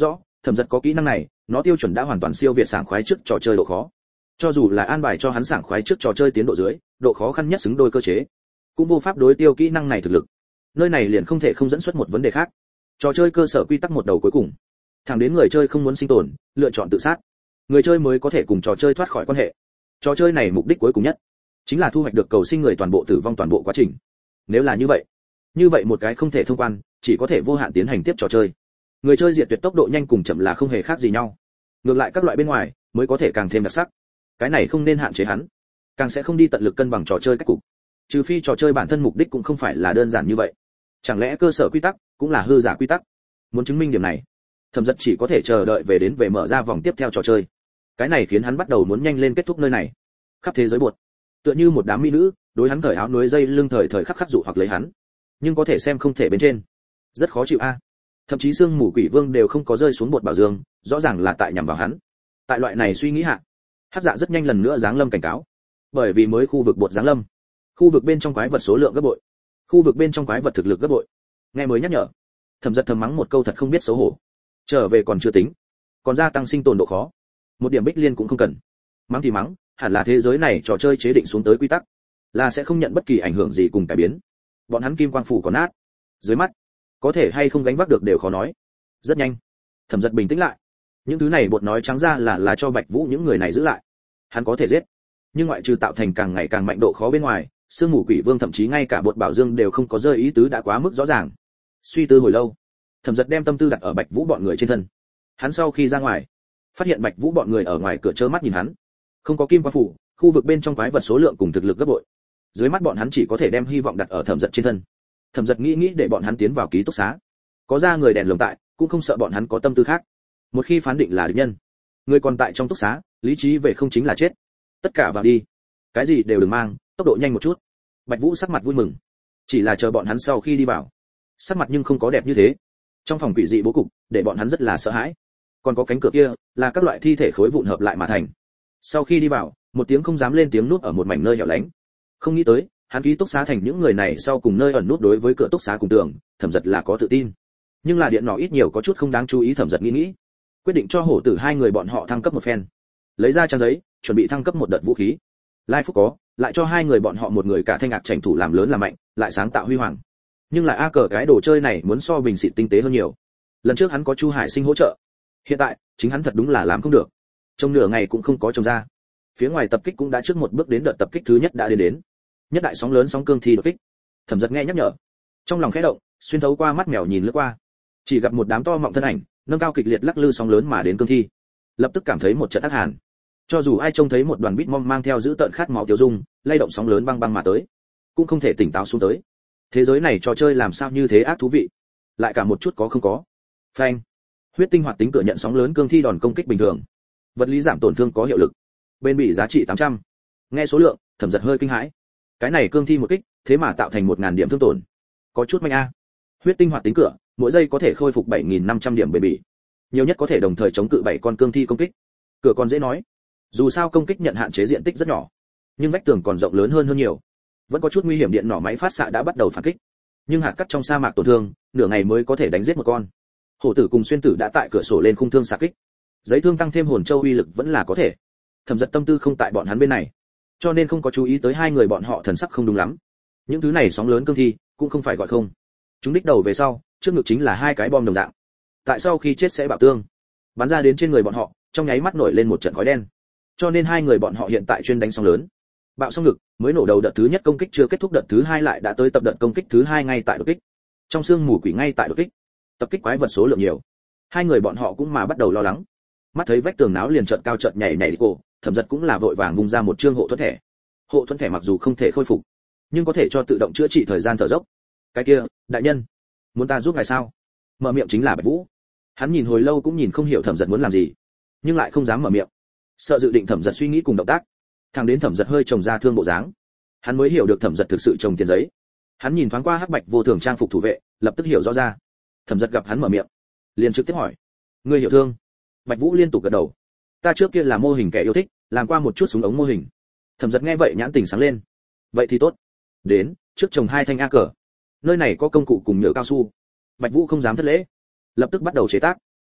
Thẩm Dật có kỹ năng này, nó tiêu chuẩn đã hoàn toàn siêu việt sảng khoái trước trò chơi độ khó. Cho dù là an bài cho hắn sảng khoái trước trò chơi tiến độ dưới, độ khó khăn nhất xứng đôi cơ chế, cũng vô pháp đối tiêu kỹ năng này thực lực. Nơi này liền không thể không dẫn xuất một vấn đề khác. Trò chơi cơ sở quy tắc một đầu cuối cùng, thẳng đến người chơi không muốn sinh tồn, lựa chọn tự sát, người chơi mới có thể cùng trò chơi thoát khỏi quan hệ. Trò chơi này mục đích cuối cùng nhất chính là thu hoạch được cầu sinh người toàn bộ tử vong toàn bộ quá trình. Nếu là như vậy, như vậy một cái không thể thông quan, chỉ có thể vô hạn tiến hành tiếp trò chơi. Người chơi diệt tuyệt tốc độ nhanh cùng chậm là không hề khác gì nhau. Ngược lại các loại bên ngoài mới có thể càng thêm đặc sắc. Cái này không nên hạn chế hắn, càng sẽ không đi tận lực cân bằng trò chơi cách cục. Trừ phi trò chơi bản thân mục đích cũng không phải là đơn giản như vậy. Chẳng lẽ cơ sở quy tắc cũng là hư giả quy tắc? Muốn chứng minh điểm này, Thẩm Dật chỉ có thể chờ đợi về đến về mở ra vòng tiếp theo trò chơi. Cái này khiến hắn bắt đầu muốn nhanh lên kết thúc nơi này. Khắp thế giới buột, tựa như một đám mỹ nữ, đối hắn cởi áo núi dây lưng thời thời khắc khắc dụ hoặc lấy hắn, nhưng có thể xem không thể bên trên, rất khó chịu a. Thậm chí xương mù quỷ vương đều không có rơi xuống bột bảo dương, rõ ràng là tại nhằm vào hắn. Tại loại này suy nghĩ hạ, Hắc Dạ rất nhanh lần nữa giáng lâm cảnh cáo, bởi vì mới khu vực bột giáng lâm, khu vực bên trong quái vật số lượng gấp bội, khu vực bên trong quái vật thực lực gấp bội. Nghe mới nhắc nhở, Thẩm Dật thầm mắng một câu thật không biết xấu hổ. Trở về còn chưa tính, còn gia tăng sinh tồn độ khó, một điểm bích liên cũng không cần. Mắng thì mắng, hẳn là thế giới này trò chơi chế định xuống tới quy tắc, là sẽ không nhận bất kỳ ảnh hưởng gì cùng cải biến. Bọn hắn kim quang phủ còn nát, dưới mắt có thể hay không gánh vác được đều khó nói. Rất nhanh, Thẩm Dật bình tĩnh lại. Những thứ này bột nói trắng ra là là cho Bạch Vũ những người này giữ lại. Hắn có thể giết, nhưng ngoại trừ tạo thành càng ngày càng mạnh độ khó bên ngoài, Sương Mù Quỷ Vương thậm chí ngay cả bột bảo dương đều không có rơi ý tứ đã quá mức rõ ràng. Suy tư hồi lâu, Thẩm Dật đem tâm tư đặt ở Bạch Vũ bọn người trên thân. Hắn sau khi ra ngoài, phát hiện Bạch Vũ bọn người ở ngoài cửa trơ mắt nhìn hắn, không có kim quang phủ, khu vực bên trong quái vật số lượng cùng thực lực gấp bội. Dưới mắt bọn hắn chỉ có thể đem hy vọng đặt ở Thẩm Dật trên thân. Thẩm Dật nghĩ nghĩ để bọn hắn tiến vào ký túc xá, có ra người đèn lồng tại, cũng không sợ bọn hắn có tâm tư khác. Một khi phán định là địch nhân, người còn tại trong túc xá, lý trí về không chính là chết. Tất cả vào đi, cái gì đều đừng mang, tốc độ nhanh một chút. Bạch Vũ sắc mặt vui mừng, chỉ là chờ bọn hắn sau khi đi vào, sắc mặt nhưng không có đẹp như thế. Trong phòng quỷ dị bố cục, để bọn hắn rất là sợ hãi. Còn có cánh cửa kia, là các loại thi thể khối vụn hợp lại mà thành. Sau khi đi vào, một tiếng không dám lên tiếng núp ở một mảnh nơi hẻo lánh. Không nghĩ tới, hắn ký túc xá thành những người này sau cùng nơi ẩn nút đối với cửa túc xá cùng tường, Thẩm Dật là có tự tin. Nhưng là điện nỏ ít nhiều có chút không đáng chú ý, Thẩm Dật nghĩ nghĩ, quyết định cho hổ tử hai người bọn họ thăng cấp một phen. Lấy ra trang giấy, chuẩn bị thăng cấp một đợt vũ khí. Lai Phúc có, lại cho hai người bọn họ một người cả thanh ngạc chảnh thủ làm lớn làm mạnh, lại sáng tạo huy hoàng. Nhưng lại a cờ cái đồ chơi này muốn so bình xịt tinh tế hơn nhiều. Lần trước hắn có Chu Hải Sinh hỗ trợ, hiện tại chính hắn thật đúng là làm không được. Trong nửa ngày cũng không có trồng ra. Phía ngoài tập kích cũng đã trước một bước đến đợt tập kích thứ nhất đã đến đến. Nhất đại sóng lớn sóng cương thi đột kích. Thẩm Dật nghe nhắc nhở, trong lòng khẽ động, xuyên thấu qua mắt mèo nhìn lướt qua, chỉ gặp một đám to mọng thân ảnh, nâng cao kịch liệt lắc lư sóng lớn mà đến cương thi. Lập tức cảm thấy một trận ác hàn. Cho dù ai trông thấy một đoàn bít mom mang theo giữ tợn khát máu tiêu dung, lay động sóng lớn băng băng mà tới, cũng không thể tỉnh táo xuống tới. Thế giới này trò chơi làm sao như thế ác thú vị, lại cả một chút có không có. Phanh, huyết tinh hoạt tính cửa nhận sóng lớn cương thi đòn công kích bình thường, vật lý giảm tổn thương có hiệu lực, bên bị giá trị tám trăm. Nghe số lượng, Thẩm Dật hơi kinh hãi. Cái này cương thi một kích, thế mà tạo thành một nghìn điểm thương tổn, có chút manh a. Huyết tinh hoạt tính cửa, mỗi giây có thể khôi phục bảy nghìn năm trăm điểm bền bỉ, nhiều nhất có thể đồng thời chống cự bảy con cương thi công kích. Cửa còn dễ nói, dù sao công kích nhận hạn chế diện tích rất nhỏ, nhưng vách tường còn rộng lớn hơn hơn nhiều, vẫn có chút nguy hiểm. Điện nỏ máy phát xạ đã bắt đầu phản kích, nhưng hạt cắt trong sa mạc tổn thương, nửa ngày mới có thể đánh giết một con. Hổ tử cùng xuyên tử đã tại cửa sổ lên khung thương xạ kích, giấy thương tăng thêm hồn châu uy lực vẫn là có thể. Thẩm Dật tâm tư không tại bọn hắn bên này, cho nên không có chú ý tới hai người bọn họ thần sắc không đúng lắm. Những thứ này sóng lớn cương thi cũng không phải gọi không, chúng đích đầu về sau, trước ngực chính là hai cái bom đồng dạng, tại sau khi chết sẽ bạo tương, bắn ra đến trên người bọn họ, trong nháy mắt nổi lên một trận khói đen. Cho nên hai người bọn họ hiện tại chuyên đánh sóng lớn, bạo xong ngực, mới nổ đầu đợt thứ nhất công kích chưa kết thúc, đợt thứ hai lại đã tới tập đợt công kích thứ hai ngay tại đột kích. Trong xương mù quỷ ngay tại đột kích, tập kích quái vật số lượng nhiều, hai người bọn họ cũng mà bắt đầu lo lắng. Mắt thấy vách tường náo liền chợt cao chợt nhảy nhảy đi cổ, Thẩm Dật cũng là vội vàng vung ra một chương hộ thuẫn thẻ. Hộ thuẫn thẻ mặc dù không thể khôi phục, nhưng có thể cho tự động chữa trị thời gian thở dốc. Cái kia, đại nhân, muốn ta giúp ngài sao? Mở miệng chính là Bạch Vũ. Hắn nhìn hồi lâu cũng nhìn không hiểu Thẩm Dật muốn làm gì, nhưng lại không dám mở miệng, sợ dự định Thẩm Dật suy nghĩ cùng động tác. Thằng đến Thẩm Dật hơi trồng ra thương bộ dáng, hắn mới hiểu được Thẩm Dật thực sự trồng tiền giấy. Hắn nhìn thoáng qua hắc bạch vô thường trang phục thủ vệ, lập tức hiểu rõ ra. Thẩm Dật gặp hắn mở miệng, liền trực tiếp hỏi: ngươi hiểu thương? Bạch Vũ liên tục gật đầu. Ta trước kia là mô hình kẻ yêu thích, làm qua một chút súng ống mô hình. Thẩm Dật nghe vậy nhãn tình sáng lên. Vậy thì tốt. Đến, trước trồng hai thanh a cờ. Nơi này có công cụ cùng nhựa cao su. Bạch Vũ không dám thất lễ, lập tức bắt đầu chế tác.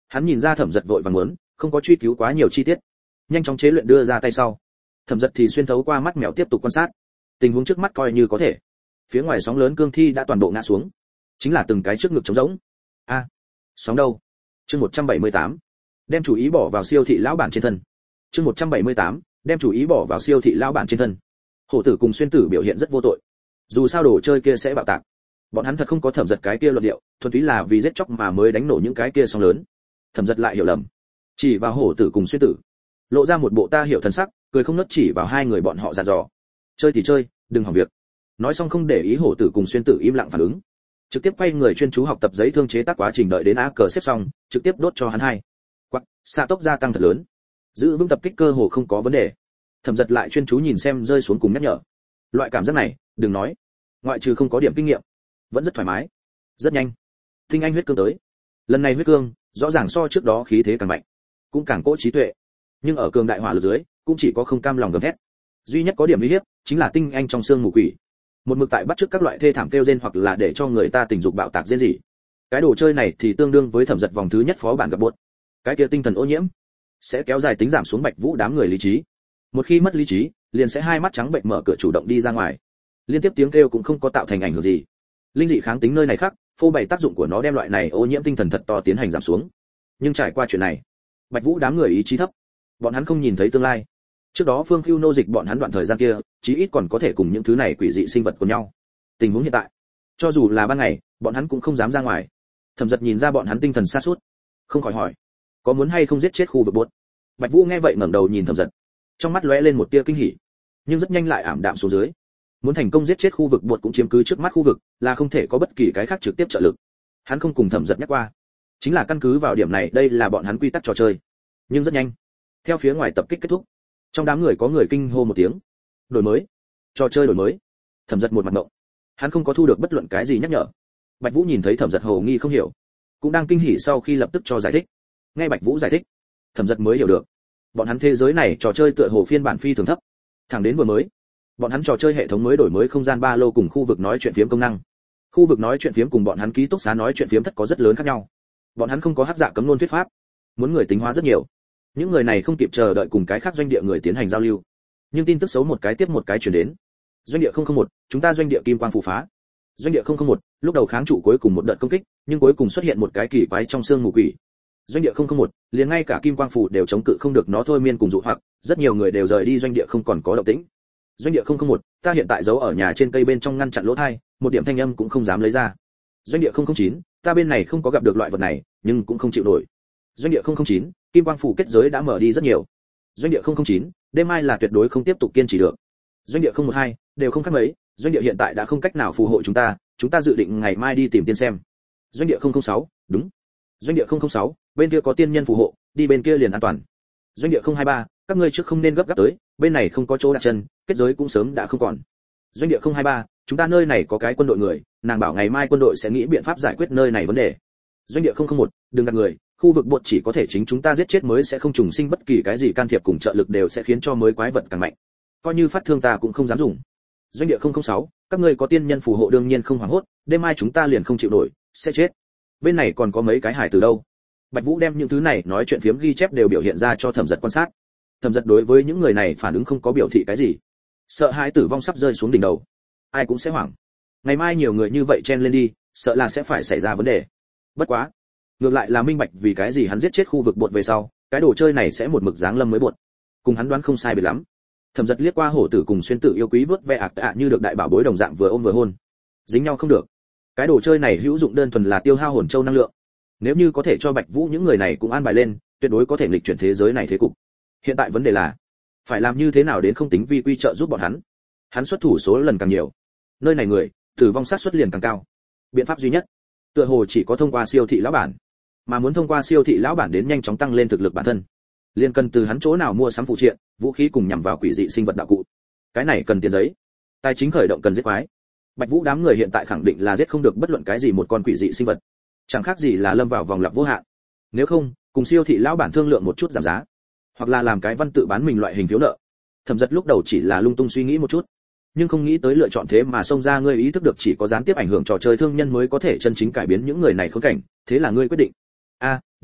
Hắn nhìn ra Thẩm Dật vội vàng muốn, không có truy cứu quá nhiều chi tiết, nhanh chóng chế luyện đưa ra tay sau. Thẩm Dật thì xuyên thấu qua mắt mèo tiếp tục quan sát. Tình huống trước mắt coi như có thể. Phía ngoài sóng lớn cương thi đã toàn bộ ngã xuống, chính là từng cái trước ngực trống rỗng. A, à, sóng đâu? Chương một trăm bảy mươi tám, đem chủ ý bỏ vào siêu thị lão bản trên thân. Chương một trăm bảy mươi tám, đem chủ ý bỏ vào siêu thị lão bản trên thân. Hổ tử cùng xuyên tử biểu hiện rất vô tội. Dù sao đồ chơi kia sẽ bạo tạc. Bọn hắn thật không có Thẩm Dật cái kia luận điệu, thuần túy là vì giết chóc mà mới đánh nổ những cái kia sóng lớn. Thẩm Dật lại hiểu lầm, chỉ vào hổ tử cùng xuyên tử, lộ ra một bộ ta hiểu thần sắc, cười không ngớt chỉ vào hai người bọn họ dặn dò. Chơi thì chơi, đừng hỏng việc. Nói xong không để ý hổ tử cùng xuyên tử im lặng phản ứng, trực tiếp quay người chuyên chú học tập giấy thương chế tác quá trình, đợi đến á cờ xếp xong, trực tiếp đốt cho hắn hai. Quắc, xạ tốc gia tăng thật lớn, giữ vững tập kích cơ hồ không có vấn đề. Thẩm Dật lại chuyên chú nhìn xem rơi xuống cùng nhắc nhở. Loại cảm giác này, đừng nói, ngoại trừ không có điểm kinh nghiệm, vẫn rất thoải mái, rất nhanh. Tinh anh huyết cương tới, lần này huyết cương rõ ràng so trước đó khí thế càng mạnh, cũng càng cỗ trí tuệ, nhưng ở cường đại hỏa lực dưới, cũng chỉ có không cam lòng gầm thét. Duy nhất có điểm uy hiếp chính là tinh anh trong xương mù quỷ, một mực tại bắt chước các loại thê thảm kêu rên hoặc là để cho người ta tình dục bạo tạc rên gì. Cái đồ chơi này thì tương đương với Thẩm Dật vòng thứ nhất phó bản gặp buốt. Cái kia tinh thần ô nhiễm sẽ kéo dài tính giảm xuống Bạch Vũ đám người lý trí. Một khi mất lý trí, liền sẽ hai mắt trắng bệnh mở cửa chủ động đi ra ngoài. Liên tiếp tiếng kêu cũng không có tạo thành ảnh hưởng gì. Linh dị kháng tính nơi này khác, phô bày tác dụng của nó đem loại này ô nhiễm tinh thần thật to tiến hành giảm xuống. Nhưng trải qua chuyện này, Bạch Vũ đám người ý chí thấp, bọn hắn không nhìn thấy tương lai. Trước đó Phương Khưu nô dịch bọn hắn đoạn thời gian kia, chí ít còn có thể cùng những thứ này quỷ dị sinh vật cùng nhau. Tình huống hiện tại, cho dù là ban ngày, bọn hắn cũng không dám ra ngoài. Thẩm Dật nhìn ra bọn hắn tinh thần sa sút, không khỏi hỏi, có muốn hay không giết chết khu vực buốt? Bạch Vũ nghe vậy ngẩng đầu nhìn Thẩm Dật, trong mắt lóe lên một tia kinh hỉ, nhưng rất nhanh lại ảm đạm xuống dưới. Muốn thành công giết chết khu vực buốt cũng chiếm cứ trước mắt khu vực, là không thể có bất kỳ cái khác trực tiếp trợ lực. Hắn không cùng Thẩm Dật nhắc qua, chính là căn cứ vào điểm này, đây là bọn hắn quy tắc trò chơi. Nhưng rất nhanh, theo phía ngoài tập kích kết thúc, trong đám người có người kinh hô một tiếng, đổi mới, trò chơi đổi mới. Thẩm Dật một mặt ngộng, hắn không có thu được bất luận cái gì nhắc nhở. Bạch Vũ nhìn thấy Thẩm Dật hồ nghi không hiểu, cũng đang kinh hỉ sau khi lập tức cho giải thích. Nghe Bạch Vũ giải thích, Thẩm Dật mới hiểu được, bọn hắn thế giới này trò chơi tựa hồ phiên bản phi thường thấp, thẳng đến vừa mới, bọn hắn trò chơi hệ thống mới đổi mới không gian ba lô cùng khu vực nói chuyện phiếm công năng. Khu vực nói chuyện phiếm cùng bọn hắn ký túc xá nói chuyện phiếm thất có rất lớn khác nhau. Bọn hắn không có hắc dạ cấm luôn thuyết pháp, muốn người tính hóa rất nhiều. Những người này không kịp chờ đợi cùng cái khác doanh địa người tiến hành giao lưu. Nhưng tin tức xấu một cái tiếp một cái truyền đến. Doanh địa không không một, chúng ta doanh địa kim quang phù phá. Doanh địa không không một, lúc đầu kháng trụ cuối cùng một đợt công kích, nhưng cuối cùng xuất hiện một cái kỳ quái trong xương mù quỷ. Doanh địa không không một, liền ngay cả kim quang phù đều chống cự không được nó thôi miên cùng dụ hoặc, rất nhiều người đều rời đi doanh địa không còn có động tĩnh. Doanh địa không không một, ta hiện tại giấu ở nhà trên cây bên trong ngăn chặn lỗ tai, một điểm thanh âm cũng không dám lấy ra. Doanh địa không không chín, ta bên này không có gặp được loại vật này, nhưng cũng không chịu nổi. Doanh địa không không chín, kim quang phủ kết giới đã mở đi rất nhiều. Doanh địa không không chín, đêm mai là tuyệt đối không tiếp tục kiên trì được. Doanh địa không một hai, đều không khác mấy, doanh địa hiện tại đã không cách nào phù hộ chúng ta, chúng ta dự định ngày mai đi tìm tiên xem. Doanh địa không không sáu, đúng. Doanh địa không không sáu, bên kia có tiên nhân phù hộ, đi bên kia liền an toàn. Doanh địa không hai ba, các ngươi trước không nên gấp gáp tới, bên này không có chỗ đặt chân, kết giới cũng sớm đã không còn. Doanh địa không hai ba, chúng ta nơi này có cái quân đội người, nàng bảo ngày mai quân đội sẽ nghĩ biện pháp giải quyết nơi này vấn đề. Doanh địa không không một, đừng gạt người, khu vực bột chỉ có thể chính chúng ta giết chết mới sẽ không trùng sinh, bất kỳ cái gì can thiệp cùng trợ lực đều sẽ khiến cho mới quái vật càng mạnh. Coi như phát thương ta cũng không dám dùng. Doanh địa không không sáu, các ngươi có tiên nhân phù hộ đương nhiên không hoảng hốt, đêm mai chúng ta liền không chịu nổi, sẽ chết. Bên này còn có mấy cái hải từ đâu? Bạch Vũ đem những thứ này nói chuyện phiếm ghi chép đều biểu hiện ra cho Thẩm Dật quan sát. Thẩm Dật đối với những người này phản ứng không có biểu thị cái gì. Sợ hãi tử vong sắp rơi xuống đỉnh đầu, ai cũng sẽ hoảng. Ngày mai nhiều người như vậy chen lên đi, sợ là sẽ phải xảy ra vấn đề. Bất quá, ngược lại là minh bạch vì cái gì hắn giết chết khu vực bột về sau, cái đồ chơi này sẽ một mực giáng lâm mới bột. Cùng hắn đoán không sai biệt lắm. Thẩm Dật liếc qua hổ tử cùng xuyên tử yêu quý vớt ve ạc ạ như được đại bảo bối đồng dạng vừa ôm vừa hôn. Dính nhau không được. Cái đồ chơi này hữu dụng đơn thuần là tiêu hao hồn châu năng lượng. Nếu như có thể cho Bạch Vũ những người này cũng an bài lên, tuyệt đối có thể nghịch chuyển thế giới này thế cục. Hiện tại vấn đề là phải làm như thế nào đến không tính vi quy trợ giúp bọn hắn. Hắn xuất thủ số lần càng nhiều, nơi này người tử vong xác suất liền càng cao. Biện pháp duy nhất, tựa hồ chỉ có thông qua siêu thị lão bản. Mà muốn thông qua siêu thị lão bản đến nhanh chóng tăng lên thực lực bản thân, liền cần từ hắn chỗ nào mua sắm phụ triện, vũ khí cùng nhằm vào quỷ dị sinh vật đạo cụ. Cái này cần tiền giấy. Tài chính khởi động cần giết quái. Bạch Vũ đám người hiện tại khẳng định là giết không được bất luận cái gì một con quỷ dị sinh vật. Chẳng khác gì là lâm vào vòng lặp vô hạn. Nếu không, cùng siêu thị lão bản thương lượng một chút giảm giá, hoặc là làm cái văn tự bán mình loại hình phiếu nợ. Thẩm Dật lúc đầu chỉ là lung tung suy nghĩ một chút, nhưng không nghĩ tới lựa chọn thế mà xông ra ngươi ý thức được chỉ có gián tiếp ảnh hưởng trò chơi thương nhân mới có thể chân chính cải biến những người này khốn cảnh, thế là ngươi quyết định. A,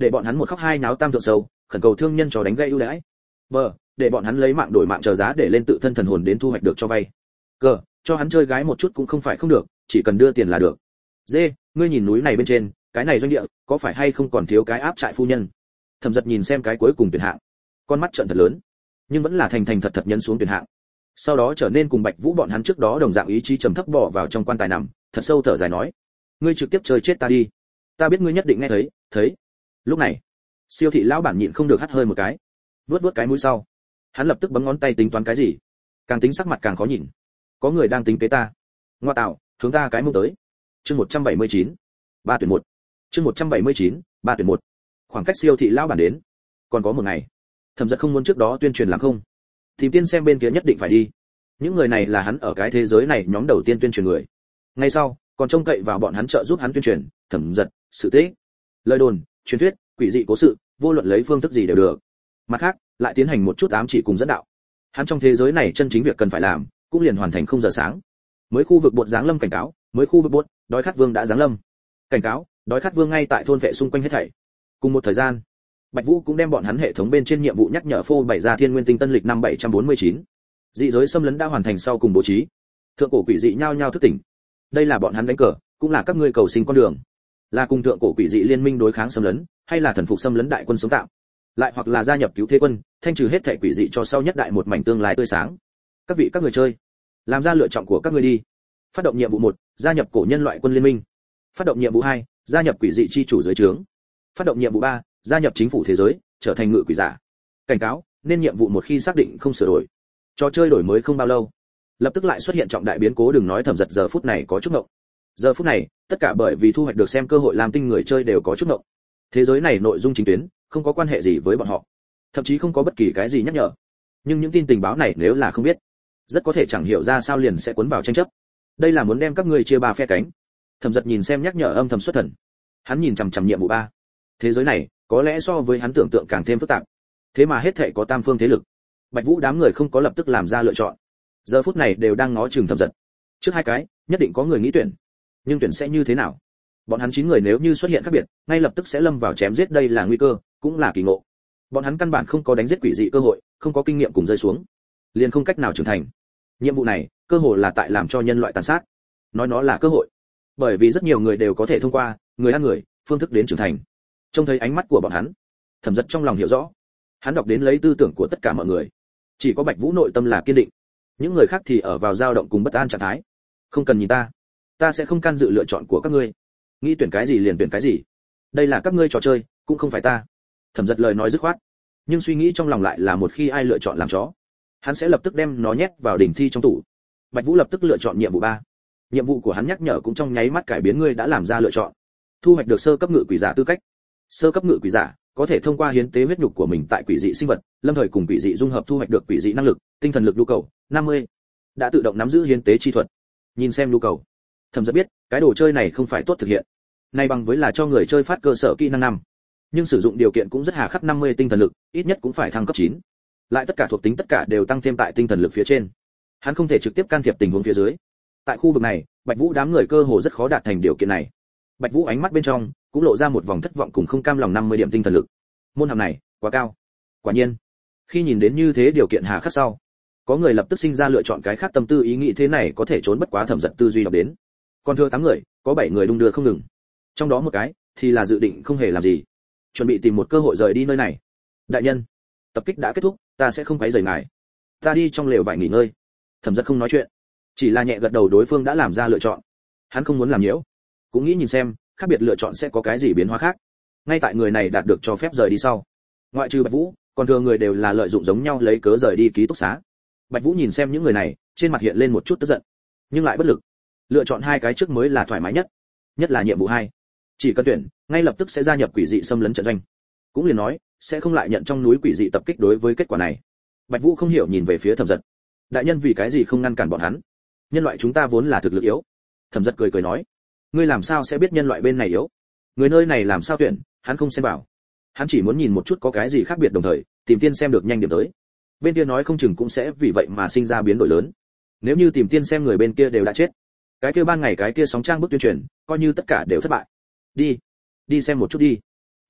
để bọn hắn một khóc hai náo tam thượng sâu, khẩn cầu thương nhân cho đánh gây ưu đãi. B, để bọn hắn lấy mạng đổi mạng chờ giá để lên tự thân thần hồn đến thu hoạch được cho vay. C, cho hắn chơi gái một chút cũng không phải không được, chỉ cần đưa tiền là được. D, ngươi nhìn núi này bên trên, cái này doanh địa, có phải hay không còn thiếu cái áp trại phu nhân? Thẩm Dật nhìn xem cái cuối cùng tuyển hạng, con mắt trợn thật lớn, nhưng vẫn là thành thành thật thật nhấn xuống tuyển hạng. Sau đó trở nên cùng Bạch Vũ bọn hắn trước đó đồng dạng ý chí trầm thấp bỏ vào trong quan tài nằm, thật sâu thở dài nói: ngươi trực tiếp chơi chết ta đi, ta biết ngươi nhất định nghe thấy, thấy. Lúc này, siêu thị lão bản nhịn không được hắt hơi một cái, vuốt vuốt cái mũi sau, hắn lập tức bấm ngón tay tính toán cái gì, càng tính sắc mặt càng khó nhìn. Có người đang tính kế ta. Ngoa tạo, hướng ta cái mông tới. Chương một trăm bảy mươi chín, ba tuyển một. Chương một trăm bảy mươi chín, ba tuyển một. Khoảng cách siêu thị lão bản đến, còn có một ngày. Thẩm Dật không muốn trước đó tuyên truyền làm không. Tìm tiên xem bên kia nhất định phải đi. Những người này là hắn ở cái thế giới này nhóm đầu tiên tuyên truyền người. Ngay sau, còn trông cậy vào bọn hắn trợ giúp hắn tuyên truyền, Thẩm Dật, sự tích, lời đồn, truyền thuyết, quỷ dị cố sự, vô luận lấy phương thức gì đều được. Mặt khác, lại tiến hành một chút ám chỉ cùng dẫn đạo. Hắn trong thế giới này chân chính việc cần phải làm, cũng liền hoàn thành không giờ sáng. Mới khu vực bột giáng lâm cảnh cáo, mới khu vực bột, đói khát vương đã giáng lâm. Cảnh cáo, đói khát vương ngay tại thôn vệ xung quanh hết thảy. Cùng một thời gian, Bạch Vũ cũng đem bọn hắn hệ thống bên trên nhiệm vụ nhắc nhở phô bày ra thiên nguyên tinh tân lịch năm bảy trăm bốn mươi chín. Dị giới xâm lấn đã hoàn thành sau cùng bố trí. Thượng cổ quỷ dị nhao nhao thức tỉnh. Đây là bọn hắn đánh cờ, cũng là các ngươi cầu sinh con đường. Là cùng thượng cổ quỷ dị liên minh đối kháng xâm lấn, hay là thần phục xâm lấn đại quân sống tạm, lại hoặc là gia nhập cứu thế quân, thanh trừ hết thảy quỷ dị cho sau nhất đại một mảnh tương lai tươi sáng. Các vị các người chơi, làm ra lựa chọn của các ngươi đi. Phát động nhiệm vụ một, gia nhập cổ nhân loại quân liên minh. Phát động nhiệm vụ hai, gia nhập quỷ dị chi chủ dưới trướng. Phát động nhiệm vụ ba, gia nhập chính phủ thế giới, trở thành ngự quỷ giả. Cảnh cáo, nên nhiệm vụ một khi xác định không sửa đổi, trò chơi đổi mới không bao lâu, lập tức lại xuất hiện trọng đại biến cố. Đừng nói Thẩm Dật giờ phút này có chút ngộng. Giờ phút này, tất cả bởi vì thu hoạch được xem cơ hội làm tinh người chơi đều có chút ngộng. Thế giới này nội dung chính tuyến không có quan hệ gì với bọn họ, thậm chí không có bất kỳ cái gì nhắc nhở. Nhưng những tin tình báo này nếu là không biết, rất có thể chẳng hiểu ra sao liền sẽ cuốn vào tranh chấp. Đây là muốn đem các ngươi chia ba phe cánh. Thẩm Dật nhìn xem nhắc nhở âm thầm xuất thần. Hắn nhìn chằm chằm nhiệm vụ ba. Thế giới này, có lẽ so với hắn tưởng tượng càng thêm phức tạp. Thế mà hết thảy có tam phương thế lực. Bạch Vũ đám người không có lập tức làm ra lựa chọn. Giờ phút này đều đang ngó chừng Thẩm Dật. Trước hai cái, nhất định có người nghĩ tuyển. Nhưng tuyển sẽ như thế nào? Bọn hắn chín người nếu như xuất hiện khác biệt, ngay lập tức sẽ lâm vào chém giết, đây là nguy cơ, cũng là kỳ ngộ. Bọn hắn căn bản không có đánh giết quỷ dị cơ hội, không có kinh nghiệm cùng rơi xuống, liền không cách nào trưởng thành. Nhiệm vụ này, cơ hội là tại làm cho nhân loại tàn sát. Nói nó là cơ hội, bởi vì rất nhiều người đều có thể thông qua người ăn người phương thức đến trưởng thành. Trông thấy ánh mắt của bọn hắn, Thẩm Dật trong lòng hiểu rõ. Hắn đọc đến lấy tư tưởng của tất cả mọi người, chỉ có Bạch Vũ nội tâm là kiên định, những người khác thì ở vào dao động cùng bất an trạng thái. Không cần nhìn ta, ta sẽ không can dự lựa chọn của các ngươi, nghĩ tuyển cái gì liền tuyển cái gì, đây là các ngươi trò chơi, cũng không phải ta. Thẩm Dật lời nói dứt khoát, nhưng suy nghĩ trong lòng lại là một khi ai lựa chọn làm chó, hắn sẽ lập tức đem nó nhét vào đỉnh thi trong tủ. Bạch Vũ lập tức lựa chọn nhiệm vụ ba. Nhiệm vụ của hắn nhắc nhở cũng trong nháy mắt cải biến ngươi đã làm ra lựa chọn, thu hoạch được sơ cấp ngự quỷ giả tư cách. Sơ cấp ngự quỷ giả có thể thông qua hiến tế huyết nhục của mình tại quỷ dị sinh vật, lâm thời cùng quỷ dị dung hợp thu hoạch được quỷ dị năng lực, tinh thần lực nhu cầu năm mươi. Đã tự động nắm giữ hiến tế chi thuật. Nhìn xem nhu cầu, Thẩm Dật biết, cái đồ chơi này không phải tốt thực hiện. Nay bằng với là cho người chơi phát cơ sở kỹ năng năm. Nhưng sử dụng điều kiện cũng rất hà khắc, năm mươi tinh thần lực, ít nhất cũng phải thăng cấp chín. Lại tất cả thuộc tính tất cả đều tăng thêm tại tinh thần lực phía trên. Hắn không thể trực tiếp can thiệp tình huống phía dưới. Tại khu vực này, Bạch Vũ đám người cơ hồ rất khó đạt thành điều kiện này. Bạch Vũ ánh mắt bên trong cũng lộ ra một vòng thất vọng cùng không cam lòng. Năm mươi điểm tinh thần lực, môn hàm này quá cao. Quả nhiên, khi nhìn đến như thế điều kiện hà khắc sau, có người lập tức sinh ra lựa chọn cái khác, tâm tư ý nghĩ thế này có thể trốn bất quá Thẩm Dật tư duy đọc đến. Còn thừa tám người, có bảy người đung đưa không ngừng. Trong đó một cái thì là dự định không hề làm gì, chuẩn bị tìm một cơ hội rời đi nơi này. Đại nhân, tập kích đã kết thúc, ta sẽ không quấy rầy ngài, ta đi trong lều vải nghỉ ngơi. Thẩm Dật không nói chuyện, chỉ là nhẹ gật đầu. Đối phương đã làm ra lựa chọn, hắn không muốn làm nhiễu, cũng nghĩ nhìn xem khác biệt lựa chọn sẽ có cái gì biến hóa khác. Ngay tại người này đạt được cho phép rời đi sau, ngoại trừ Bạch Vũ, còn thừa người đều là lợi dụng giống nhau lấy cớ rời đi ký túc xá. Bạch Vũ nhìn xem những người này, trên mặt hiện lên một chút tức giận, nhưng lại bất lực. Lựa chọn hai cái trước mới là thoải mái nhất, nhất là nhiệm vụ hai, chỉ cần tuyển, ngay lập tức sẽ gia nhập quỷ dị xâm lấn trận doanh, cũng liền nói sẽ không lại nhận trong núi quỷ dị tập kích. Đối với kết quả này, Bạch Vũ không hiểu nhìn về phía Thẩm Dật. Đại nhân vì cái gì không ngăn cản bọn hắn? Nhân loại chúng ta vốn là thực lực yếu. Thẩm Dật cười cười nói, ngươi làm sao sẽ biết nhân loại bên này yếu? Người nơi này làm sao tuyển, hắn không xem vào. Hắn chỉ muốn nhìn một chút có cái gì khác biệt, đồng thời tìm tiên xem được nhanh điểm tới. Bên kia nói không chừng cũng sẽ vì vậy mà sinh ra biến đổi lớn. Nếu như tìm tiên xem người bên kia đều đã chết, cái kia ban ngày cái kia sóng trang bức tuyên truyền, coi như tất cả đều thất bại. Đi, đi xem một chút đi.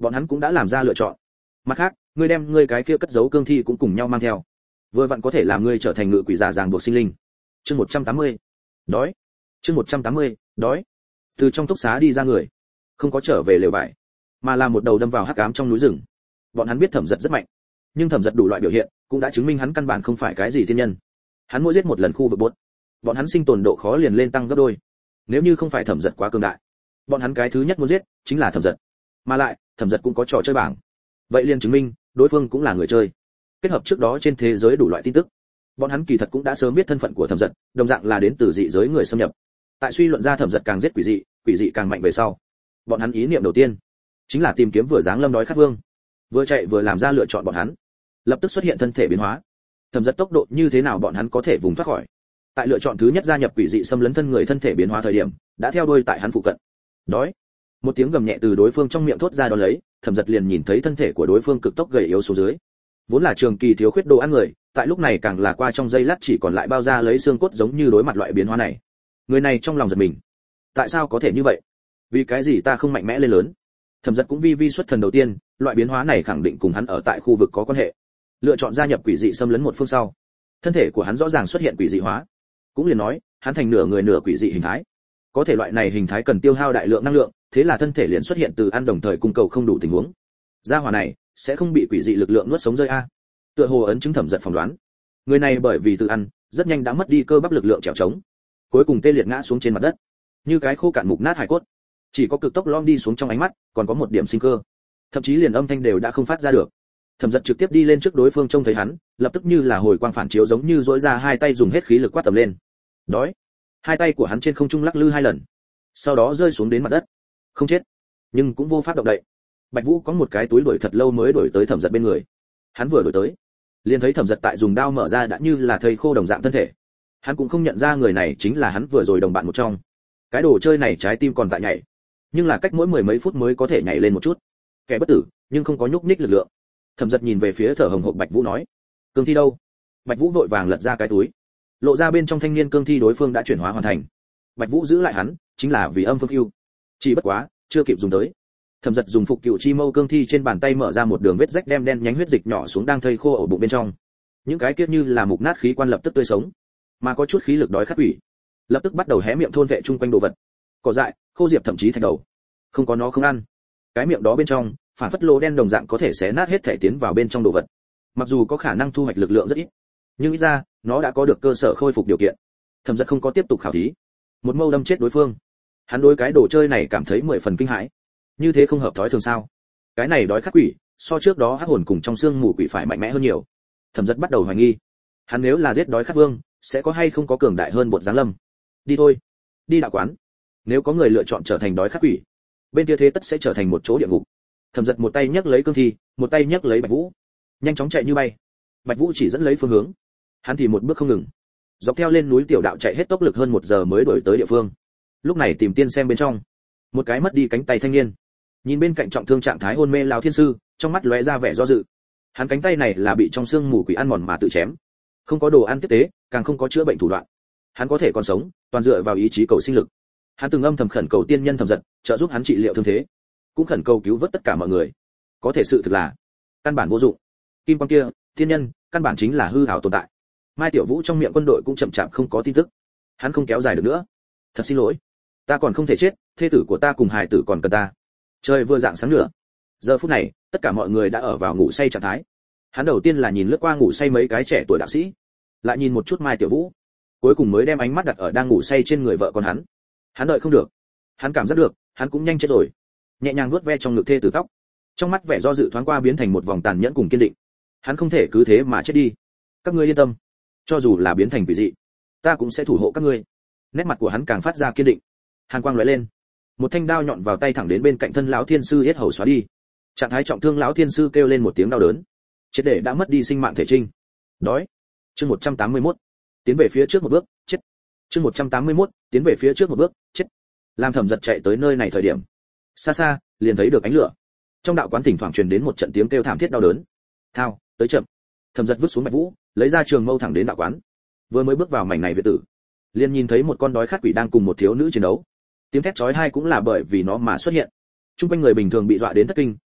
bọn hắn cũng đã làm ra lựa chọn. Mặt khác, ngươi đem ngươi cái kia cất giấu cương thi cũng cùng nhau mang theo, vừa vặn có thể làm ngươi trở thành ngự quỷ giả ràng buộc sinh linh. Chương một trăm tám mươi, đói. Chương một trăm tám mươi, đói. Từ trong túc xá đi ra người, không có trở về lều vải, mà là một đầu đâm vào hắc ám trong núi rừng. Bọn hắn biết Thẩm Dật rất mạnh, nhưng Thẩm Dật đủ loại biểu hiện cũng đã chứng minh hắn căn bản không phải cái gì thiên nhân. Hắn mỗi giết một lần khu vực bốt, bọn hắn sinh tồn độ khó liền lên tăng gấp đôi. Nếu như không phải Thẩm Dật quá cường đại, bọn hắn cái thứ nhất muốn giết chính là Thẩm Dật. Mà lại, Thẩm Dật cũng có trò chơi bảng, vậy liền chứng minh đối phương cũng là người chơi. Kết hợp trước đó trên thế giới đủ loại tin tức, bọn hắn kỳ thật cũng đã sớm biết thân phận của Thẩm Dật, đồng dạng là đến từ dị giới người xâm nhập. Tại suy luận ra Thẩm Dật càng giết quỷ dị, quỷ dị càng mạnh về sau, bọn hắn ý niệm đầu tiên chính là tìm kiếm vừa dáng lâm đói khát vương. Vừa chạy vừa làm ra lựa chọn, bọn hắn lập tức xuất hiện thân thể biến hóa. Thẩm Dật tốc độ như thế nào bọn hắn có thể vùng thoát khỏi. Tại lựa chọn thứ nhất gia nhập quỷ dị xâm lấn thân người thân thể biến hóa thời điểm, đã theo đuôi tại hắn phụ cận. Đói. Một tiếng gầm nhẹ từ đối phương trong miệng thốt ra, đó lấy, Thẩm Dật liền nhìn thấy thân thể của đối phương cực tốc gầy yếu xuống dưới. Vốn là trường kỳ thiếu khuyết đồ ăn người, tại lúc này càng là qua trong giây lát chỉ còn lại bao da lấy xương cốt, giống như đối mặt loại biến hóa này. Người này trong lòng giật mình. Tại sao có thể như vậy? Vì cái gì ta không mạnh mẽ lên lớn? Thẩm Dật cũng vi vi xuất thần đầu tiên, loại biến hóa này khẳng định cùng hắn ở tại khu vực có quan hệ. Lựa chọn gia nhập quỷ dị xâm lấn một phương sau, thân thể của hắn rõ ràng xuất hiện quỷ dị hóa, cũng liền nói, hắn thành nửa người nửa quỷ dị hình thái. Có thể loại này hình thái cần tiêu hao đại lượng năng lượng, thế là thân thể liền xuất hiện từ ăn đồng thời cung cầu không đủ tình huống. Gia hỏa này sẽ không bị quỷ dị lực lượng nuốt sống rơi a. Tựa hồ ấn chứng Thẩm Dật phỏng đoán. Người này bởi vì tự ăn, rất nhanh đã mất đi cơ bắp lực lượng trèo trống, cuối cùng tê liệt ngã xuống trên mặt đất, như cái khô cạn mục nát hài cốt. Chỉ có cực tốc lom đi xuống trong ánh mắt, còn có một điểm sinh cơ. Thậm chí liền âm thanh đều đã không phát ra được. Thẩm Dật trực tiếp đi lên trước đối phương, trông thấy hắn, lập tức như là hồi quang phản chiếu, giống như duỗi ra hai tay dùng hết khí lực quát tầm lên. Đói. Hai tay của hắn trên không trung lắc lư hai lần, sau đó rơi xuống đến mặt đất. Không chết, nhưng cũng vô pháp động đậy. Bạch Vũ có một cái túi đuổi thật lâu mới đuổi tới Thẩm Dật bên người. Hắn vừa đuổi tới, liền thấy Thẩm Dật tại dùng đao mở ra đã như là thây khô đồng dạng thân thể. Hắn cũng không nhận ra người này chính là hắn vừa rồi đồng bạn một trong. Cái đồ chơi này trái tim còn tại nhảy, nhưng là cách mỗi mười mấy phút mới có thể nhảy lên một chút. Kẻ bất tử, nhưng không có nhúc nhích lực lượng. Thẩm Dật nhìn về phía thở hồng hộc Bạch Vũ nói: "Cương thi đâu?" Bạch Vũ vội vàng lật ra cái túi, lộ ra bên trong thanh niên cương thi đối phương đã chuyển hóa hoàn thành. Bạch Vũ giữ lại hắn, chính là vì âm phương ưu. Chỉ bất quá, chưa kịp dùng tới. Thẩm Dật dùng phục cựu chi mâu cương thi trên bàn tay mở ra một đường vết rách, đem đen nhánh huyết dịch nhỏ xuống đang thây khô ở bụng bên trong. Những cái kiết như là mục nát khí quan lập tức tươi sống, mà có chút khí lực đói khát quỷ, lập tức bắt đầu hé miệng thôn vệ chung quanh đồ vật. Cỏ dại, khô diệp, thậm chí thạch đầu. Không có nó không ăn. Cái miệng đó bên trong, phản phất lỗ đen đồng dạng có thể xé nát hết thể tiến vào bên trong đồ vật. Mặc dù có khả năng thu hoạch lực lượng rất ít, nhưng ít ra, nó đã có được cơ sở khôi phục điều kiện. Thẩm Dật không có tiếp tục khảo thí, một mâu đâm chết đối phương. Hắn đối cái đồ chơi này cảm thấy mười phần kinh hãi. Như thế không hợp thói thường sao? Cái này đói khát quỷ, so trước đó hắc hồn cùng trong xương mù quỷ phải mạnh mẽ hơn nhiều. Thẩm Dật bắt đầu hoài nghi, hắn nếu là giết đói khát vương, sẽ có hay không có cường đại hơn bột giáng lâm. Đi thôi, đi đạo quán. Nếu có người lựa chọn trở thành đói khát quỷ, bên kia thế tất sẽ trở thành một chỗ địa ngục. Thẩm Dật một tay nhấc lấy cương thi, một tay nhấc lấy Bạch Vũ, nhanh chóng chạy như bay. Bạch Vũ chỉ dẫn lấy phương hướng, hắn thì một bước không ngừng, dọc theo lên núi tiểu đạo chạy hết tốc lực hơn một giờ mới đuổi tới địa phương. Lúc này tìm tiên xem bên trong, một cái mất đi cánh tay thanh niên, nhìn bên cạnh trọng thương trạng thái hôn mê lão thiên sư, trong mắt lóe ra vẻ do dự. Hắn cánh tay này là bị trong xương mù quỷ ăn mòn mà tự chém, không có đồ ăn tiếp tế, càng không có chữa bệnh thủ đoạn. Hắn có thể còn sống, toàn dựa vào ý chí cầu sinh lực. Hắn từng âm thầm khẩn cầu tiên nhân Thẩm Dật trợ giúp hắn trị liệu thương thế, cũng khẩn cầu cứu vớt tất cả mọi người. Có thể sự thực là căn bản vô dụng. Kim quang kia, tiên nhân, căn bản chính là hư ảo tồn tại. Mai Tiểu Vũ trong miệng quân đội cũng chậm chạp không có tin tức. Hắn không kéo dài được nữa. Thật xin lỗi, ta còn không thể chết, thê tử của ta cùng hài tử còn cần ta. Trời vừa rạng sáng nữa. Giờ phút này, tất cả mọi người đã ở vào ngủ say trạng thái. Hắn đầu tiên là nhìn lướt qua ngủ say mấy cái trẻ tuổi đạo sĩ, lại nhìn một chút Mai Tiểu Vũ, cuối cùng mới đem ánh mắt đặt ở đang ngủ say trên người vợ con hắn. Hắn đợi không được, hắn cảm giác được, hắn cũng nhanh chết rồi. Nhẹ nhàng nuốt ve trong ngực thê tử tóc, trong mắt vẻ do dự thoáng qua biến thành một vòng tàn nhẫn cùng kiên định. Hắn không thể cứ thế mà chết đi. Các ngươi yên tâm, cho dù là biến thành quỷ dị, ta cũng sẽ thủ hộ các ngươi. Nét mặt của hắn càng phát ra kiên định. Hàn quang lóe lên, một thanh đao nhọn vào tay thẳng đến bên cạnh thân lão thiên sư yết hầu xóa đi. Trạng thái trọng thương lão thiên sư kêu lên một tiếng đau đớn, triệt để đã mất đi sinh mạng thể trinh. Đói. Chương một trăm tám mươi mốt, tiến về phía trước một bước, chết. Chương một trăm tám mươi mốt, tiến về phía trước một bước, chết. Làm Thẩm Dật chạy tới nơi này thời điểm, xa xa liền thấy được ánh lửa. Trong đạo quán thỉnh thoảng truyền đến một trận tiếng kêu thảm thiết đau đớn. Thao, tới chậm. Thẩm Dật vứt xuống Bạch Vũ, lấy ra trường mâu thẳng đến đạo quán. Vừa mới bước vào mảnh này viện tử, liền nhìn thấy một con đói khát quỷ đang cùng một thiếu nữ chiến đấu. Tiếng thét chói tai cũng là bởi vì nó mà xuất hiện. Trung quanh người bình thường bị dọa đến thất kinh,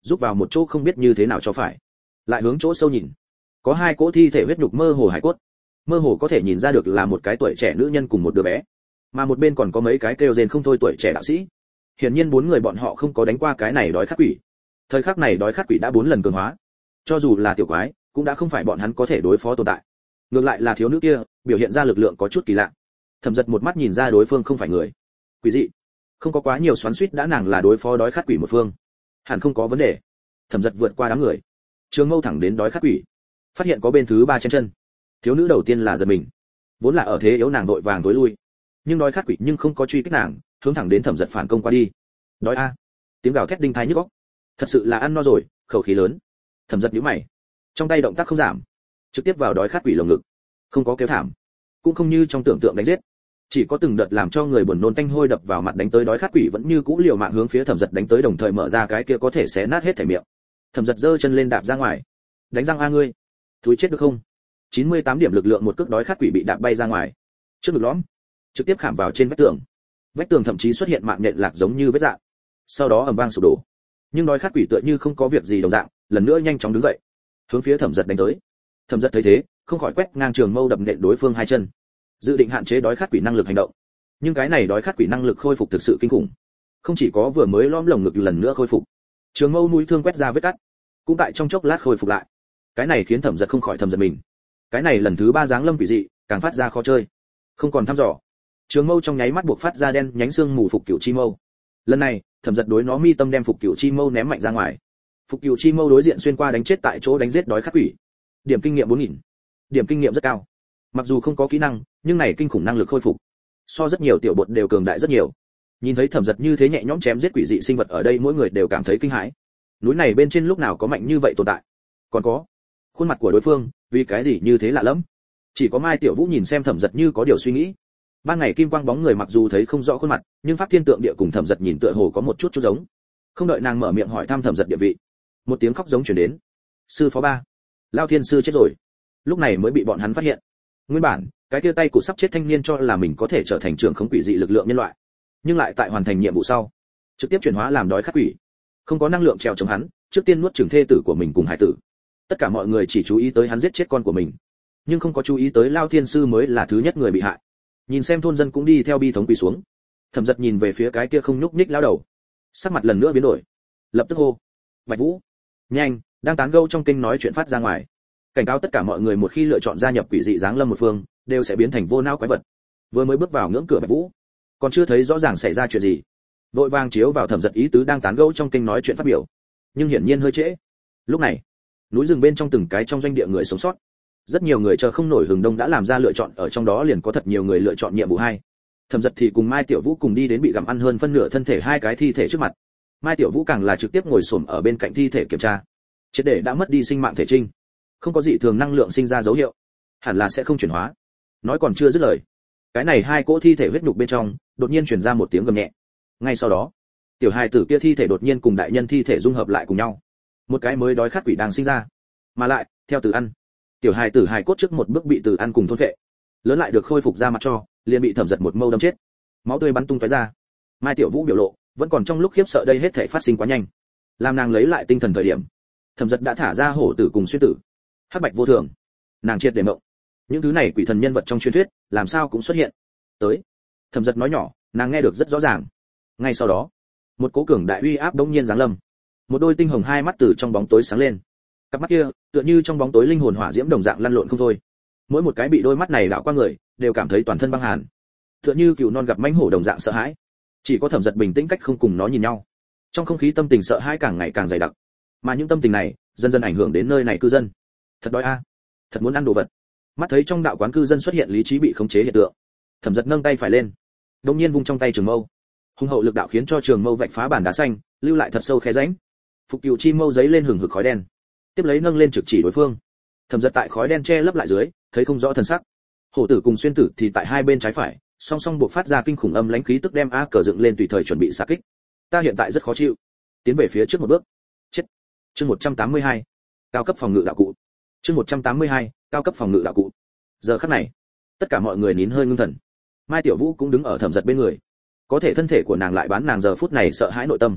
rút vào một chỗ không biết như thế nào cho phải. Lại hướng chỗ sâu nhìn, có hai cỗ thi thể huyết nhục mơ hồ hải cốt, mơ hồ có thể nhìn ra được là một cái tuổi trẻ nữ nhân cùng một đứa bé, mà một bên còn có mấy cái kêu rên không thôi tuổi trẻ đạo sĩ. Hiển nhiên bốn người bọn họ không có đánh qua cái này đói khát quỷ. Thời khắc này đói khát quỷ đã bốn lần cường hóa, cho dù là tiểu quái cũng đã không phải bọn hắn có thể đối phó tồn tại. Ngược lại là thiếu nữ kia biểu hiện ra lực lượng có chút kỳ lạ. Thẩm Dật một mắt nhìn ra đối phương không phải người quỷ dị, không có quá nhiều xoắn xuýt, đã nàng là đối phó đói khát quỷ một phương, hẳn không có vấn đề. Thẩm Dật vượt qua đám người, trường mâu thẳng đến đói khát quỷ, phát hiện có bên thứ ba chen chân. Thiếu nữ đầu tiên là giật mình, vốn là ở thế yếu nàng đội vàng tối lui, nhưng đói khát quỷ nhưng không có truy kích nàng, hướng thẳng đến Thẩm Dật phản công qua đi. Đói a! Tiếng gào thét đinh tai nhức óc, thật sự là ăn no rồi, khẩu khí lớn. Thẩm Dật nhíu mày, trong tay động tác không giảm, trực tiếp vào đói khát quỷ lồng ngực, không có kêu thảm, cũng không như trong tưởng tượng đánh giết, chỉ có từng đợt làm cho người buồn nôn tanh hôi đập vào mặt đánh tới. Đói khát quỷ vẫn như cũ liều mạng hướng phía Thẩm Dật đánh tới, đồng thời mở ra cái kia có thể xé nát hết thể miệng. Thẩm Dật giơ chân lên đạp ra ngoài, đánh răng a ngươi, thúi chết được không? chín mươi tám điểm lực lượng, một cước đói khát quỷ bị đạp bay ra ngoài, trước ngực lõm, trực tiếp khảm vào trên vách tường. Vách tường thậm chí xuất hiện mạng nhện lạc giống như vết rạn, sau đó ầm vang sụp đổ. Nhưng đói khát quỷ tựa như không có việc gì đồng dạng, lần nữa nhanh chóng đứng dậy, hướng phía Thẩm Dật đánh tới. Thẩm Dật thấy thế, không khỏi quét ngang trường mâu đập nện đối phương hai chân, dự định hạn chế đói khát quỷ năng lực hành động. Nhưng cái này đói khát quỷ năng lực khôi phục thực sự kinh khủng, không chỉ có vừa mới lõm lồng ngực lần nữa khôi phục, trường mâu mũi thương quét ra vết cắt, cũng tại trong chốc lát khôi phục lại. Cái này khiến Thẩm Dật không khỏi thầm giật mình. Cái này lần thứ ba giáng lâm quỷ dị, càng phát ra khó chơi. Không còn thăm dò, trường mâu trong nháy mắt buộc phát ra đen nhánh xương mù phục cửu chi mâu. Lần này, Thẩm Dật đối nó mi tâm đem phục cửu chi mâu ném mạnh ra ngoài. Phục cửu chi mâu đối diện xuyên qua đánh chết tại chỗ đánh giết đói khát quỷ. Điểm kinh nghiệm bốn nghìn. Điểm kinh nghiệm rất cao. Mặc dù không có kỹ năng, nhưng này kinh khủng năng lực khôi phục, so rất nhiều tiểu bột đều cường đại rất nhiều. Nhìn thấy Thẩm Dật như thế nhẹ nhõm chém giết quỷ dị sinh vật ở đây, mỗi người đều cảm thấy kinh hãi. Núi này bên trên lúc nào có mạnh như vậy tồn tại? Còn có, khuôn mặt của đối phương, vì cái gì như thế lạ lắm? Chỉ có Mai Tiểu Vũ nhìn xem Thẩm Dật như có điều suy nghĩ. Ban ngày kim quang bóng người mặc dù thấy không rõ khuôn mặt, nhưng pháp thiên tượng địa cùng Thẩm Dật nhìn tựa hồ có một chút chút giống. Không đợi nàng mở miệng hỏi thăm Thẩm Dật địa vị, một tiếng khóc giống truyền đến. Sư phó ba, Lao Thiên sư chết rồi. Lúc này mới bị bọn hắn phát hiện. Nguyên bản, cái kia tay cụ sắp chết thanh niên cho là mình có thể trở thành trưởng khống quỷ dị lực lượng nhân loại, nhưng lại tại hoàn thành nhiệm vụ sau, trực tiếp chuyển hóa làm đói khát quỷ. Không có năng lượng trèo chống hắn, trước tiên nuốt chửng thê tử của mình cùng hải tử. Tất cả mọi người chỉ chú ý tới hắn giết chết con của mình, nhưng không có chú ý tới Lao Thiên sư mới là thứ nhất người bị hại. Nhìn xem thôn dân cũng đi theo bi thống quỳ xuống. Thẩm Dật nhìn về phía cái kia không nhúc nhích lão đầu, sắc mặt lần nữa biến đổi, lập tức hô: Bạch Vũ, nhanh, đang tán gẫu trong kinh nói chuyện phát ra ngoài, cảnh cáo tất cả mọi người một khi lựa chọn gia nhập quỷ dị giáng lâm một phương, đều sẽ biến thành vô não quái vật. Vừa mới bước vào ngưỡng cửa Bạch Vũ, còn chưa thấy rõ ràng xảy ra chuyện gì, vội vàng chiếu vào Thẩm Dật ý tứ đang tán gẫu trong kinh nói chuyện phát biểu, nhưng hiển nhiên hơi trễ. Lúc này, núi rừng bên trong từng cái trong doanh địa người sống sót, rất nhiều người chờ không nổi hừng đông đã làm ra lựa chọn, ở trong đó liền có thật nhiều người lựa chọn nhiệm vụ hai. Thẩm Dật thì cùng Mai Tiểu Vũ cùng đi đến bị gặm ăn hơn phân nửa thân thể hai cái thi thể trước mặt. Mai Tiểu Vũ càng là trực tiếp ngồi xổm ở bên cạnh thi thể kiểm tra, triệt để đã mất đi sinh mạng thể trinh, không có dị thường năng lượng sinh ra dấu hiệu, hẳn là sẽ không chuyển hóa. Nói còn chưa dứt lời, cái này hai cỗ thi thể huyết nhục bên trong đột nhiên truyền ra một tiếng gầm nhẹ. Ngay sau đó, tiểu hài tử kia thi thể đột nhiên cùng đại nhân thi thể dung hợp lại cùng nhau, một cái mới đói khát quỷ đang sinh ra, mà lại theo từ ăn, tiểu hài tử hài cốt trước một bước bị từ ăn cùng thôn phệ, lớn lại được khôi phục ra mặt cho, liền bị Thẩm Dật một mâu đâm chết, máu tươi bắn tung tóe ra. Mai Tiểu Vũ biểu lộ vẫn còn trong lúc khiếp sợ, đây hết thảy phát sinh quá nhanh, làm nàng lấy lại tinh thần thời điểm, Thẩm Dật đã thả ra hổ tử cùng xuyên tử, hắc bạch vô thường, nàng triệt để mộng. Những thứ này quỷ thần nhân vật trong truyền thuyết làm sao cũng xuất hiện. Tới, Thẩm Dật nói nhỏ, nàng nghe được rất rõ ràng. Ngay sau đó, một cỗ cường đại uy áp đống nhiên giáng lâm, một đôi tinh hồng hai mắt từ trong bóng tối sáng lên, cặp mắt kia tựa như trong bóng tối linh hồn hỏa diễm đồng dạng lăn lộn không thôi. Mỗi một cái bị đôi mắt này đảo qua người đều cảm thấy toàn thân băng hàn, tựa như cừu non gặp mãnh hổ đồng dạng sợ hãi. Chỉ có Thẩm Dật bình tĩnh cách không cùng nó nhìn nhau, trong không khí tâm tình sợ hãi càng ngày càng dày đặc, mà những tâm tình này dần dần ảnh hưởng đến nơi này cư dân. Thật đói a, thật muốn ăn đồ vật. Mắt thấy trong đạo quán cư dân xuất hiện lý trí bị khống chế hiện tượng, Thẩm Dật nâng tay phải lên, đột nhiên vung trong tay trường mâu, hung hậu lực đạo khiến cho trường mâu vạch phá bàn đá xanh, lưu lại thật sâu khe rãnh. Phục cửu chi mâu giấy lên hừng hực khói đen, tiếp lấy nâng lên trực chỉ đối phương. Thẩm Dật tại khói đen che lấp lại dưới, thấy không rõ thân sắc. Hổ tử cùng xuyên tử thì tại hai bên trái phải, song song buộc phát ra kinh khủng âm lãnh khí tức, đem a cờ dựng lên tùy thời chuẩn bị xạ kích. Ta hiện tại rất khó chịu, tiến về phía trước một bước. Chết. Chương một trăm tám mươi hai, cao cấp phòng ngự đạo cụ. Chương một trăm tám mươi hai, cao cấp phòng ngự đạo cụ. Giờ khắc này, tất cả mọi người nín hơi ngưng thần. Mai Tiểu Vũ cũng đứng ở Thẩm Dật bên người, có thể thân thể của nàng lại bán nàng giờ phút này sợ hãi nội tâm.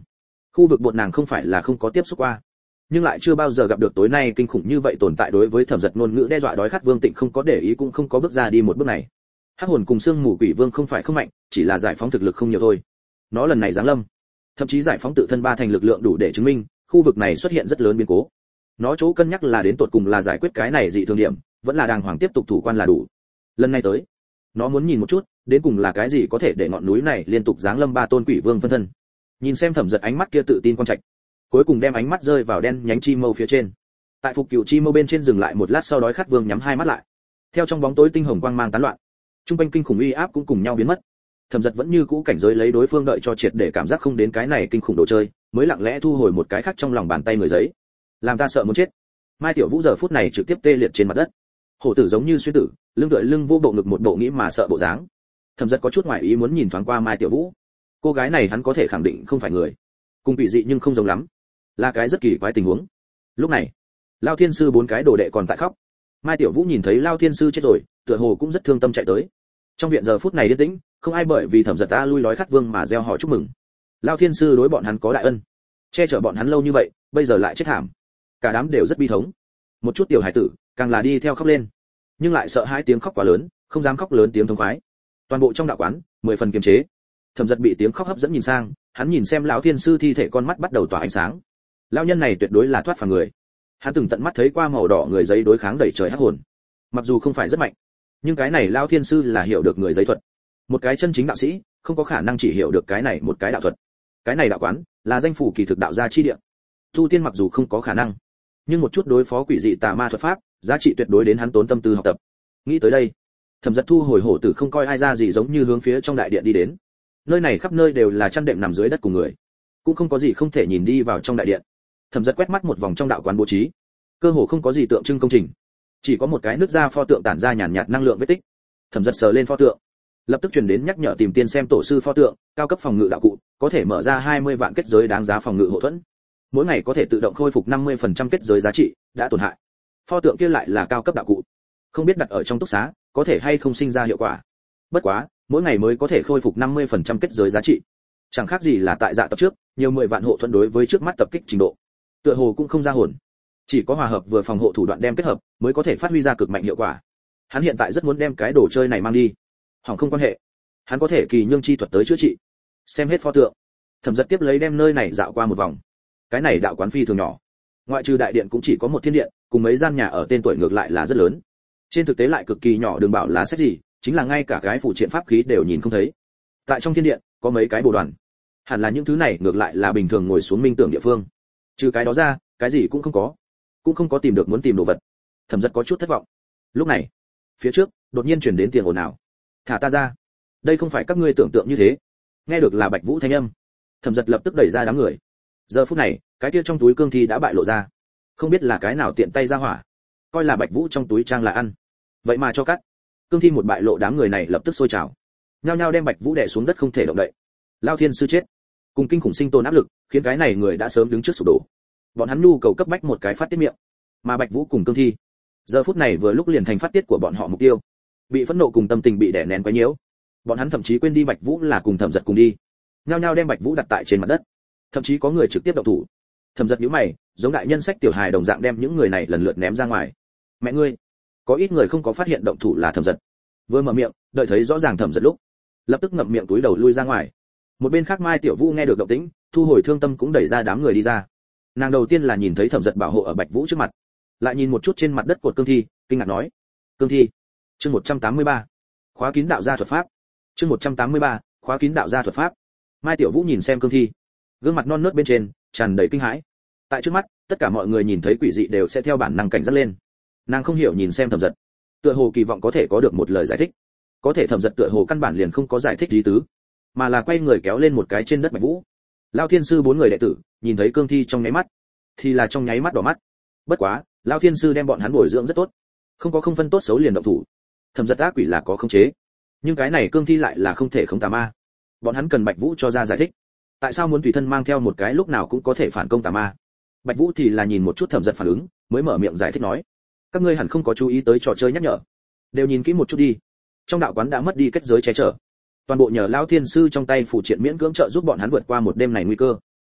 Khu vực bột nàng không phải là không có tiếp xúc qua, nhưng lại chưa bao giờ gặp được tối nay kinh khủng như vậy tồn tại. Đối với Thẩm Dật ngôn ngữ đe dọa đói khát Vương Tịnh không có để ý, cũng không có bước ra đi một bước này. Hắc hồn cùng xương mù quỷ vương không phải không mạnh, chỉ là giải phóng thực lực không nhiều thôi. Nó lần này giáng lâm, thậm chí giải phóng tự thân ba thành lực lượng đủ để chứng minh khu vực này xuất hiện rất lớn biến cố. Nó chỗ cân nhắc là đến tột cùng là giải quyết cái này dị thường điểm, vẫn là đàng hoàng tiếp tục thủ quan là đủ. Lần này tới, nó muốn nhìn một chút, đến cùng là cái gì có thể để ngọn núi này liên tục giáng lâm ba tôn quỷ vương phân thân. Nhìn xem Thẩm Dật ánh mắt kia tự tin quang trạch, cuối cùng đem ánh mắt rơi vào đen nhánh chi mâu phía trên. Tại phục cửu chi mâu bên trên dừng lại một lát, sau đói khát vương nhắm hai mắt lại. Theo trong bóng tối tinh hồng quang mang tán loạn, trung quanh kinh khủng uy áp cũng cùng nhau biến mất. Thẩm Dật vẫn như cũ cảnh giới lấy đối phương đợi cho triệt để cảm giác không đến cái này kinh khủng đồ chơi, mới lặng lẽ thu hồi một cái khác trong lòng bàn tay người giấy. Làm ta sợ muốn chết. Mai Tiểu Vũ giờ phút này trực tiếp tê liệt trên mặt đất. Hổ tử giống như xuyên tử, lưng tựa lưng vô bộ ngực một bộ nghĩ mà sợ bộ dáng. Thẩm Dật có chút ngoại ý muốn nhìn thoáng qua Mai Tiểu Vũ. Cô gái này hắn có thể khẳng định không phải người, cùng quỷ dị nhưng không giống lắm, là cái rất kỳ quái tình huống. Lúc này, Lao Thiên sư bốn cái đồ đệ còn tại khóc. Mai Tiểu Vũ nhìn thấy Lao Thiên sư chết rồi, tựa hồ cũng rất thương tâm chạy tới. Trong viện giờ phút này yên tĩnh, không ai bởi vì Thẩm Dật ta lui lói khát vương mà gieo họ chúc mừng. Lao Thiên sư đối bọn hắn có đại ân, che chở bọn hắn lâu như vậy, bây giờ lại chết thảm. Cả đám đều rất bi thống. Một chút tiểu hải tử, càng là đi theo khóc lên, nhưng lại sợ hai tiếng khóc quá lớn, không dám khóc lớn tiếng thống khoái. Toàn bộ trong đạo quán, mười phần kiềm chế. Thẩm Dật bị tiếng khóc hấp dẫn nhìn sang, hắn nhìn xem lão thiên sư thi thể, con mắt bắt đầu tỏa ánh sáng. Lão nhân này tuyệt đối là thoát phàm người. Hắn từng tận mắt thấy qua màu đỏ người giấy đối kháng đẩy trời hắc hồn. Mặc dù không phải rất mạnh, nhưng cái này lão thiên sư là hiểu được người giấy thuật. Một cái chân chính đạo sĩ, không có khả năng chỉ hiểu được cái này một cái đạo thuật. Cái này đạo quán là danh phủ kỳ thực đạo gia chi địa. Tu tiên mặc dù không có khả năng, nhưng một chút đối phó quỷ dị tà ma thuật pháp, giá trị tuyệt đối đến hắn tốn tâm tư học tập. Nghĩ tới đây, Thẩm Dật thu hồi hổ tử không coi ai ra gì, giống như hướng phía trong đại điện đi đến. Nơi này khắp nơi đều là chăn đệm nằm dưới đất cùng người, cũng không có gì không thể nhìn đi vào trong đại điện. Thẩm Dật quét mắt một vòng trong đạo quán bố trí, cơ hồ không có gì tượng trưng công trình, chỉ có một cái nứt ra pho tượng tản ra nhàn nhạt năng lượng vết tích. Thẩm Dật sờ lên pho tượng, lập tức truyền đến nhắc nhở tìm tiên xem tổ sư pho tượng, cao cấp phòng ngự đạo cụ, có thể mở ra hai mươi vạn kết giới đáng giá phòng ngự hộ thuẫn, mỗi ngày có thể tự động khôi phục năm mươi phần trăm kết giới giá trị đã tổn hại. Pho tượng kia lại là cao cấp đạo cụ, không biết đặt ở trong túc xá có thể hay không sinh ra hiệu quả. Bất quá, mỗi ngày mới có thể khôi phục năm mươi phần trăm kết giới giá trị, chẳng khác gì là tại dạ tập trước, nhiều mười vạn hộ thuẫn đối với trước mắt tập kích trình độ, tựa hồ cũng không ra hồn. Chỉ có hòa hợp vừa phòng hộ thủ đoạn đem kết hợp, mới có thể phát huy ra cực mạnh hiệu quả. Hắn hiện tại rất muốn đem cái đồ chơi này mang đi. Hỏng không quan hệ, hắn có thể kỳ nhương chi thuật tới chữa trị. Xem hết pho tượng, Thẩm Dật tiếp lấy đem nơi này dạo qua một vòng. Cái này đạo quán phi thường nhỏ, ngoại trừ đại điện cũng chỉ có một thiên điện, cùng mấy gian nhà ở tên tuổi ngược lại là rất lớn. Trên thực tế lại cực kỳ nhỏ, đừng bảo là sách gì, chính là ngay cả cái phụ triện pháp khí đều nhìn không thấy. Tại trong thiên điện có mấy cái bồ đoàn, hẳn là những thứ này ngược lại là bình thường ngồi xuống minh tưởng địa phương. Trừ cái đó ra, cái gì cũng không có, cũng không có tìm được muốn tìm đồ vật. Thẩm Dật có chút thất vọng. Lúc này, phía trước đột nhiên truyền đến tiếng ồn ào. Thả ta ra, đây không phải các ngươi tưởng tượng như thế. Nghe được là Bạch Vũ thanh âm, Thẩm Dật lập tức đẩy ra đám người. Giờ phút này, cái kia trong túi cương thi đã bại lộ ra, không biết là cái nào tiện tay ra hỏa, coi là Bạch Vũ trong túi trang là ăn, vậy mà cho cắt. Cương thi một bại lộ, đám người này lập tức sôi trào, nhao nhao đem Bạch Vũ đè xuống đất không thể động đậy. Lao thiên sư chết, cùng kinh khủng sinh tồn áp lực, khiến cái này người đã sớm đứng trước sụp đổ. Bọn hắn nhu cầu cấp bách một cái phát tiết miệng, mà Bạch Vũ cùng cương thi, giờ phút này vừa lúc liền thành phát tiết của bọn họ mục tiêu. Bị phẫn nộ cùng tâm tình bị đè nén quá nhiễu, bọn hắn thậm chí quên đi Bạch Vũ là cùng Thẩm Dật cùng đi, nhao nhao đem Bạch Vũ đặt tại trên mặt đất, thậm chí có người trực tiếp động thủ. Thẩm Dật nhíu mày, giống đại nhân sách tiểu hài đồng dạng đem những người này lần lượt ném ra ngoài. Mẹ ngươi, có ít người không có phát hiện động thủ là Thẩm Dật, vừa mở miệng, đợi thấy rõ ràng Thẩm Dật lúc, lập tức ngậm miệng túi đầu lui ra ngoài. Một bên khác Mai Tiểu Vũ nghe được động tĩnh, thu hồi thương tâm cũng đẩy ra đám người đi ra. Nàng đầu tiên là nhìn thấy Thẩm Dật bảo hộ ở Bạch Vũ trước mặt, lại nhìn một chút trên mặt đất cột cương thi, kinh ngạc nói: "Cương thi." Chương một trăm tám mươi ba, khóa kín đạo gia thuật pháp. Chương một trăm tám mươi ba, khóa kín đạo gia thuật pháp. Mai Tiểu Vũ nhìn xem cương thi, gương mặt non nớt bên trên tràn đầy kinh hãi. Tại trước mắt, tất cả mọi người nhìn thấy quỷ dị đều sẽ theo bản năng cảnh giác lên. Nàng không hiểu nhìn xem Thẩm Dật, tựa hồ kỳ vọng có thể có được một lời giải thích, có thể Thẩm Dật tựa hồ căn bản liền không có giải thích gì tứ, mà là quay người kéo lên một cái trên đất Bạch Vũ. Lão thiên sư bốn người đệ tử nhìn thấy cương thi trong nháy mắt, thì là trong nháy mắt đỏ mắt. Bất quá, lão thiên sư đem bọn hắn bồi dưỡng rất tốt, không có không phân tốt xấu liền động thủ. Thẩm Dật ác quỷ là có khống chế, nhưng cái này cương thi lại là không thể khống tà ma. Bọn hắn cần Bạch Vũ cho ra giải thích, tại sao muốn tùy thân mang theo một cái lúc nào cũng có thể phản công tà ma. Bạch Vũ thì là nhìn một chút Thẩm Dật phản ứng, mới mở miệng giải thích nói: các ngươi hẳn không có chú ý tới trò chơi nhắc nhở, đều nhìn kỹ một chút đi. Trong đạo quán đã mất đi kết giới che chở, toàn bộ nhờ lão thiên sư trong tay phù triện miễn cưỡng trợ giúp bọn hắn vượt qua một đêm này nguy cơ.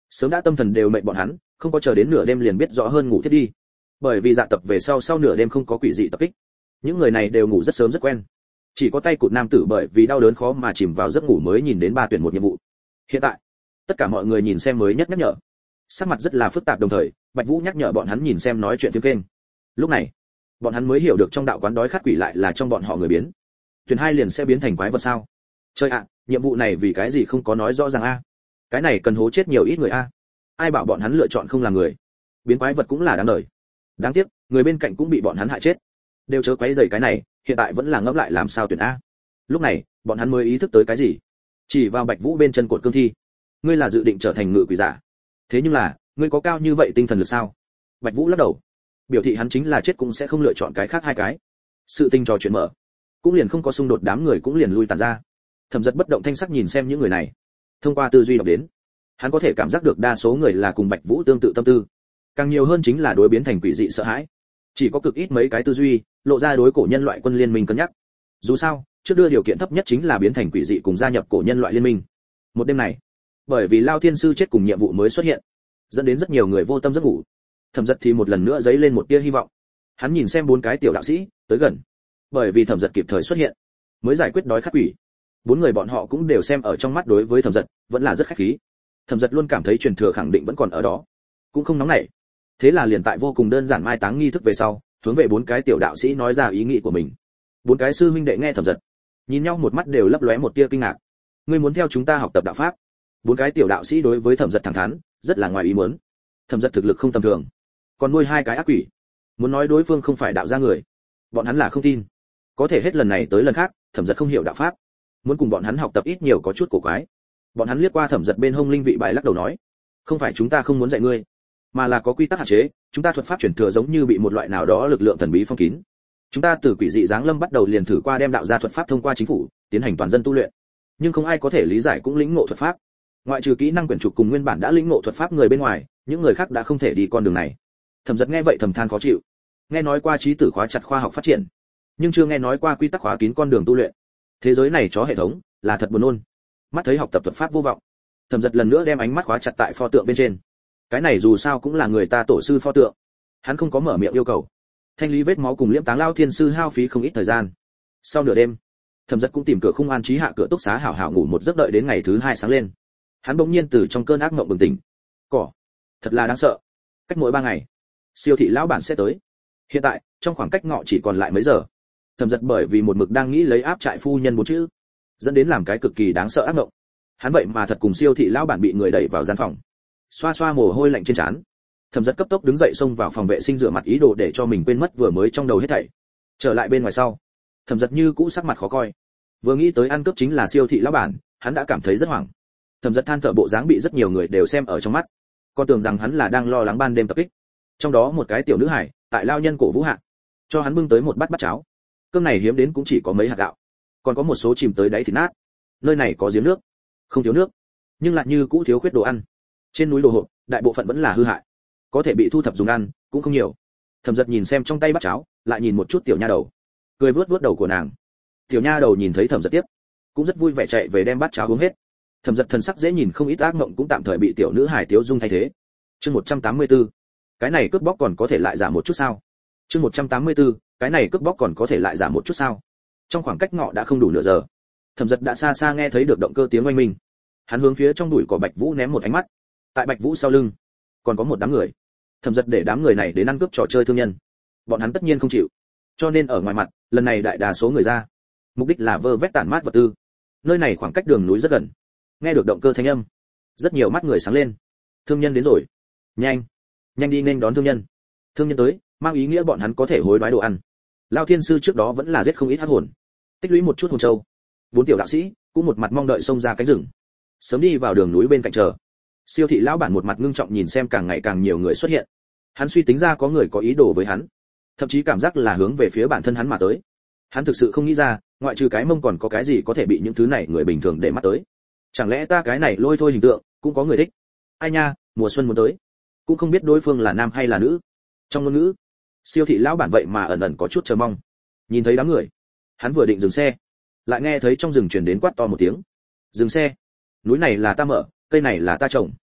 Sớm đã tâm thần đều mệt bọn hắn, không có chờ đến nửa đêm liền biết rõ hơn ngủ thiết đi. Bởi vì dạ tập về sau sau nửa đêm không có quỷ dị tập kích, những người này đều ngủ rất sớm rất quen. Chỉ có tay cụt nam tử bởi vì đau đớn khó mà chìm vào giấc ngủ mới nhìn đến ba tuyển một nhiệm vụ. Hiện tại, tất cả mọi người nhìn xem mới nhất nhắc nhở. Sắc mặt rất là phức tạp, đồng thời, Bạch Vũ nhắc nhở bọn hắn nhìn xem nói chuyện phiếm kênh. Lúc này, bọn hắn mới hiểu được trong đạo quán đói khát quỷ lại là trong bọn họ người biến. Tuyển hai liền sẽ biến thành quái vật sao? Chơi ạ, nhiệm vụ này vì cái gì không có nói rõ ràng a? Cái này cần hố chết nhiều ít người a. Ai bảo bọn hắn lựa chọn không làm người? Biến quái vật cũng là đáng đời. Đáng tiếc, người bên cạnh cũng bị bọn hắn hại chết. Đều chớ quấy rầy cái này, hiện tại vẫn là ngẫm lại làm sao tuyển a. Lúc này, bọn hắn mới ý thức tới cái gì? Chỉ vào Bạch Vũ bên chân cột cương thi. Ngươi là dự định trở thành ngự quỷ giả? Thế nhưng là, ngươi có cao như vậy tinh thần lực sao? Bạch Vũ lắc đầu, biểu thị hắn chính là chết cũng sẽ không lựa chọn cái khác hai cái. Sự tình trò chuyện mở, cũng liền không có xung đột, đám người cũng liền lui tàn ra. Thẩm Dật bất động thanh sắc nhìn xem những người này. Thông qua tư duy đọc đến, hắn có thể cảm giác được đa số người là cùng Bạch Vũ tương tự tâm tư, càng nhiều hơn chính là đối biến thành quỷ dị sợ hãi. Chỉ có cực ít mấy cái tư duy lộ ra đối cổ nhân loại quân liên minh cân nhắc. Dù sao, trước đưa điều kiện thấp nhất chính là biến thành quỷ dị cùng gia nhập cổ nhân loại liên minh. Một đêm này, bởi vì Lao Thiên sư chết cùng nhiệm vụ mới xuất hiện, dẫn đến rất nhiều người vô tâm giấc ngủ. Thẩm Dật thì một lần nữa dấy lên một tia hy vọng. Hắn nhìn xem bốn cái tiểu đạo sĩ tới gần, bởi vì Thẩm Dật kịp thời xuất hiện, mới giải quyết đói khát quỷ. Bốn người bọn họ cũng đều xem ở trong mắt, đối với Thẩm Dật vẫn là rất khách khí. Thẩm Dật luôn cảm thấy truyền thừa khẳng định vẫn còn ở đó, cũng không nóng nảy. Thế là liền tại vô cùng đơn giản mai táng nghi thức về sau, hướng về bốn cái tiểu đạo sĩ nói ra ý nghĩ của mình. Bốn cái sư huynh đệ nghe Thẩm Dật, nhìn nhau một mắt đều lấp lóe một tia kinh ngạc. Ngươi muốn theo chúng ta học tập đạo pháp? Bốn cái tiểu đạo sĩ đối với Thẩm Dật thẳng thắn, rất là ngoài ý muốn. Thẩm Dật thực lực không tầm thường, còn nuôi hai cái ác quỷ, muốn nói đối phương không phải đạo gia người, bọn hắn là không tin. Có thể hết lần này tới lần khác, Thẩm Dật không hiểu đạo pháp, muốn cùng bọn hắn học tập ít nhiều có chút cổ quái. Bọn hắn liếc qua Thẩm Dật bên hông linh vị bài, lắc đầu nói, không phải chúng ta không muốn dạy ngươi, mà là có quy tắc hạn chế, chúng ta thuật pháp truyền thừa giống như bị một loại nào đó lực lượng thần bí phong kín. Chúng ta từ quỷ dị giáng lâm bắt đầu liền thử qua đem đạo gia thuật pháp thông qua chính phủ tiến hành toàn dân tu luyện, nhưng không ai có thể lý giải cũng lĩnh ngộ thuật pháp. Ngoại trừ kỹ năng quyển trục cùng nguyên bản đã lĩnh ngộ thuật pháp người bên ngoài, những người khác đã không thể đi con đường này. Thẩm Dật nghe vậy thầm than khó chịu. Nghe nói qua trí tử khóa chặt khoa học phát triển, nhưng chưa nghe nói qua quy tắc khóa kín con đường tu luyện. Thế giới này chó hệ thống, là thật buồn nôn. Mắt thấy học tập thuật pháp vô vọng, Thẩm Dật lần nữa đem ánh mắt khóa chặt tại pho tượng bên trên. Cái này dù sao cũng là người ta tổ sư pho tượng, hắn không có mở miệng yêu cầu. Thanh lý vết máu cùng liễm táng Lao Thiên sư hao phí không ít thời gian. Sau nửa đêm, Thẩm Dật cũng tìm cửa khung an trí hạ cửa túc xá hảo hảo ngủ một giấc, đợi đến ngày thứ hai sáng lên, hắn bỗng nhiên từ trong cơn ác mộng bừng tỉnh. Cỏ, thật là đáng sợ. Cách mỗi ba ngày, siêu thị lão bản sẽ tới. Hiện tại, trong khoảng cách ngọ chỉ còn lại mấy giờ. Thẩm Dật bởi vì một mực đang nghĩ lấy áp trại phu nhân bốn chữ, dẫn đến làm cái cực kỳ đáng sợ ác mộng. Hắn vậy mà thật cùng siêu thị lão bản bị người đẩy vào gian phòng. Xoa xoa mồ hôi lạnh trên trán, Thẩm Dật cấp tốc đứng dậy xông vào phòng vệ sinh rửa mặt, ý đồ để cho mình quên mất vừa mới trong đầu hết thảy. Trở lại bên ngoài sau, Thẩm Dật như cũ sắc mặt khó coi. Vừa nghĩ tới ăn cướp chính là siêu thị lão bản, hắn đã cảm thấy rất hoảng. Thẩm Dật than thở bộ dáng bị rất nhiều người đều xem ở trong mắt, còn tưởng rằng hắn là đang lo lắng ban đêm tập kích. Trong đó một cái tiểu nữ hải, tại lao nhân cổ vũ hạ, cho hắn bưng tới một bát bát cháo. Cơm này hiếm đến cũng chỉ có mấy hạt gạo, còn có một số chìm tới đáy thịt nát. Nơi này có giếng nước, không thiếu nước, nhưng lại như cũ thiếu khuyết đồ ăn. Trên núi đồ hộp, đại bộ phận vẫn là hư hại, có thể bị thu thập dùng ăn cũng không nhiều. Thẩm Dật nhìn xem trong tay bát cháo, lại nhìn một chút tiểu nha đầu, cười vuốt vuốt đầu của nàng. Tiểu nha đầu nhìn thấy Thẩm Dật tiếp, cũng rất vui vẻ chạy về đem bát cháo uống hết. Thẩm Dật thần sắc dễ nhìn không ít, ác mộng cũng tạm thời bị tiểu nữ hài tiếu dung thay thế. Chương một trăm tám mươi tư, cái này cướp bóc còn có thể lại giảm một chút sao? Chương một trăm tám mươi tư, cái này cướp bóc còn có thể lại giảm một chút sao? Trong khoảng cách ngọ đã không đủ nửa giờ, Thẩm Dật đã xa xa nghe thấy được động cơ tiếng oanh minh. Hắn hướng phía trong bụi cỏ Bạch Vũ ném một ánh mắt. Tại Bạch Vũ sau lưng, còn có một đám người. Thẩm Dật để đám người này đến ăn cướp trò chơi thương nhân, bọn hắn tất nhiên không chịu. Cho nên ở ngoài mặt, lần này đại đa số người ra, mục đích là vơ vét tản mát vật tư. Nơi này khoảng cách đường núi rất gần. Nghe được động cơ thanh âm, rất nhiều mắt người sáng lên. Thương nhân đến rồi, nhanh, nhanh đi nên đón thương nhân. Thương nhân tới, mang ý nghĩa bọn hắn có thể hối đoái đồ ăn. Lao Thiên sư trước đó vẫn là giết không ít hắc hồn, tích lũy một chút hồn châu. Bốn tiểu đạo sĩ cũng một mặt mong đợi xông ra cánh rừng, sớm đi vào đường núi bên cạnh chờ. Siêu thị lão bản một mặt ngưng trọng nhìn xem càng ngày càng nhiều người xuất hiện. Hắn suy tính ra có người có ý đồ với hắn, thậm chí cảm giác là hướng về phía bản thân hắn mà tới. Hắn thực sự không nghĩ ra, ngoại trừ cái mông còn có cái gì có thể bị những thứ này người bình thường để mắt tới. Chẳng lẽ ta cái này lôi thôi hình tượng cũng có người thích? Ai nha, mùa xuân muốn tới, cũng không biết đối phương là nam hay là nữ. Trong ngôn ngữ, siêu thị lão bản vậy mà ẩn ẩn có chút chờ mong. Nhìn thấy đám người, hắn vừa định dừng xe, lại nghe thấy trong rừng truyền đến quát to một tiếng. Dừng xe, núi này là ta mở, cây này là ta trồng,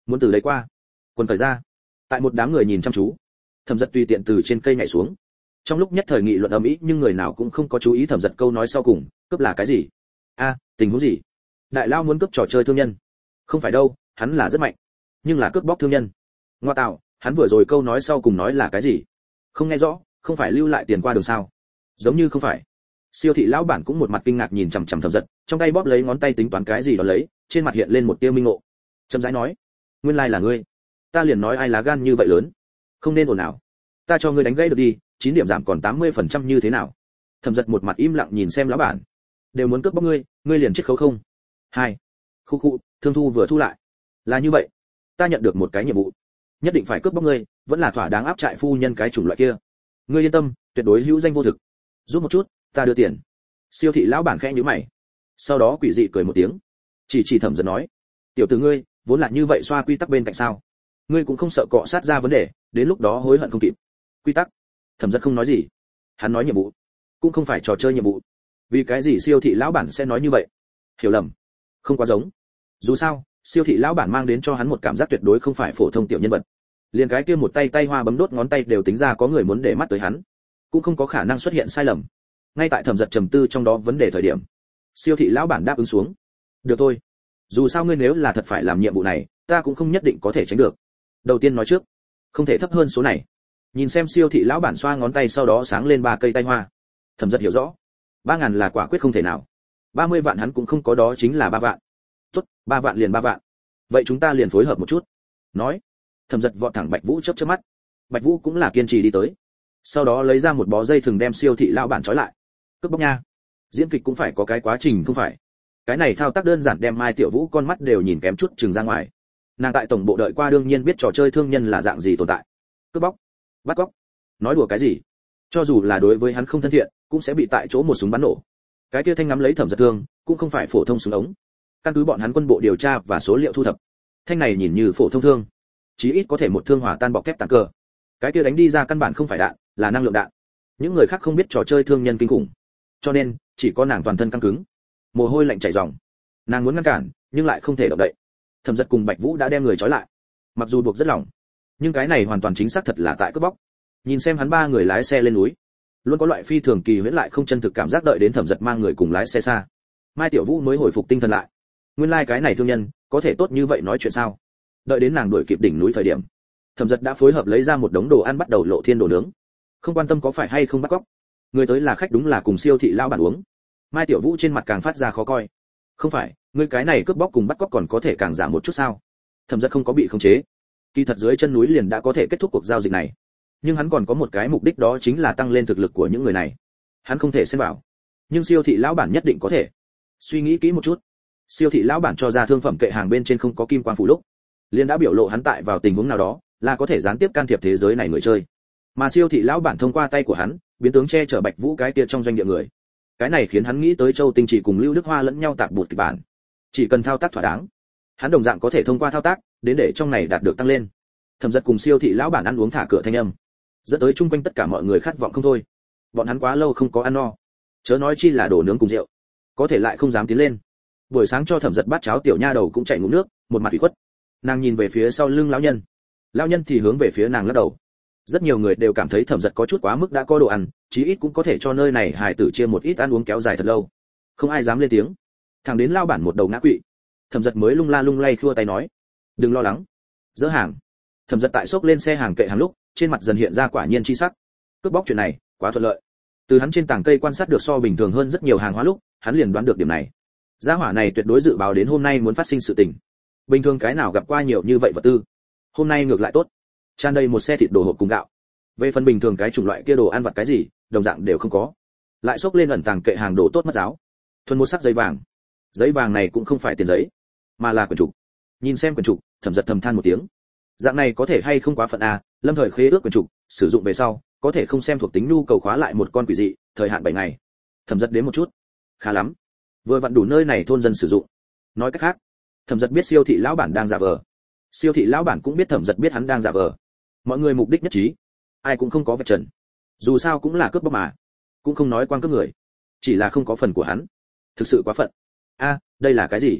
muốn từ lấy qua. Quần cởi ra. Tại một đám người nhìn chăm chú, Thẩm Dật tùy tiện từ trên cây nhảy xuống. Trong lúc nhất thời nghị luận ầm ĩ, nhưng người nào cũng không có chú ý Thẩm Dật câu nói sau cùng, cướp là cái gì? A, tình huống gì? Đại lao muốn cướp trò chơi thương nhân? Không phải đâu, hắn là rất mạnh, nhưng là cướp bóc thương nhân. Ngoa tạo, hắn vừa rồi câu nói sau cùng nói là cái gì? Không nghe rõ, không phải lưu lại tiền qua đường sao? Giống như không phải. Siêu thị lão bản cũng một mặt kinh ngạc nhìn chằm chằm Thẩm Dật, trong tay bóp lấy ngón tay tính toán cái gì đó lấy, trên mặt hiện lên một tia minh ngộ. Chậm rãi nói, nguyên lai là ngươi. Ta liền nói ai lá gan như vậy lớn, không nên ồn ào. Ta cho ngươi đánh gãy được đi, chín điểm giảm còn tám mươi phần trăm như thế nào? Thẩm Dật một mặt im lặng nhìn xem lão bản. Đều muốn cướp bóc ngươi, ngươi liền chiết khấu không? Hai. Khu khu, thương thu vừa thu lại. Là như vậy, ta nhận được một cái nhiệm vụ, nhất định phải cướp bóc ngươi, vẫn là thỏa đáng áp trại phu nhân cái chủng loại kia. Ngươi yên tâm, tuyệt đối hữu danh vô thực. Giúp một chút, ta đưa tiền. Siêu thị lão bản khẽ nhíu mày, sau đó quỷ dị cười một tiếng, chỉ chỉ Thẩm Dật nói, tiểu tử ngươi, vốn là như vậy xoa quy tắc bên cạnh sao? Ngươi cũng không sợ cọ sát ra vấn đề, đến lúc đó hối hận không kịp. Quy tắc? Thẩm Dật không nói gì, hắn nói nhiệm vụ, cũng không phải trò chơi nhiệm vụ. Vì cái gì siêu thị lão bản sẽ nói như vậy? Hiểu lầm, không quá giống. Dù sao, siêu thị lão bản mang đến cho hắn một cảm giác tuyệt đối không phải phổ thông tiểu nhân vật. Liền cái kia một tay tay hoa bấm đốt ngón tay đều tính ra có người muốn để mắt tới hắn, cũng không có khả năng xuất hiện sai lầm. Ngay tại Thẩm Dật trầm tư trong đó vấn đề thời điểm, siêu thị lão bản đáp ứng xuống. Được thôi, dù sao ngươi nếu là thật phải làm nhiệm vụ này, ta cũng không nhất định có thể tránh được. Đầu tiên nói trước, không thể thấp hơn số này. Nhìn xem siêu thị lão bản xoa ngón tay sau đó sáng lên ba cây tay hoa, Thẩm Dật hiểu rõ, ba ngàn là quả quyết không thể nào. Ba mươi vạn hắn cũng không có, đó chính là ba vạn. Tốt, ba vạn liền ba vạn. Vậy chúng ta liền phối hợp một chút. Nói, Thẩm Dật vọt thẳng Bạch Vũ chớp chớp mắt. Bạch Vũ cũng là kiên trì đi tới, sau đó lấy ra một bó dây thừng đem siêu thị lão bản trói lại. Cướp bóc nha, diễn kịch cũng phải có cái quá trình không phải? Cái này thao tác đơn giản đem Mai Tiểu Vũ con mắt đều nhìn kém chút trừng ra ngoài. Nàng tại tổng bộ đợi qua đương nhiên biết trò chơi thương nhân là dạng gì tồn tại. Cướp bóc, bắt cóc, nói đùa cái gì? Cho dù là đối với hắn không thân thiện, cũng sẽ bị tại chỗ một súng bắn nổ. Cái kia thanh ngắm lấy Thẩm Dật thương, cũng không phải phổ thông súng ống. Căn cứ bọn hắn quân bộ điều tra và số liệu thu thập, thanh này nhìn như phổ thông thương, chí ít có thể một thương hòa tan bọc thép tàn cờ. Cái kia đánh đi ra căn bản không phải đạn, là năng lượng đạn. Những người khác không biết trò chơi thương nhân kinh khủng, cho nên chỉ có nàng toàn thân căng cứng, mồ hôi lạnh chảy ròng. Nàng muốn ngăn cản, nhưng lại không thể động đậy. Thẩm Dật cùng Bạch Vũ đã đem người trói lại, mặc dù buộc rất lỏng, nhưng cái này hoàn toàn chính xác thật là tại cướp bóc. Nhìn xem hắn ba người lái xe lên núi, luôn có loại phi thường kỳ huyễn lại không chân thực cảm giác, đợi đến Thẩm Dật mang người cùng lái xe xa, Mai Tiểu Vũ mới hồi phục tinh thần lại. Nguyên lai like cái này thương nhân có thể tốt như vậy nói chuyện sao? Đợi đến nàng đuổi kịp đỉnh núi thời điểm, Thẩm Dật đã phối hợp lấy ra một đống đồ ăn bắt đầu lộ thiên đồ nướng. Không quan tâm có phải hay không bắt cóc, người tới là khách đúng là cùng siêu thị lao bản uống. Mai Tiểu Vũ trên mặt càng phát ra khó coi. Không phải, ngươi cái này cướp bóc cùng bắt cóc còn có thể càng giảm một chút sao? Thẩm Dật không có bị khống chế, kỳ thật dưới chân núi liền đã có thể kết thúc cuộc giao dịch này. Nhưng hắn còn có một cái mục đích, đó chính là tăng lên thực lực của những người này. Hắn không thể xem vào, nhưng siêu thị lão bản nhất định có thể. Suy nghĩ kỹ một chút, siêu thị lão bản cho ra thương phẩm kệ hàng bên trên không có kim quang phủ lúc, liền đã biểu lộ hắn tại vào tình huống nào đó là có thể gián tiếp can thiệp thế giới này người chơi. Mà siêu thị lão bản thông qua tay của hắn biến tướng che chở Bạch Vũ cái kia trong doanh địa người. Cái này khiến hắn nghĩ tới Châu Tinh Chỉ cùng Lưu Đức Hoa lẫn nhau tạp bụt kịch bản. Chỉ cần thao tác thỏa đáng, hắn đồng dạng có thể thông qua thao tác đến để trong này đạt được tăng lên. Thẩm Dật cùng siêu thị lão bản ăn uống thả cửa thanh âm, dẫn tới chung quanh tất cả mọi người khát vọng không thôi. Bọn hắn quá lâu không có ăn no, chớ nói chi là đồ nướng cùng rượu, có thể lại không dám tiến lên. Buổi sáng cho Thẩm Dật bát cháo, tiểu nha đầu cũng chạy ngụm nước, một mặt ủy khuất. Nàng nhìn về phía sau lưng lão nhân, lão nhân thì hướng về phía nàng lắc đầu. Rất nhiều người đều cảm thấy Thẩm Dật có chút quá mức, đã có đồ ăn, chí ít cũng có thể cho nơi này hài tử chia một ít ăn uống kéo dài thật lâu. Không ai dám lên tiếng. Thằng đến lao bản một đầu ngã quỵ, Thẩm Dật mới lung la lung lay khua tay nói, đừng lo lắng, dỡ hàng. Thẩm Dật tại xốc lên xe hàng kệ hàng lúc, trên mặt dần hiện ra quả nhiên chi sắc. Cướp bóc chuyện này quá thuận lợi. Từ hắn trên tảng cây quan sát được so bình thường hơn rất nhiều hàng hóa lúc, hắn liền đoán được điểm này. Gia hỏa này tuyệt đối dự báo đến hôm nay muốn phát sinh sự tình. Bình thường cái nào gặp qua nhiều như vậy vật tư, hôm nay ngược lại tốt, tràn đầy một xe thịt đồ hộp cùng gạo. Về phần bình thường cái chủng loại kia đồ ăn vặt cái gì, đồng dạng đều không có. Lại xốc lên ẩn tàng kệ hàng đồ tốt mất giáo. Thuần một sắc giấy vàng. Giấy vàng này cũng không phải tiền giấy, mà là quyển trục. Nhìn xem quyển trục, Thẩm Dật thầm than một tiếng. Dạng này có thể hay không quá phận à? Lâm thời khế ước quyển trục, sử dụng về sau, có thể không xem thuộc tính nhu cầu khóa lại một con quỷ dị, thời hạn bảy ngày. Thẩm Dật đến một chút, khá lắm, vừa vặn đủ nơi này thôn dân sử dụng. Nói cách khác, Thẩm Dật biết siêu thị lão bản đang giả vờ, siêu thị lão bản cũng biết Thẩm Dật biết hắn đang giả vờ. Mọi người mục đích nhất trí, ai cũng không có vạch trần. Dù sao cũng là cướp bóc mà, cũng không nói quan cướp người, chỉ là không có phần của hắn. Thực sự quá phận. A, đây là cái gì?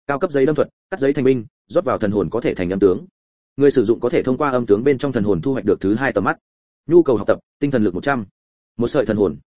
cao cấp giấy lâm thuật, cắt giấy thành binh, rót vào thần hồn có thể thành âm tướng. Người sử dụng có thể thông qua âm tướng bên trong thần hồn thu hoạch được thứ hai tầm mắt. Nhu cầu học tập, tinh thần lực một trăm. Một sợi thần hồn,